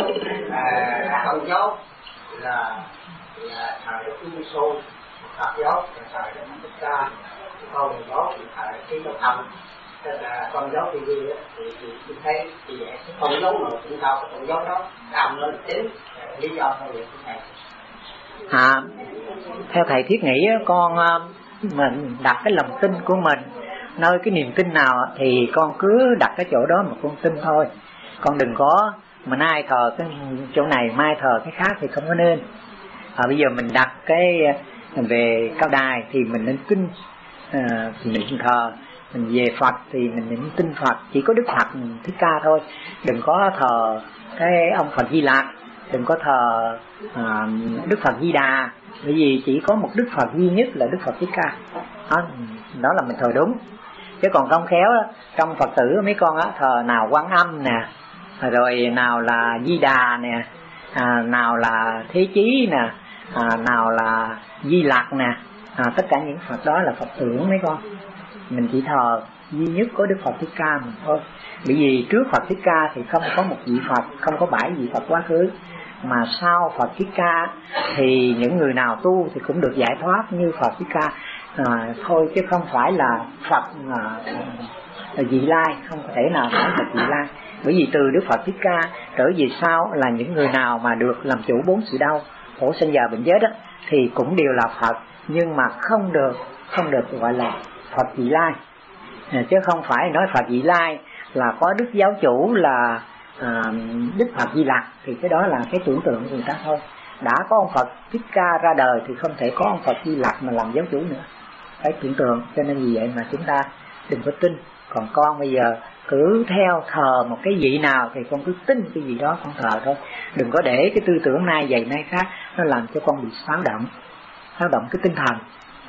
không giáo là thờ Đức Chúa Giêsu, Phật giáo là thờ Đức Thích Ca, con giáo thì thờ Chí Tôn Thâm. Tức là con dấu TV thì thấy thì vậy, con dấu mà cũng sao con dấu đó làm lên chính lý do thôi vậy thầy. Theo thầy thiết nghĩ con mình đặt cái lòng tin của mình nơi cái niềm tin nào thì con cứ đặt cái chỗ đó mà con tin thôi. Con đừng có mà nay thờ cái chỗ này mai thờ cái khác thì không có nên. Bây giờ mình đặt cái về Cao Đài thì mình nên tin thì mình thờ. Mình về Phật thì mình nên tin Phật, chỉ có Đức Phật Thích Ca thôi. Đừng có thờ cái ông Phật Di Lặc, đừng có thờ Đức Phật Di Đà, bởi vì chỉ có một Đức Phật duy nhất là Đức Phật Thích Ca. Đó là mình thờ đúng. Chứ còn không khéo trong Phật tử mấy con thờ nào Quan Âm nè, rồi nào là Di Đà nè, nào là Thế Chí nè, nào là Di Lặc nè, tất cả những Phật đó là Phật tưởng mấy con. Mình chỉ thờ duy nhất có Đức Phật Thích Ca mình thôi. Bởi vì trước Phật Thích Ca thì không có một vị Phật, không có 7 vị Phật quá khứ. Mà sau Phật Thích Ca thì những người nào tu thì cũng được giải thoát như Phật Thích Ca thôi, chứ không phải là Phật vị lai, không có thể nào nói Phật vị lai. Bởi vì từ Đức Phật Thích Ca trở về sau là những người nào mà được làm chủ 4 sự đau, khổ sanh già bệnh chết thì cũng đều là Phật, nhưng mà không được gọi là Phật vị lai. Chứ không phải nói Phật vị lai là có Đức Giáo Chủ là Đức Phật Di Lặc, thì cái đó là cái tưởng tượng của người ta thôi. Đã có ông Phật Thích Ca ra đời thì không thể có ông Phật Di Lặc mà làm giáo chủ nữa, phải tưởng tượng. Cho nên vì vậy mà chúng ta đừng có tin. Còn con bây giờ cứ theo thờ một cái vị nào thì con cứ tin cái gì đó con thờ thôi. Đừng có để cái tư tưởng nay vậy nay khác nó làm cho con bị xáo động cái tinh thần.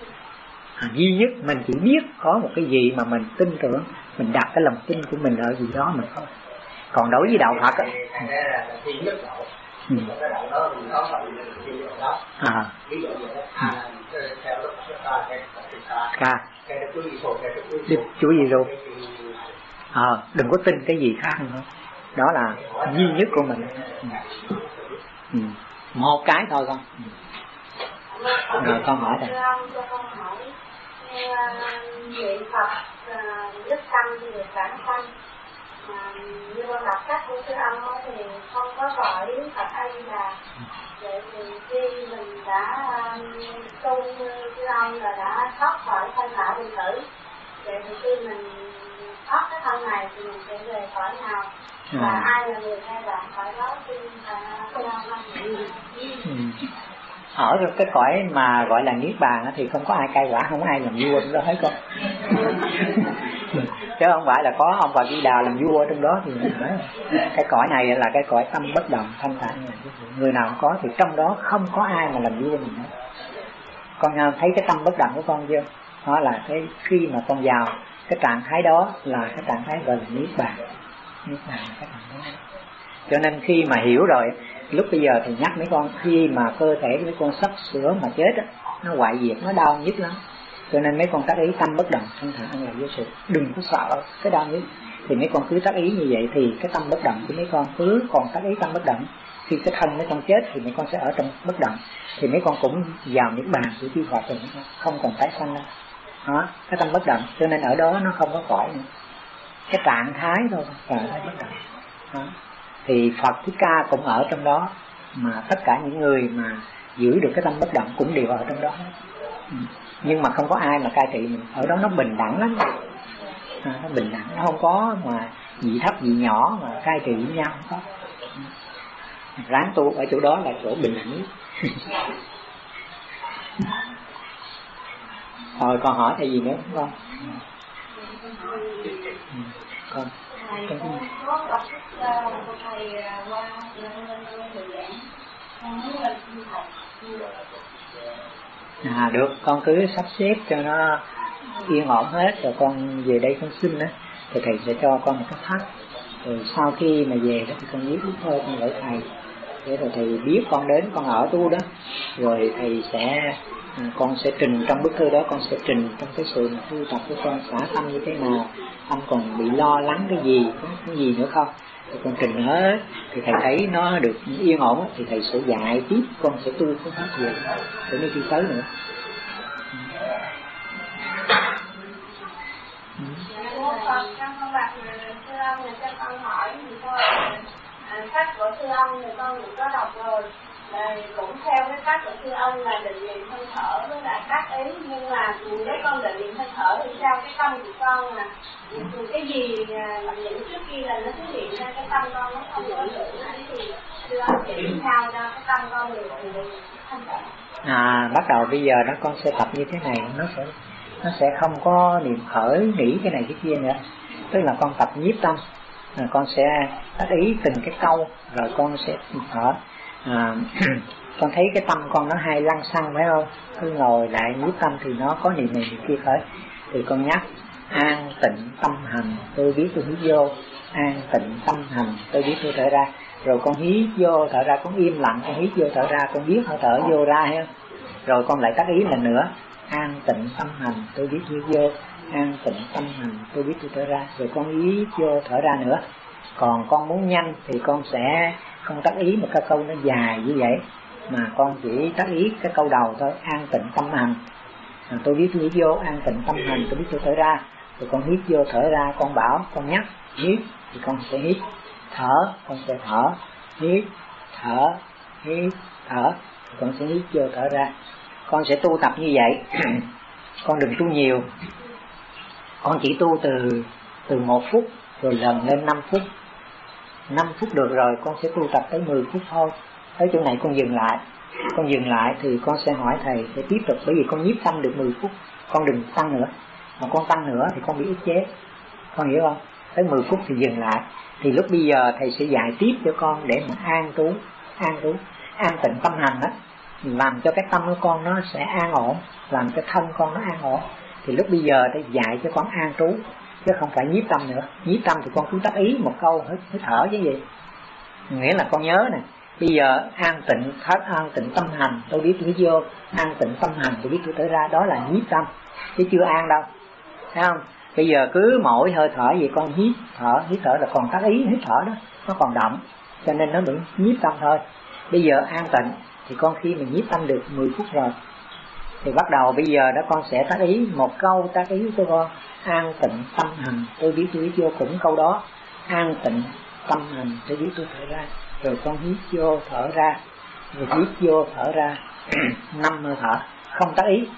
Duy nhất mình chỉ biết có một cái gì mà mình tin tưởng, mình đặt cái lòng tin của mình ở gì đó mình thôi. Còn đối với đạo Phật cái đạo đó mình có phần mình đó. Ví dụ như đó theo Đức Đức Chúa Giêsu. Đừng có tin cái gì khác nữa. Đó là duy nhất của mình. Một cái thôi con. Rồi con hỏi thầy. Vị Phật nhất tâm thì được bản thân. Như con đọc sách của sư ông thì không có gọi Phật A Di Đà. Vậy thì khi mình đã tu như sư ông là đã thoát khỏi thân lão bệnh tử. Vậy thì khi mình thoát cái thân này thì mình sẽ về cõi nào? Và ai là người hay đoạn cõi đó khi sư ông ở cái cõi mà gọi là niết bàn thì không có ai cai quả, không có ai làm vua trong đó hết con. Chứ không phải là có ông Phật Di Đà làm vua trong đó thì cái cõi này là cái cõi tâm bất động thanh thản. Người nào có thì trong đó không có ai mà làm vua mình hết. Con thấy cái tâm bất động của con chưa? Đó là cái khi mà con vào cái trạng thái đó là cái trạng thái gọi là niết bàn. Niết bàn là cái trạng thái đó. Cho nên khi mà hiểu rồi, lúc bây giờ thì nhắc mấy con, khi mà cơ thể mấy con sắp sửa mà chết á, nó hoại diệt, nó đau nhức lắm. Cho nên mấy con tác ý tâm bất động thanh thản là vô sự, đừng có sợ cái đau nhức. Thì mấy con cứ tác ý như vậy thì cái tâm bất động của mấy con cứ còn tác ý tâm bất động. Khi cái thân mấy con chết thì mấy con sẽ ở trong bất động, thì mấy con cũng vào niết bàn của chư Phật rồi, không còn tái sanh đâu. Đó, cái tâm bất động, cho nên ở đó nó không có cõi nữa, cái trạng thái thôi, trạng thái bất động. Đó. Thì Phật Thích Ca cũng ở trong đó, mà tất cả những người mà giữ được cái tâm bất động cũng đều ở trong đó. Nhưng mà không có ai mà cai trị mình, ở đó nó bình đẳng lắm. Nó bình đẳng, nó không có mà gì thấp gì nhỏ mà cai trị với nhau, không có. Ráng tu ở chỗ đó là chỗ bình đẳng nhất. Rồi con hỏi thầy gì nữa không con? Con có đọc của thầy qua được, con cứ sắp xếp cho nó yên ổn hết rồi con về đây con xin á, thì thầy sẽ cho con một cái thắt. Rồi sau khi mà về đó thì con viết bút thơ con gửi thầy, để rồi thầy biết con đến con ở tu đó, rồi thầy sẽ con sẽ trình trong bức thư đó, con sẽ trình trong cái sự tu tập của con xả tâm như thế nào, tâm còn bị lo lắng cái gì, có cái gì nữa không, thì con trình hết. Thì thầy thấy nó được yên ổn thì thầy sẽ dạy tiếp con sẽ tu cái pháp gì để nó đi tới nữa. Con bạch sư ông này cho con hỏi thì thôi, sách của sư ông thì con cũng có đọc rồi, cũng theo cái cách của sư ông là định niệm hơi thở với lại tác ý, nhưng mà nếu con định niệm hơi thở thì sao cái tâm của con là cái gì làm những trước kia là nó xuất hiện ra cái tâm con nó không có được, thì sư ông chỉ sao cho cái tâm con được thanh tịnh. Bắt đầu bây giờ đó con sẽ tập như thế này, nó sẽ không có niệm khởi nghĩ cái này cái kia nữa. Tức là con tập nhiếp tâm, con sẽ tác ý từng cái câu, rồi con sẽ thở. Con thấy cái tâm con nó hay lăng xăng phải không, cứ ngồi lại nhiếp tâm thì nó có niệm này niệm kia khởi, thì con nhắc an tịnh tâm hành, tôi biết tôi hít vô, an tịnh tâm hành, tôi biết tôi thở ra. Rồi con hít vô thở ra, con im lặng, con hít vô thở ra, con biết hơi thở vô ra ha. Rồi con lại tác ý lần nữa, an tịnh tâm hành, tôi biết hít vô, an tịnh tâm hành, tôi biết tôi thở ra. Rồi con hít vô thở ra nữa. Còn con muốn nhanh thì con sẽ không tác ý một cái câu nó dài như vậy, mà con chỉ tác ý cái câu đầu thôi, an tịnh tâm hành, tôi biết tôi hít vô, an tịnh tâm hành, tôi biết tôi thở ra. Rồi con hít vô thở ra, con bảo, con nhắc hít thì con sẽ hít, thở con sẽ thở, hít thở, hít thở, con sẽ hít vô thở ra. Con sẽ tu tập như vậy. Con đừng tu nhiều, con chỉ tu từ 1 phút rồi lần lên 5 phút. 5 phút được rồi con sẽ tu tập tới 10 phút thôi. Tới chỗ này con dừng lại. Con dừng lại thì con sẽ hỏi thầy sẽ tiếp tục, bởi vì con nhiếp tâm được 10 phút, con đừng tăng nữa. Mà con tăng nữa thì con bị ức chế, con hiểu không? Tới 10 phút thì dừng lại. Thì lúc bây giờ thầy sẽ dạy tiếp cho con để mà an trú, an tịnh tâm hành đó, làm cho cái tâm của con nó sẽ an ổn, làm cho thân con nó an ổn. Thì lúc bây giờ thầy dạy cho con an trú, chứ không phải nhiếp tâm nữa. Nhiếp tâm thì con cứ tác ý một câu hít thở chứ gì. Nghĩa là con nhớ nè, bây giờ an tịnh tâm hành, tôi biết tôi vô, an tịnh tâm hành, tôi biết tôi thở ra, đó là nhiếp tâm, chứ chưa an đâu, thấy không? Bây giờ cứ mỗi hơi thở gì con hít thở là còn tác ý hít thở đó, nó còn động, cho nên nó bị nhiếp tâm thôi. Bây giờ an tịnh thì con khi mình nhiếp tâm được 10 phút rồi thì bắt đầu bây giờ đó con sẽ tác ý một câu, tác ý cho con an tịnh tâm hành, tôi biết tôi hít vô, cũng câu đó, an tịnh tâm hành, tôi biết tôi thở ra. Rồi con hít vô thở ra, rồi hít vô thở ra 5 hơi thở, không tác ý.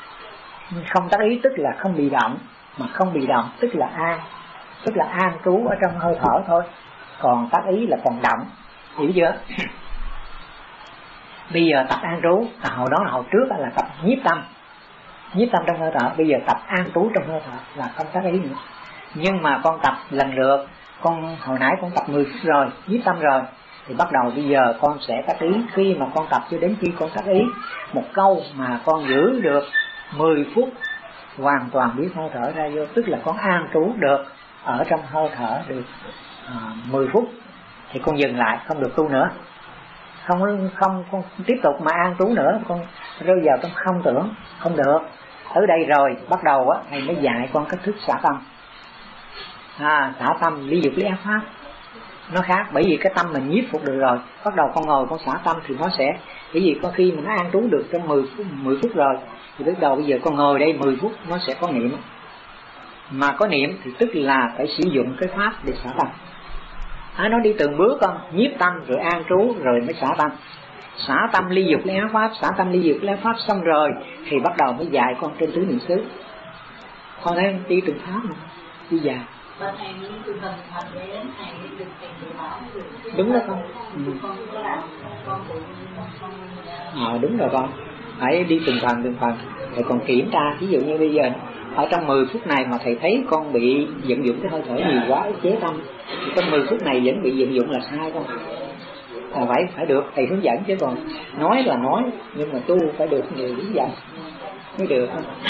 Không tác ý tức là không bị động, mà không bị động tức là an trú ở trong hơi thở thôi. Còn tác ý là còn động, hiểu chưa? Bây giờ tập an trú, hồi đó là hồi trước là tập nhiếp tâm trong hơi thở. Bây giờ tập an trú trong hơi thở là không tác ý nữa. Nhưng mà con tập lần lượt, con hồi nãy con tập 10 phút rồi, nhiếp tâm rồi, thì bắt đầu bây giờ con sẽ tác ý. Khi mà con tập cho đến khi con tác ý một câu mà con giữ được 10 phút hoàn toàn biết hơi thở ra vô, tức là con an trú được ở trong hơi thở được 10 phút thì con dừng lại, không được tu nữa. Không con tiếp tục mà an trú nữa, con rơi vào trong không tưởng, không được. Ở đây rồi bắt đầu á, thầy mới dạy con cách thức xả tâm. Xả tâm lý dục lý ác pháp nó khác, bởi vì cái tâm mình nhiếp phục được rồi, bắt đầu con ngồi con xả tâm thì nó sẽ, bởi vì có khi mình nó an trú được trong 10 phút rồi thì bắt đầu bây giờ con ngồi đây 10 phút nó sẽ có niệm. Mà có niệm thì tức là phải sử dụng cái pháp để xả tâm. Nó đi từng bước con, nhiếp tâm rồi an trú rồi mới xả tâm. xả tâm ly dục lấy ác pháp, xả tâm ly dục lấy ác pháp xong rồi thì bắt đầu mới dạy con trên tứ niệm xứ. Con thấy đi từng pháp mà đi dài. Đúng đó con. Đúng rồi con, phải đi từng phần rồi còn kiểm tra. Ví dụ như bây giờ ở trong 10 phút này mà thầy thấy con bị vận dụng cái hơi thở nhiều quá, chế tâm, trong 10 phút này vẫn bị vận dụng là sai không? Phải được thầy hướng dẫn, chứ còn nói là nói nhưng mà tu phải được người hướng dẫn mới được.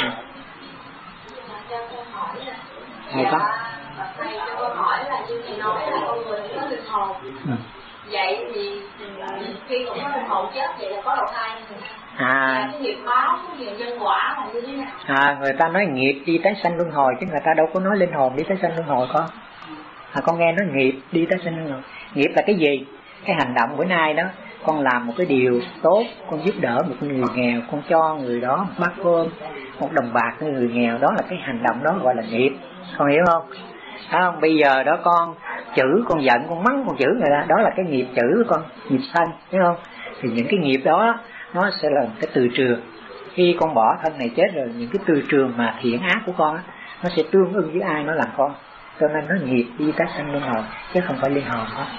Thầy con hỏi là như thầy nói là con người có linh hồn. Vậy thì khi cũng có linh hồn chết vậy là có đầu thai không? Cái nghiệp báo, cái nghiệp nhân quả là như thế nào? Người ta nói nghiệp đi tái sanh luân hồi, chứ người ta đâu có nói linh hồn đi tái sanh luân hồi con. Con nghe nói nghiệp đi tái sanh luân hồi. Nghiệp là cái gì? Cái hành động bữa nay đó, con làm một cái điều tốt, con giúp đỡ một người nghèo, con cho người đó một bát cơm, một đồng bạc cho người nghèo, đó là cái hành động đó gọi là nghiệp. Con hiểu không? Không, bây giờ đó con chửi, con giận, con mắng, con chửi người ta, đó là cái nghiệp chửi của con, nghiệp sân, hiểu không? Thì những cái nghiệp đó nó sẽ là cái từ trường. Khi con bỏ thân này chết rồi, những cái từ trường mà thiện ác của con á, nó sẽ tương ưng với ai nó làm con. Cho nên nó nghiệp đi tái sanh luân hồi, chứ không phải linh hồn đó.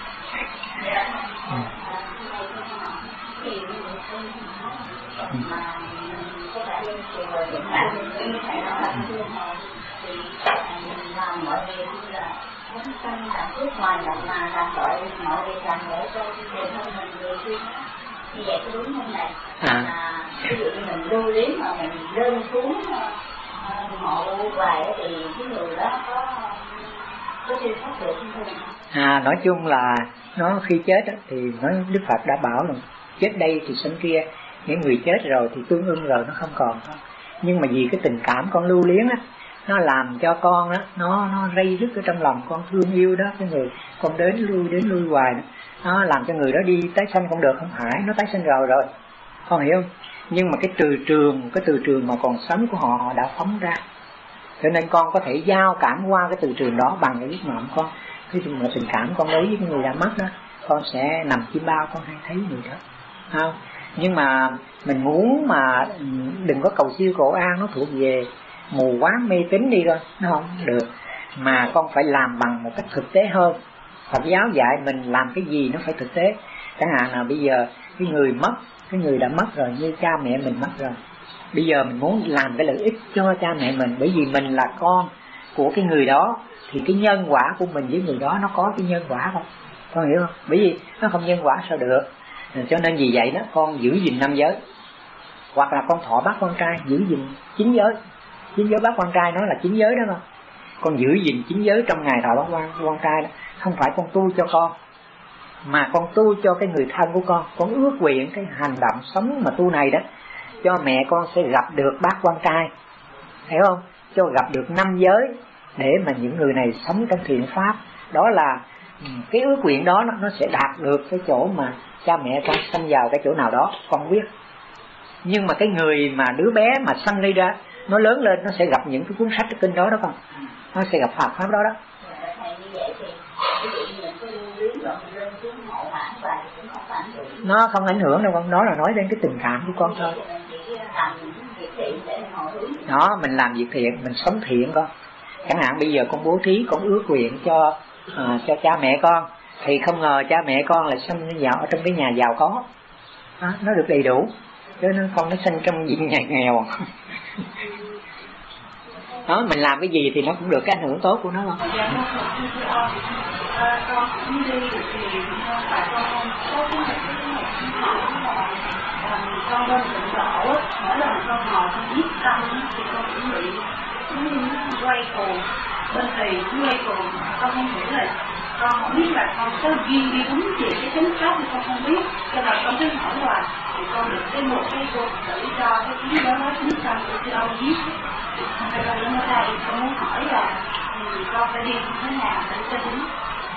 Làm mọi việc như là muốn tâm làm phước ngoài động mà làm mọi việc làm để cho người thân mình người kia. Như vậy có đúng không này? Ví dụ như mình lưu luyến mà mình rơi xuống mộ hoài thì cái người đó có siêu thoát được không? Nói chung là nó khi chết á, thì nói Đức Phật đã bảo là chết đây thì sinh kia. Những người chết rồi thì tương ưng rồi nó không còn thôi. Nhưng mà vì cái tình cảm con lưu luyến á, nó làm cho con á, nó rây rứt ở trong lòng con, thương yêu đó cái người con đến lui hoài đó. Nó làm cho người đó đi tái sanh không được, không phải, nó tái sanh rồi con hiểu không? Nhưng mà cái từ trường mà còn sống của họ đã phóng ra, cho nên con có thể giao cảm qua cái từ trường đó bằng cái giấc mộng con. Cái mà tình cảm con đối với cái người đã mất đó, con sẽ nằm chim bao con hay thấy người đó, không? Nhưng mà mình muốn mà đừng có cầu siêu cầu an, nó thuộc về mù quáng mê tín đi coi, nó không được. Mà con phải làm bằng một cách thực tế hơn. Phật giáo dạy mình làm cái gì nó phải thực tế. Chẳng hạn là bây giờ cái người mất, cái người đã mất rồi, như cha mẹ mình mất rồi, bây giờ mình muốn làm cái lợi ích cho cha mẹ mình, bởi vì mình là con của cái người đó, thì cái nhân quả của mình với người đó nó có cái nhân quả không? Con hiểu không? Bởi vì nó không nhân quả sao được. Cho nên vì vậy đó, con giữ gìn 5 giới, hoặc là con thọ bát quan trai, giữ gìn 9 giới. 9 giới bát quan trai nó là 9 giới đó không? Con giữ gìn 9 giới trong ngày thọ bát quan trai đó, không phải con tu cho con, mà con tu cho cái người thân của con. Con ước nguyện cái hành động sống mà tu này đó, cho mẹ con sẽ gặp được bát quan trai, hiểu không? Cho gặp được 5 giới, để mà những người này sống trong thiện pháp. Đó là cái ước nguyện đó nó sẽ đạt được cái chỗ mà cha mẹ con sanh vào cái chỗ nào đó, con biết. Nhưng mà cái người mà đứa bé mà sanh đi ra, nó lớn lên nó sẽ gặp những cái cuốn sách kinh đó con, nó sẽ gặp Phật pháp đó đó. Nó không ảnh hưởng đâu con, nó là nói đến cái tình cảm của con thôi. Đó, mình làm việc thiện, mình sống thiện con. Chẳng hạn bây giờ con bố thí, con ước nguyện cho cha mẹ con, thì không ngờ cha mẹ con lại sanh vào ở trong cái nhà giàu có, nó được đầy đủ, chứ nó không nó sinh trong diện nhà nghèo. Đó, mình làm cái gì thì nó cũng được cái ảnh hưởng tốt của nó không? Con bên tịnh độ á, mỗi lần con ngồi con viết tâm thì con cũng bị nó quay cuồng, bên thì nó quay cuồng, con không hiểu là con không biết là con có duyên đi đúng về cái tính cách thì con không biết, cho nên con cứ hỏi hoài thì con được cái một cái cô tự cho cái tiếng đó nói tính tâm của cái ông viết. Cho nên đến ở đây con muốn hỏi là con phải đi như thế nào để cho đúng.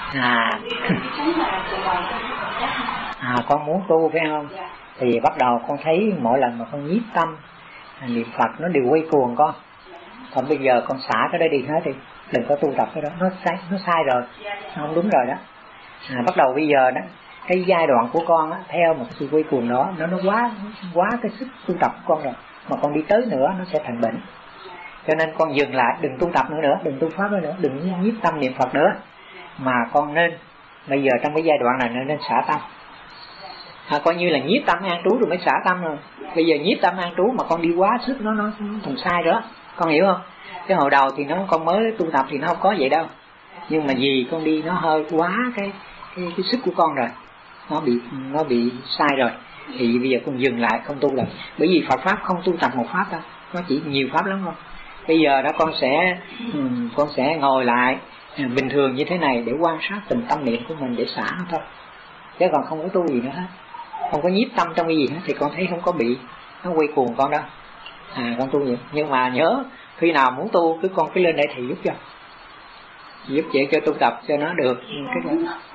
Con muốn tu phải không? Dạ. Thì bắt đầu con thấy mỗi lần mà con nhiếp tâm niệm Phật nó đều quay cuồng con. Còn bây giờ con xả cái đó đi hết đi, đừng có tu tập cái đó, nó sai rồi, nó không đúng rồi đó. Bắt đầu bây giờ đó, cái giai đoạn của con á, theo một sự quay cuồng đó, nó quá cái sức tu tập của con rồi, mà con đi tới nữa nó sẽ thành bệnh. Cho nên con dừng lại, đừng tu tập nữa, đừng tu pháp nữa, đừng nhiếp tâm niệm Phật nữa, mà con nên bây giờ trong cái giai đoạn này nên xả tâm. Coi như là nhiếp tâm an trú rồi mới xả tâm rồi. Bây giờ nhiếp tâm an trú mà con đi quá sức nó thành sai rồi đó, con hiểu không? Cái hồi đầu thì con mới tu tập thì nó không có vậy đâu, nhưng mà vì con đi nó hơi quá cái sức của con rồi, nó bị sai rồi, thì bây giờ con dừng lại không tu lại. Bởi vì Phật pháp không tu tập một pháp đâu, nó chỉ nhiều pháp lắm không. Bây giờ đó con sẽ ngồi lại bình thường như thế này để quan sát từng tâm niệm của mình để xả nó thôi, chứ còn không có tu gì nữa hết, không có nhiếp tâm trong cái gì hết, thì con thấy không có bị nó quay cuồng con đâu. Con tu vậy. Nhưng mà nhớ khi nào muốn tu con cứ lên đây thầy giúp chị cho tu tập cho nó được cái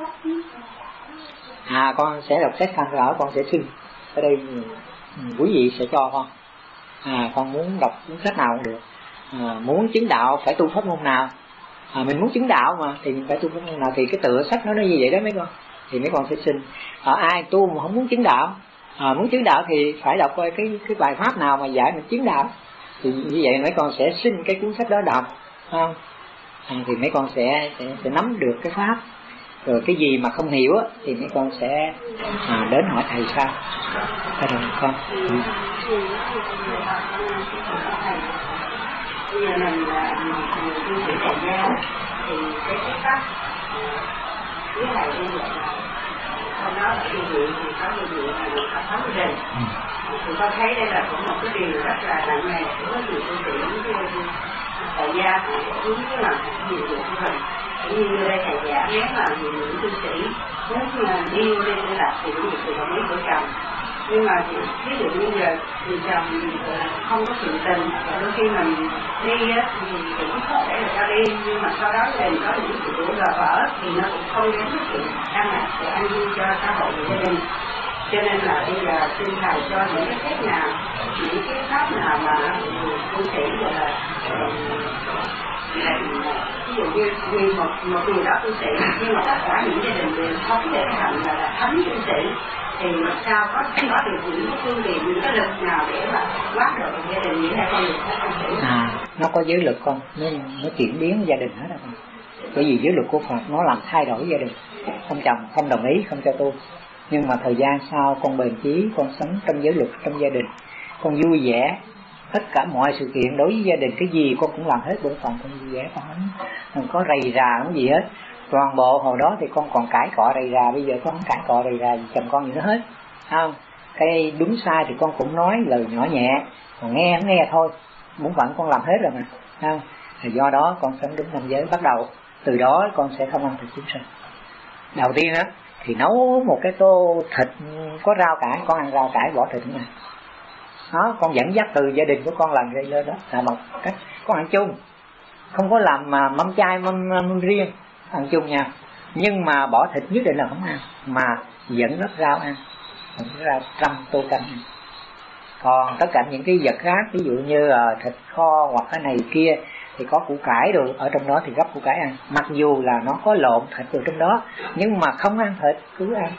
đó. Con sẽ đọc sách tham khảo, con sẽ xin ở đây quý vị sẽ cho con. Con muốn đọc cuốn sách nào cũng được. Muốn chứng đạo phải tu pháp môn nào, mình muốn chứng đạo mà thì mình phải tu pháp môn nào, thì cái tựa sách nó như vậy đó mấy con, thì mấy con sẽ xin. Ai tu mà không muốn chứng đạo, muốn chứng đạo thì phải đọc coi cái bài pháp nào mà dạy mình chứng đạo, thì như vậy mấy con sẽ xin cái cuốn sách đó đọc, không? Thì mấy con sẽ nắm được cái pháp. Rồi cái gì mà không hiểu á, thì mấy con sẽ đến hỏi thầy sao. Được con. Bây giờ mình là người tu sĩ tại gia thì cái pháp với thầy như vậy, sau đó là điều gì thì có điều gì là được pháp gia đình. Thì con thấy đây là cũng một cái điều rất là nặng nề của nhiều tu sĩ tại gia hướng cái làm nhiều việc của mình. Cũng như đây thầy giả nếu mà nhiều những tu sĩ nếu mà đi vô đây để đặt thì cũng được sự đồng ý của chồng, nhưng mà ví dụ như giờ thì chồng không có sự tình, và đôi khi mình đi á thì cũng có thể là cho đi, nhưng mà sau đó gia đình có những sự đổ vỡ thì nó cũng không đến cái sự an lạc và an vui cho xã hội và gia đình. Cho nên là bây giờ xin thầy cho những cái cách nào, những cái pháp nào mà tu sĩ gọi là ví dụ như một người đó tu sĩ, nhưng mà tất cả những gia đình đều không để thành là thánh tu sĩ, thì làm sao có được những cái phương tiện, những cái lực nào để mà quát được gia đình như thế con được các con sĩ? Nó có giới luật con, nó chuyển biến gia đình hết rồi. Bởi vì giới luật của Phật nó làm thay đổi gia đình. Ông chồng không đồng ý không cho tu, nhưng mà thời gian sau con bền chí, con sống trong giới luật trong gia đình, con vui vẻ, tất cả mọi sự kiện đối với gia đình cái gì con cũng làm hết bổn phận, con vui vẻ, con không có rầy rà không gì hết. Toàn bộ hồi đó thì con còn cãi cọ rầy rà, bây giờ con không cãi cọ rầy rà gì chồng con gì nữa hết, không? Cái đúng sai thì con cũng nói lời nhỏ nhẹ, còn nghe không nghe thôi, bổn phận con làm hết rồi mà, không? Thì do đó con sống đúng năm giới. Bắt đầu từ đó con sẽ không ăn thịt chúng sinh. Đầu tiên á thì nấu một cái tô thịt có rau cải, con ăn rau cải bỏ thịt nha. Đó, con dẫn dắt từ gia đình của con làm gây lên đó là một cách con ăn chung, không có làm mà mâm chay mâm riêng, ăn chung nha. Nhưng mà bỏ thịt nhất định là không ăn, mà dẫn lớp rau ăn, rau trăm tô canh ăn. Còn tất cả những cái vật khác, ví dụ như thịt kho hoặc cái này kia thì có củ cải đồ ở trong đó thì gấp củ cải ăn, mặc dù là nó có lộn thịt ở trong đó, nhưng mà không ăn thịt cứ ăn.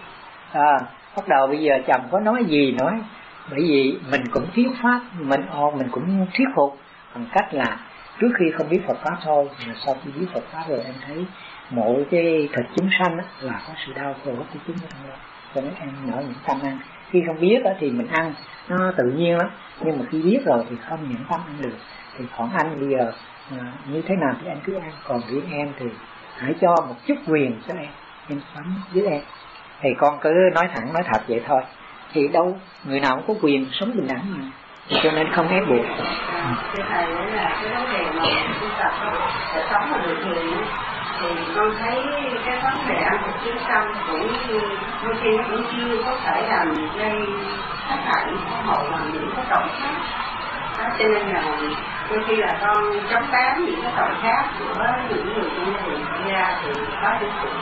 Bắt đầu bây giờ chồng có nói gì nói, bởi vì mình cũng thuyết pháp, mình cũng thuyết phục bằng cách là trước khi không biết Phật pháp thôi, mà sau khi biết Phật pháp rồi em thấy mỗi cái thịt chúng sanh là có sự đau khổ của chúng ở trong đó, cho nên em nở những tâm ăn. Khi không biết thì mình ăn nó tự nhiên lắm, nhưng mà khi biết rồi thì không những tâm ăn được. Thì còn anh bây giờ như thế nào thì anh cứ ăn, còn riêng em thì hãy cho một chút quyền cho em sống với em. Thì con cứ nói thẳng nói thật vậy thôi, thì đâu người nào cũng có quyền sống bình đẳng mà, cho nên không ép buộc. Thưa thầy, là cái vấn đề mà tu tập để sống mà được thì con thấy cái vấn đề ăn thịt chúng sanh cũng đôi khi nó cũng chưa có thể làm gây tác hại xã hội bằng những cái tội khác. Cho nên là đôi khi là con chống bán những cái tội khác của những người trong gia đình xảy ra thì có những sự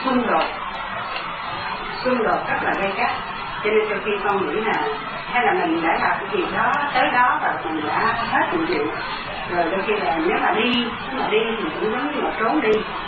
xung đột rất là gay gắt. Cho nên đôi khi con nghĩ là hay là mình đã làm cái gì đó tới đó và mình đã hết nhiệm vụ rồi, đôi khi là nếu mà đi thì cũng giống như là trốn đi,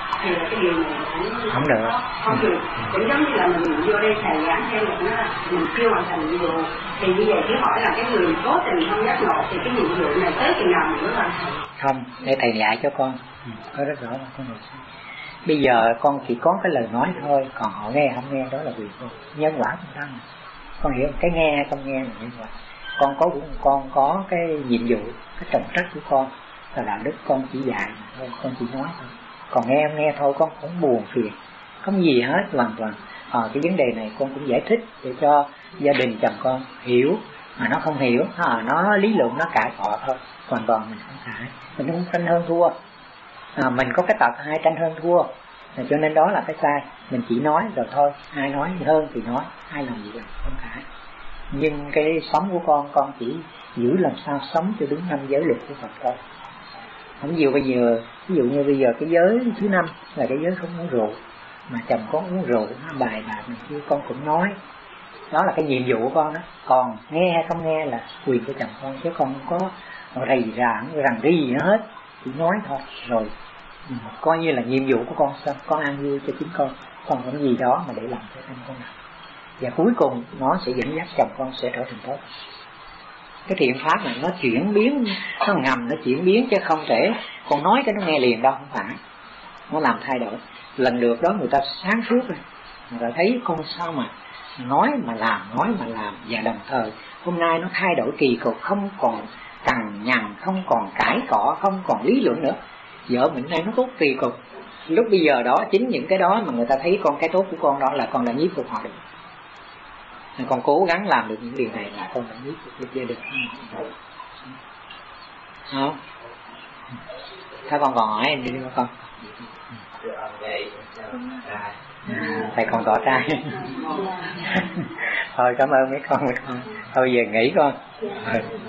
thì là cái điều này cũng không được. Không được. Cũng giống như là mình vô đây thầy giảng thêm một nữa là mình chưa hoàn thành nhiệm vụ, thì như vậy cứ hỏi là cái người cố tình không giác ngộ thì cái nhiệm vụ này tới chừng nào mình mới hoàn thành? Không, để thầy dạy cho con. Có rất rõ là con người. Bây giờ con chỉ có cái lời nói thôi, còn họ nghe không nghe đó là quyền con. Nhân quả không tăng. Con hiểu cái nghe không nghe là như vậy. Con có cái nhiệm vụ, cái trọng trách của con là đạo đức, con chỉ dạy thôi, con chỉ nói thôi. Còn nghe không nghe thôi, con không buồn phiền, không gì hết, hoàn toàn. Cái vấn đề này con cũng giải thích để cho gia đình chồng con hiểu, mà nó không hiểu, nó lý luận nó cãi cọ thôi, hoàn toàn mình không cãi, mình không tranh hơn thua. Mình có cái tật hay tranh hơn thua, cho nên đó là cái sai. Mình chỉ nói rồi thôi, ai nói hơn thì nói, ai làm gì làm không cãi. Nhưng cái sống của con chỉ giữ làm sao sống cho đúng 5 giới luật của Phật thôi. Không nhiều bây giờ, ví dụ như bây giờ cái giới thứ 5 là cái giới không uống rượu, mà chồng con uống rượu, nó bài bạc này kia con cũng nói, đó là cái nhiệm vụ của con đó. Còn nghe hay không nghe là quyền của chồng con, chứ con không có rầy ràng rì nữa hết, chỉ nói thôi. Rồi coi như là nhiệm vụ của con, xong con ăn vui cho chính con có gì đó mà để làm cho anh con nào, và cuối cùng nó sẽ dẫn dắt chồng con sẽ trở thành tốt. Cái thiện pháp này nó chuyển biến, nó ngầm nó chuyển biến, chứ không thể con nói cái nó nghe liền đâu, không phải. Nó làm thay đổi. Lần được đó người ta sáng suốt rồi, người ta thấy con sao mà nói mà làm, và đồng thời hôm nay nó thay đổi kỳ cục, không còn cằn nhằn, không còn cãi cọ, không còn lý luận nữa. Vợ mình nay nó tốt kỳ cục. Lúc bây giờ đó, chính những cái đó mà người ta thấy con cái tốt của con đó là con đã nhiếp phục họ được. Con cố gắng làm được những điều này là con đã nhiếp phục được gia đình. Không?ถ้าcon còn hỏi em đi với con. Thầy còn tỏ trai. Thôi cảm ơn mấy con. Thôi về nghỉ con.